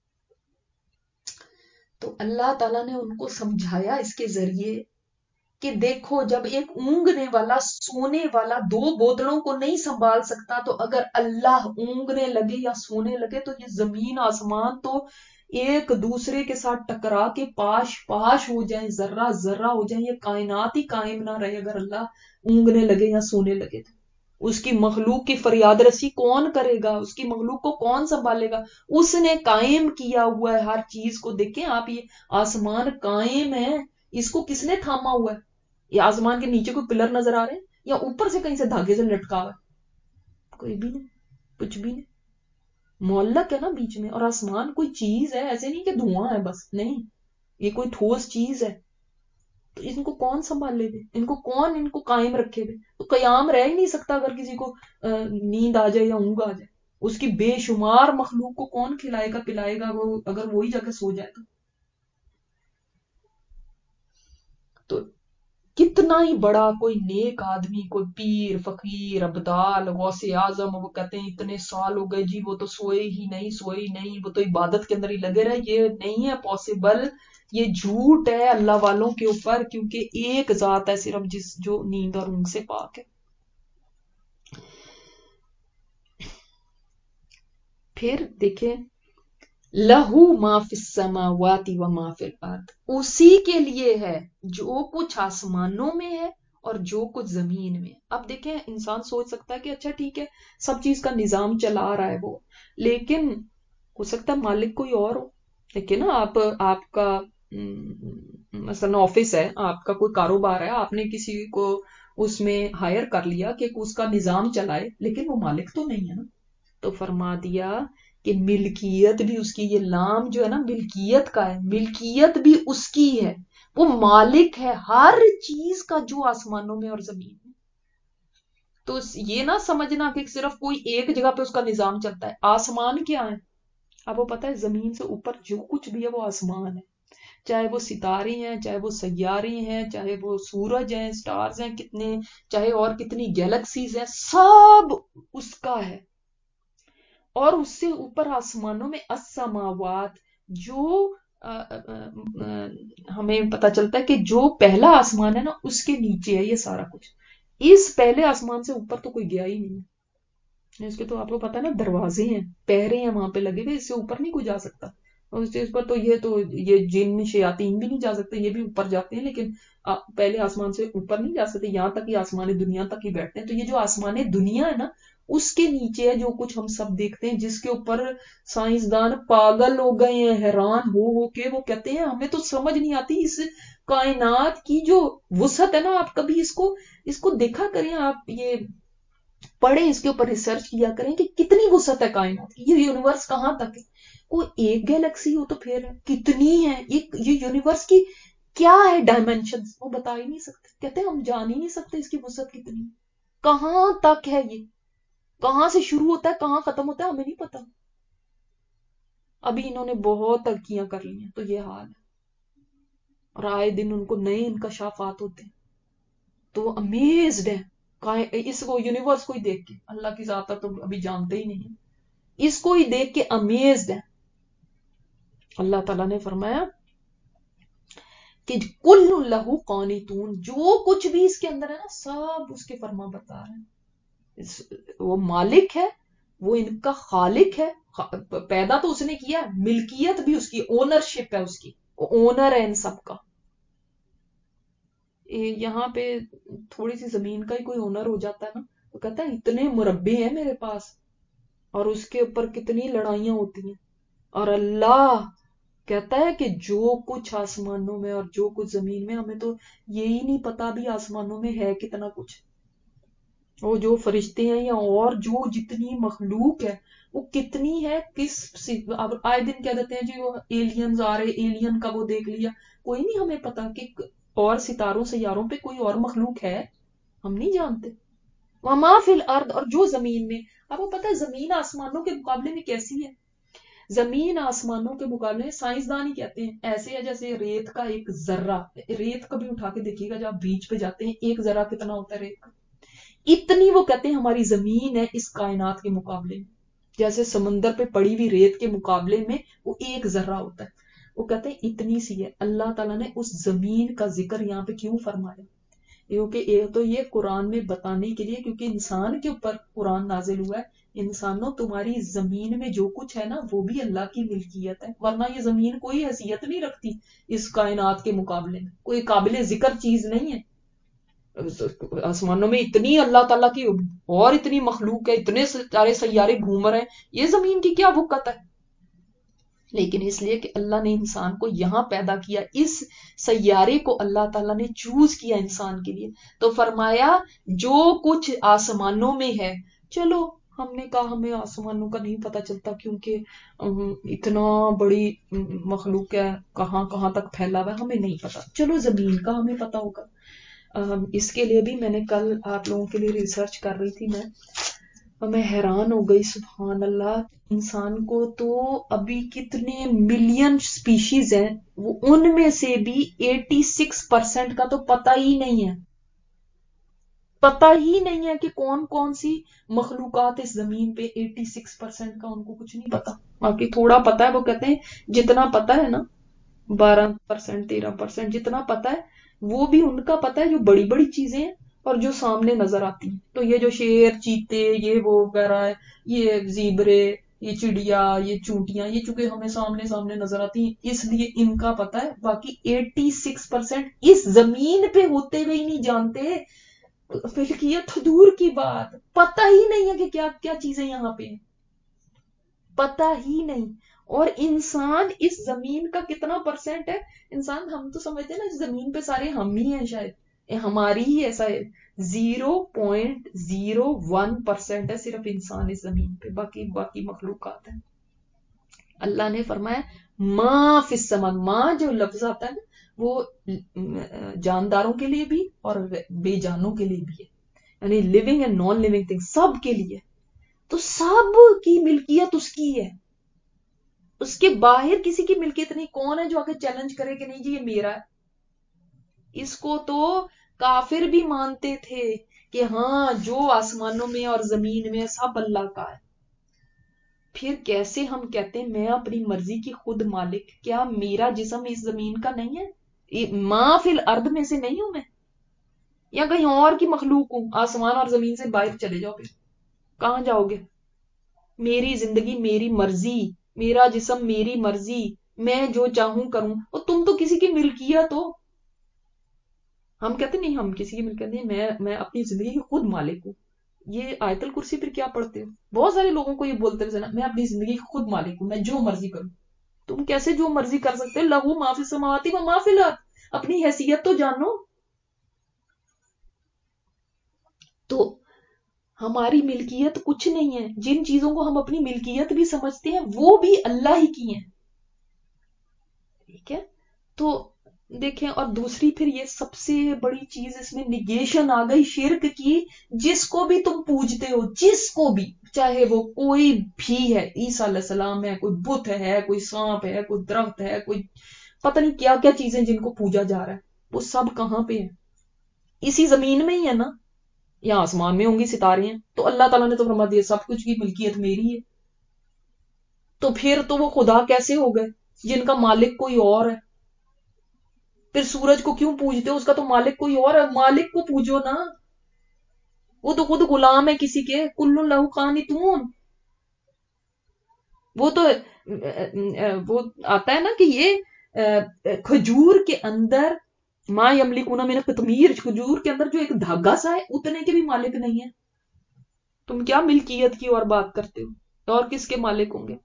S1: تو اللہ تعالیٰ نے ان کو سمجھایا اس کے ذریعے کہ دیکھو جب ایک اونگنے والا سونے والا 2 بوتلوں کو نہیں سنبھال سکتا تو اگر اللہ اونگنے لگے یا سونے لگے تو یہ زمین آسمان تو ایک دوسرے کے ساتھ ٹکرا کے پاش پاش ہو جائیں، ذرہ ذرہ ہو جائیں، یہ کائنات ہی قائم نہ رہے اگر اللہ اونگنے لگے یا سونے لگے. تو اس کی مخلوق کی فریاد رسی کون کرے گا؟ اس کی مخلوق کو کون سنبھالے گا؟ اس نے قائم کیا ہوا ہے ہر چیز کو. دیکھیں آپ، یہ آسمان قائم ہے، اس کو کس نے تھاما ہوا ہے؟ یہ آسمان کے نیچے کوئی پلر نظر آ رہے ہیں یا اوپر سے کہیں سے دھاگے سے لٹکا ہوا ہے؟ کوئی بھی نہیں، کچھ بھی نہیں، معلق ہے نا بیچ میں. اور آسمان کوئی چیز ہے، ایسے نہیں کہ دھواں ہے بس، نہیں، یہ کوئی ٹھوس چیز ہے. تو ان کو کون سنبھال لے گے؟ ان کو کون ان کو قائم رکھے گے؟ تو قیام رہ ہی نہیں سکتا اگر کسی کو نیند آ جائے یا اونگ آ جائے. اس کی بے شمار مخلوق کو کون کھلائے گا پلائے گا وہ اگر وہی جا کے سو جائے تو کتنا ہی بڑا کوئی نیک آدمی، کوئی پیر فقیر ابدال غوث اعظم، وہ کہتے ہیں اتنے سال ہو گئے جی وہ تو سوئے ہی نہیں، وہ تو عبادت کے اندر ہی لگے رہے. یہ نہیں ہے پاسبل، یہ جھوٹ ہے اللہ والوں کے اوپر، کیونکہ ایک ذات ہے صرف جو نیند اور اونگ سے پاک ہے. پھر دیکھیں لہو ما فی السماوات و ما فی الارض، اسی کے لیے ہے جو کچھ آسمانوں میں ہے اور جو کچھ زمین میں. اب دیکھیں انسان سوچ سکتا ہے کہ اچھا ٹھیک ہے سب چیز کا نظام چلا رہا ہے وہ، لیکن ہو سکتا ہے مالک کوئی اور ہو. دیکھیں نا آپ کا مثلا آفس ہے، آپ کا کوئی کاروبار ہے، آپ نے کسی کو اس میں ہائر کر لیا کہ اس کا نظام چلائے، لیکن وہ مالک تو نہیں ہے نا. تو فرما دیا کہ ملکیت بھی اس کی، یہ لام جو ہے نا ملکیت کا ہے، ملکیت بھی اس کی ہے، وہ مالک ہے ہر چیز کا جو آسمانوں میں اور زمین میں. تو یہ نہ سمجھنا کہ صرف کوئی ایک جگہ پہ اس کا نظام چلتا ہے. آسمان کیا ہے؟ اب وہ پتہ ہے زمین سے اوپر جو کچھ بھی ہے وہ آسمان ہے، چاہے وہ ستارے ہیں، چاہے وہ سیارے ہیں، چاہے وہ سورج ہیں، سٹارز ہیں کتنے، چاہے اور کتنی گیلیکسیز ہیں، سب اس کا ہے. اور اس سے اوپر آسمانوں میں السماوات، جو ہمیں پتا چلتا ہے کہ جو پہلا آسمان ہے نا اس کے نیچے ہے یہ سارا کچھ. اس پہلے آسمان سے اوپر تو کوئی گیا ہی نہیں ہے. اس کے تو آپ کو پتا ہے نا دروازے ہیں، پہرے ہیں وہاں پہ لگے ہوئے، اس سے اوپر نہیں کوئی جا سکتا. اور اس چیز پر تو یہ جن شیاطین بھی نہیں جا سکتے، یہ بھی اوپر جاتے ہیں لیکن پہلے آسمان سے اوپر نہیں جا سکتے، یہاں تک ہی آسمان دنیا تک ہی بیٹھتے ہیں. تو یہ جو آسمان دنیا ہے نا اس کے نیچے ہے جو کچھ ہم سب دیکھتے ہیں، جس کے اوپر سائنسدان پاگل ہو گئے ہیں، حیران ہو کے وہ کہتے ہیں ہمیں تو سمجھ نہیں آتی اس کائنات کی جو وسعت ہے نا. آپ کبھی اس کو دیکھا کریں، آپ یہ پڑھیں، اس کے اوپر ریسرچ کیا کریں کہ کتنی وسعت ہے کائنات کی، یہ یونیورس کہاں تک ہے. کوئی ایک گیلیکسی ہو تو پھر کتنی ہے یہ یونیورس کی کیا ہے ڈائمینشن، وہ بتا ہی نہیں سکتے. کہتے ہیں ہم جان ہی نہیں سکتے اس کی وسعت کتنی، کہاں تک ہے، یہ کہاں سے شروع ہوتا ہے کہاں ختم ہوتا ہے ہمیں نہیں پتا. ابھی انہوں نے بہت ترقیاں کر لی ہیں تو یہ حال ہے، اور آئے دن ان کو نئے انکشافات ہوتے ہیں تو وہ امیزڈ ہے اس کو یونیورس کو ہی دیکھ کے. اللہ کی ذات تو ابھی جانتے ہی نہیں، اس کو ہی دیکھ کے امیزڈ ہے. اللہ تعالیٰ نے فرمایا کہ کل لہو قانتون، جو کچھ بھی اس کے اندر ہے نا سب اس کے فرما بردار ہیں. وہ مالک ہے، وہ ان کا خالق ہے، پیدا تو اس نے کیا، ملکیت بھی اس کی، اونرشپ ہے اس کی، وہ اونر ہے ان سب کا. یہاں پہ تھوڑی سی زمین کا ہی کوئی اونر ہو جاتا ہے نا تو کہتا ہے اتنے مربع ہیں میرے پاس، اور اس کے اوپر کتنی لڑائیاں ہوتی ہیں. اور اللہ کہتا ہے کہ جو کچھ آسمانوں میں اور جو کچھ زمین میں، ہمیں تو یہی نہیں پتا بھی آسمانوں میں ہے کتنا کچھ، وہ جو فرشتے ہیں یا اور جو جتنی مخلوق ہے وہ کتنی ہے. اب آئے دن کہہ دیتے ہیں جی وہ ایلینز آ رہے، ایلین کا وہ دیکھ لیا. کوئی نہیں ہمیں پتا کہ اور ستاروں سیاروں پہ کوئی اور مخلوق ہے، ہم نہیں جانتے. وما فی الارض، اور جو زمین میں. آپ کو پتا ہے زمین آسمانوں کے مقابلے میں کیسی ہے؟ زمین آسمانوں کے مقابلے میں سائنسدان ہی کہتے ہیں ایسے ہے جیسے ریت کا ایک ذرہ. ریت کبھی اٹھا کے دیکھیے گا جب آپ بیچ پہ جاتے ہیں، ایک ذرہ کتنا ہوتا ہے ریت کا، اتنی وہ کہتے ہیں ہماری زمین ہے اس کائنات کے مقابلے میں. جیسے سمندر پہ پڑی ہوئی ریت کے مقابلے میں وہ ایک ذرہ ہوتا ہے. وہ کہتے ہیں اتنی سی ہے. اللہ تعالیٰ نے اس زمین کا ذکر یہاں پہ کیوں فرمایا؟ کیونکہ ایک تو یہ قرآن میں بتانے کے لیے، کیونکہ انسان کے اوپر قرآن نازل ہوا ہے، انسانوں تمہاری زمین میں جو کچھ ہے نا وہ بھی اللہ کی ملکیت ہے، ورنہ یہ زمین کوئی حیثیت نہیں رکھتی اس کائنات کے مقابلے میں، کوئی قابل ذکر چیز نہیں ہے. آسمانوں میں اتنی اللہ تعالیٰ کی اور اتنی مخلوق ہے، اتنے سارے سیارے گھوم رہے ہیں، یہ زمین کی کیا وقت ہے؟ لیکن اس لیے کہ اللہ نے انسان کو یہاں پیدا کیا، اس سیارے کو اللہ تعالیٰ نے چوز کیا انسان کے لیے، تو فرمایا جو کچھ آسمانوں میں ہے. چلو ہم نے کہا ہمیں آسمانوں کا نہیں پتا چلتا کیونکہ اتنا بڑی مخلوق ہے، کہاں کہاں تک پھیلا ہوا ہے ہمیں نہیں پتا. چلو زمین کا ہمیں پتا ہوگا. اس کے لیے بھی میں نے کل آپ لوگوں کے لیے ریسرچ کر رہی تھی، میں حیران ہو گئی. سبحان اللہ، انسان کو تو ابھی کتنے ملین سپیشیز ہیں، وہ ان میں سے بھی 86% کا تو پتہ ہی نہیں ہے. پتہ ہی نہیں ہے کہ کون کون سی مخلوقات اس زمین پہ. 86% کا ان کو کچھ نہیں پتا. باقی تھوڑا پتا ہے، وہ کہتے ہیں جتنا پتا ہے نا 12% 13% جتنا پتا ہے وہ بھی ان کا پتا ہے جو بڑی بڑی چیزیں ہیں اور جو سامنے نظر آتی ہیں. تو یہ جو شیر، چیتے، یہ وہ وغیرہ ہے، یہ زیبرے، یہ چڑیا، یہ چونٹیاں، یہ چونکہ ہمیں سامنے سامنے نظر آتی ہیں اس لیے ان کا پتا ہے. باقی 86% اس زمین پہ ہوتے ہوئے ہی نہیں جانتے. ملکیت تو دور کی بات، پتہ ہی نہیں ہے کہ کیا کیا چیزیں یہاں پہ ہیں، پتہ ہی نہیں. اور انسان اس زمین کا کتنا پرسنٹ ہے؟ انسان ہم تو سمجھتے ہیں نا اس زمین پہ سارے ہم ہی ہیں، شاید ہماری ہی ایسا ہے. 0.01% ہے صرف انسان اس زمین پہ، باقی مخلوقات ہیں. اللہ نے فرمایا ما فی السما، ماں جو لفظ آتا ہے نا وہ جانداروں کے لیے بھی اور بے جانوں کے لیے بھی ہے، یعنی living and non living thing سب کے لیے. تو سب کی ملکیت اس کی ہے، اس کے باہر کسی کی ملکیت نہیں. کون ہے جو آگے چیلنج کرے کہ نہیں جی یہ میرا ہے؟ اس کو تو کافر بھی مانتے تھے کہ ہاں جو آسمانوں میں اور زمین میں سب اللہ کا ہے. پھر کیسے ہم کہتے ہیں میں اپنی مرضی کی خود مالک؟ کیا میرا جسم اس زمین کا نہیں ہے؟ ما فی الارض میں سے نہیں ہوں میں، یا کہیں اور کی مخلوق ہوں؟ آسمان اور زمین سے باہر چلے جاؤ، پھر کہاں جاؤ گے؟ میری زندگی میری مرضی، میرا جسم میری مرضی، میں جو چاہوں کروں. اور تم تو کسی کی ملکیت ہو. ہم کہتے نہیں ہم کسی کی ملکیت نہیں، میں اپنی زندگی کی خود مالک ہوں. یہ آیت الکرسی پھر کیا پڑھتے ہو؟ بہت سارے لوگوں کو یہ بولتے ہیں میں اپنی زندگی کی خود مالک ہوں، میں جو مرضی کروں. تم کیسے جو مرضی کر سکتے؟ لہو ما فی السماوات و ما فی الارض. اپنی حیثیت تو جانو. تو ہماری ملکیت کچھ نہیں ہے. جن چیزوں کو ہم اپنی ملکیت بھی سمجھتے ہیں وہ بھی اللہ ہی کی ہیں. ٹھیک ہے؟ تو دیکھیں، اور دوسری پھر یہ سب سے بڑی چیز اس میں نگیشن آ گئی شرک کی. جس کو بھی تم پوجتے ہو، جس کو بھی، چاہے وہ کوئی بھی ہے، عیسیٰ علیہ السلام ہے، کوئی بت ہے، کوئی سانپ ہے، کوئی درخت ہے، کوئی پتہ نہیں کیا کیا چیزیں جن کو پوجا جا رہا ہے، وہ سب کہاں پہ ہیں؟ اسی زمین میں ہی ہے نا، یا آسمان میں ہوں گی، ستارے ہیں. تو اللہ تعالیٰ نے تو فرما دیا سب کچھ کی ملکیت میری ہے. تو پھر تو وہ خدا کیسے ہو گئے جن کا مالک کوئی اور ہے؟ پھر سورج کو کیوں پوجتے ہو؟ اس کا تو مالک کوئی اور ہے. مالک کو پوجو نا، وہ تو خود غلام ہے کسی کے. کل لہو قانتون. وہ تو وہ آتا ہے نا کہ یہ کھجور کے اندر ما یملکون من قطمیر، کھجور کے اندر جو ایک دھاگا سا ہے اتنے کے بھی مالک نہیں ہے. تم کیا ملکیت کی اور بات کرتے ہو؟ اور کس کے مالک ہوں گے؟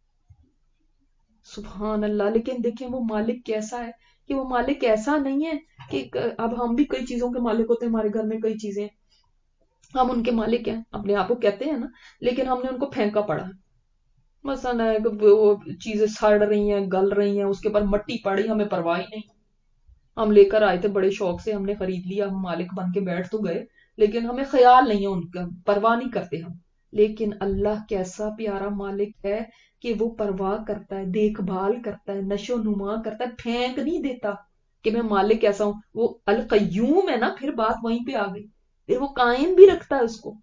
S1: سبحان اللہ. لیکن دیکھیں وہ مالک کیسا ہے، کہ وہ مالک ایسا نہیں ہے کہ اب ہم بھی کئی چیزوں کے مالک ہوتے ہیں. ہمارے گھر میں کئی چیزیں ہم ان کے مالک ہیں، اپنے آپ کو کہتے ہیں نا، لیکن ہم نے ان کو پھینکا پڑا. مثلا وہ چیزیں سڑ رہی ہیں، گل رہی ہیں، اس کے اوپر مٹی پڑی، ہمیں پرواہ ہی نہیں. ہم لے کر آئے تھے بڑے شوق سے، ہم نے خرید لیا، ہم مالک بن کے بیٹھ تو گئے، لیکن ہمیں خیال نہیں ہے ان کا، پرواہ نہیں کرتے ہم. لیکن اللہ کیسا پیارا مالک ہے کہ وہ پرواہ کرتا ہے، دیکھ بھال کرتا ہے، نشو نما کرتا ہے، پھینک نہیں دیتا کہ میں مالک کیسا ہوں. وہ القیوم ہے نا، پھر بات وہیں پہ آ گئی، پھر وہ قائم بھی رکھتا ہے اس کو.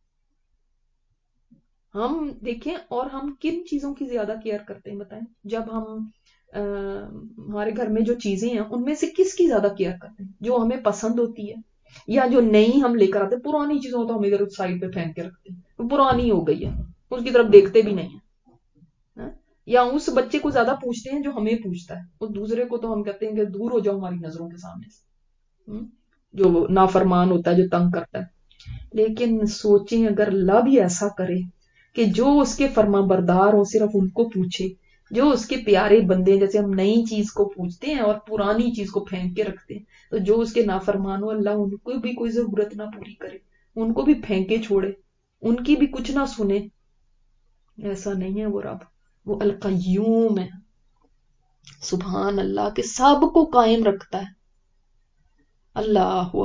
S1: ہم دیکھیں، اور ہم کن چیزوں کی زیادہ کیئر کرتے ہیں بتائیں؟ جب ہم ہمارے گھر میں جو چیزیں ہیں ان میں سے کس کی زیادہ کیئر کرتے ہیں؟ جو ہمیں پسند ہوتی ہے یا جو نئی ہم لے کر آتے ہیں؟ پرانی چیزوں تو ہم ادھر سائڈ پہ پھینک کے رکھتے ہیں، وہ پرانی ہو گئی ہے، اس کی طرف دیکھتے بھی نہیں ہیں. ہاں؟ یا اس بچے کو زیادہ پوچھتے ہیں جو ہمیں پوچھتا ہے، اس دوسرے کو تو ہم کہتے ہیں کہ دور ہو جاؤ ہماری نظروں کے سامنے سے، جو نافرمان ہوتا ہے، جو تنگ کرتا ہے. لیکن سوچیں اگر اللہ بھی ایسا کرے کہ جو اس کے فرما بردار ہو صرف ان کو پوچھے، جو اس کے پیارے بندے، جیسے ہم نئی چیز کو پوچھتے ہیں اور پرانی چیز کو پھینک کے رکھتے ہیں، تو جو اس کے نافرمان ہو اللہ ان کو بھی کوئی ضرورت نہ پوری کرے، ان کو بھی پھینکے چھوڑے، ان کی بھی کچھ نہ سنے. ایسا نہیں ہے وہ رب، وہ القیوم ہے، سبحان اللہ، کہ سب کو قائم رکھتا ہے. اللہ اکبر.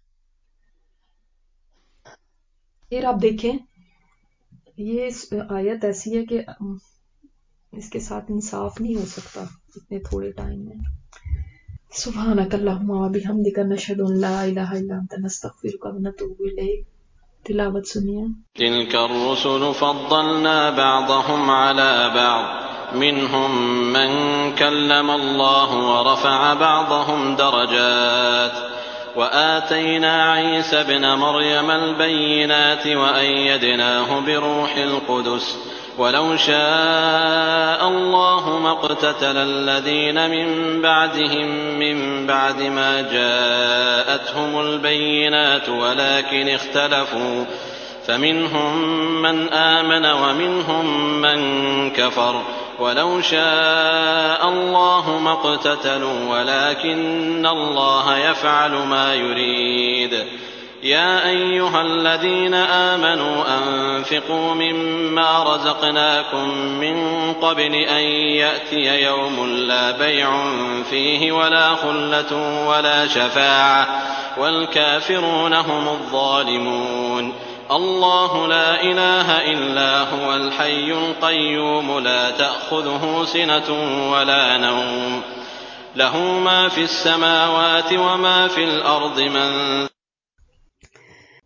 S1: پھر آپ دیکھیں، یہ آیت ایسی ہے کہ اس کے ساتھ انصاف نہیں ہو سکتا اتنے تھوڑے ٹائم میں. سبحانک اللہم و بحمدک، نشہد ان لا الہ الا انت، نستغفرک و نتوب الیک. تلاوت سنیے.
S2: تلك الرسل فضلنا بعضهم على بعض منهم من كلم الله ورفع بعضهم درجات وآتينا عيسى ابن مريم البينات وأيدناه بروح القدس ولو شاء الله ما اقتتل الذين من بعدهم من بعد ما جاءتهم البينات ولكن اختلفوا فمنهم من آمن ومنهم من كفر ولو شاء الله ما اقتتلوا ولكن الله يفعل ما يريد. يا أيها الذين آمنوا أنفقوا مما رزقناكم من قبل أن يأتي يوم لا بيع فيه ولا خلة ولا شفاعة والكافرون هم الظالمون. الله لا إله إلا هو الحي القيوم لا تأخذه سنة ولا نوم له ما في السماوات وما في الأرض من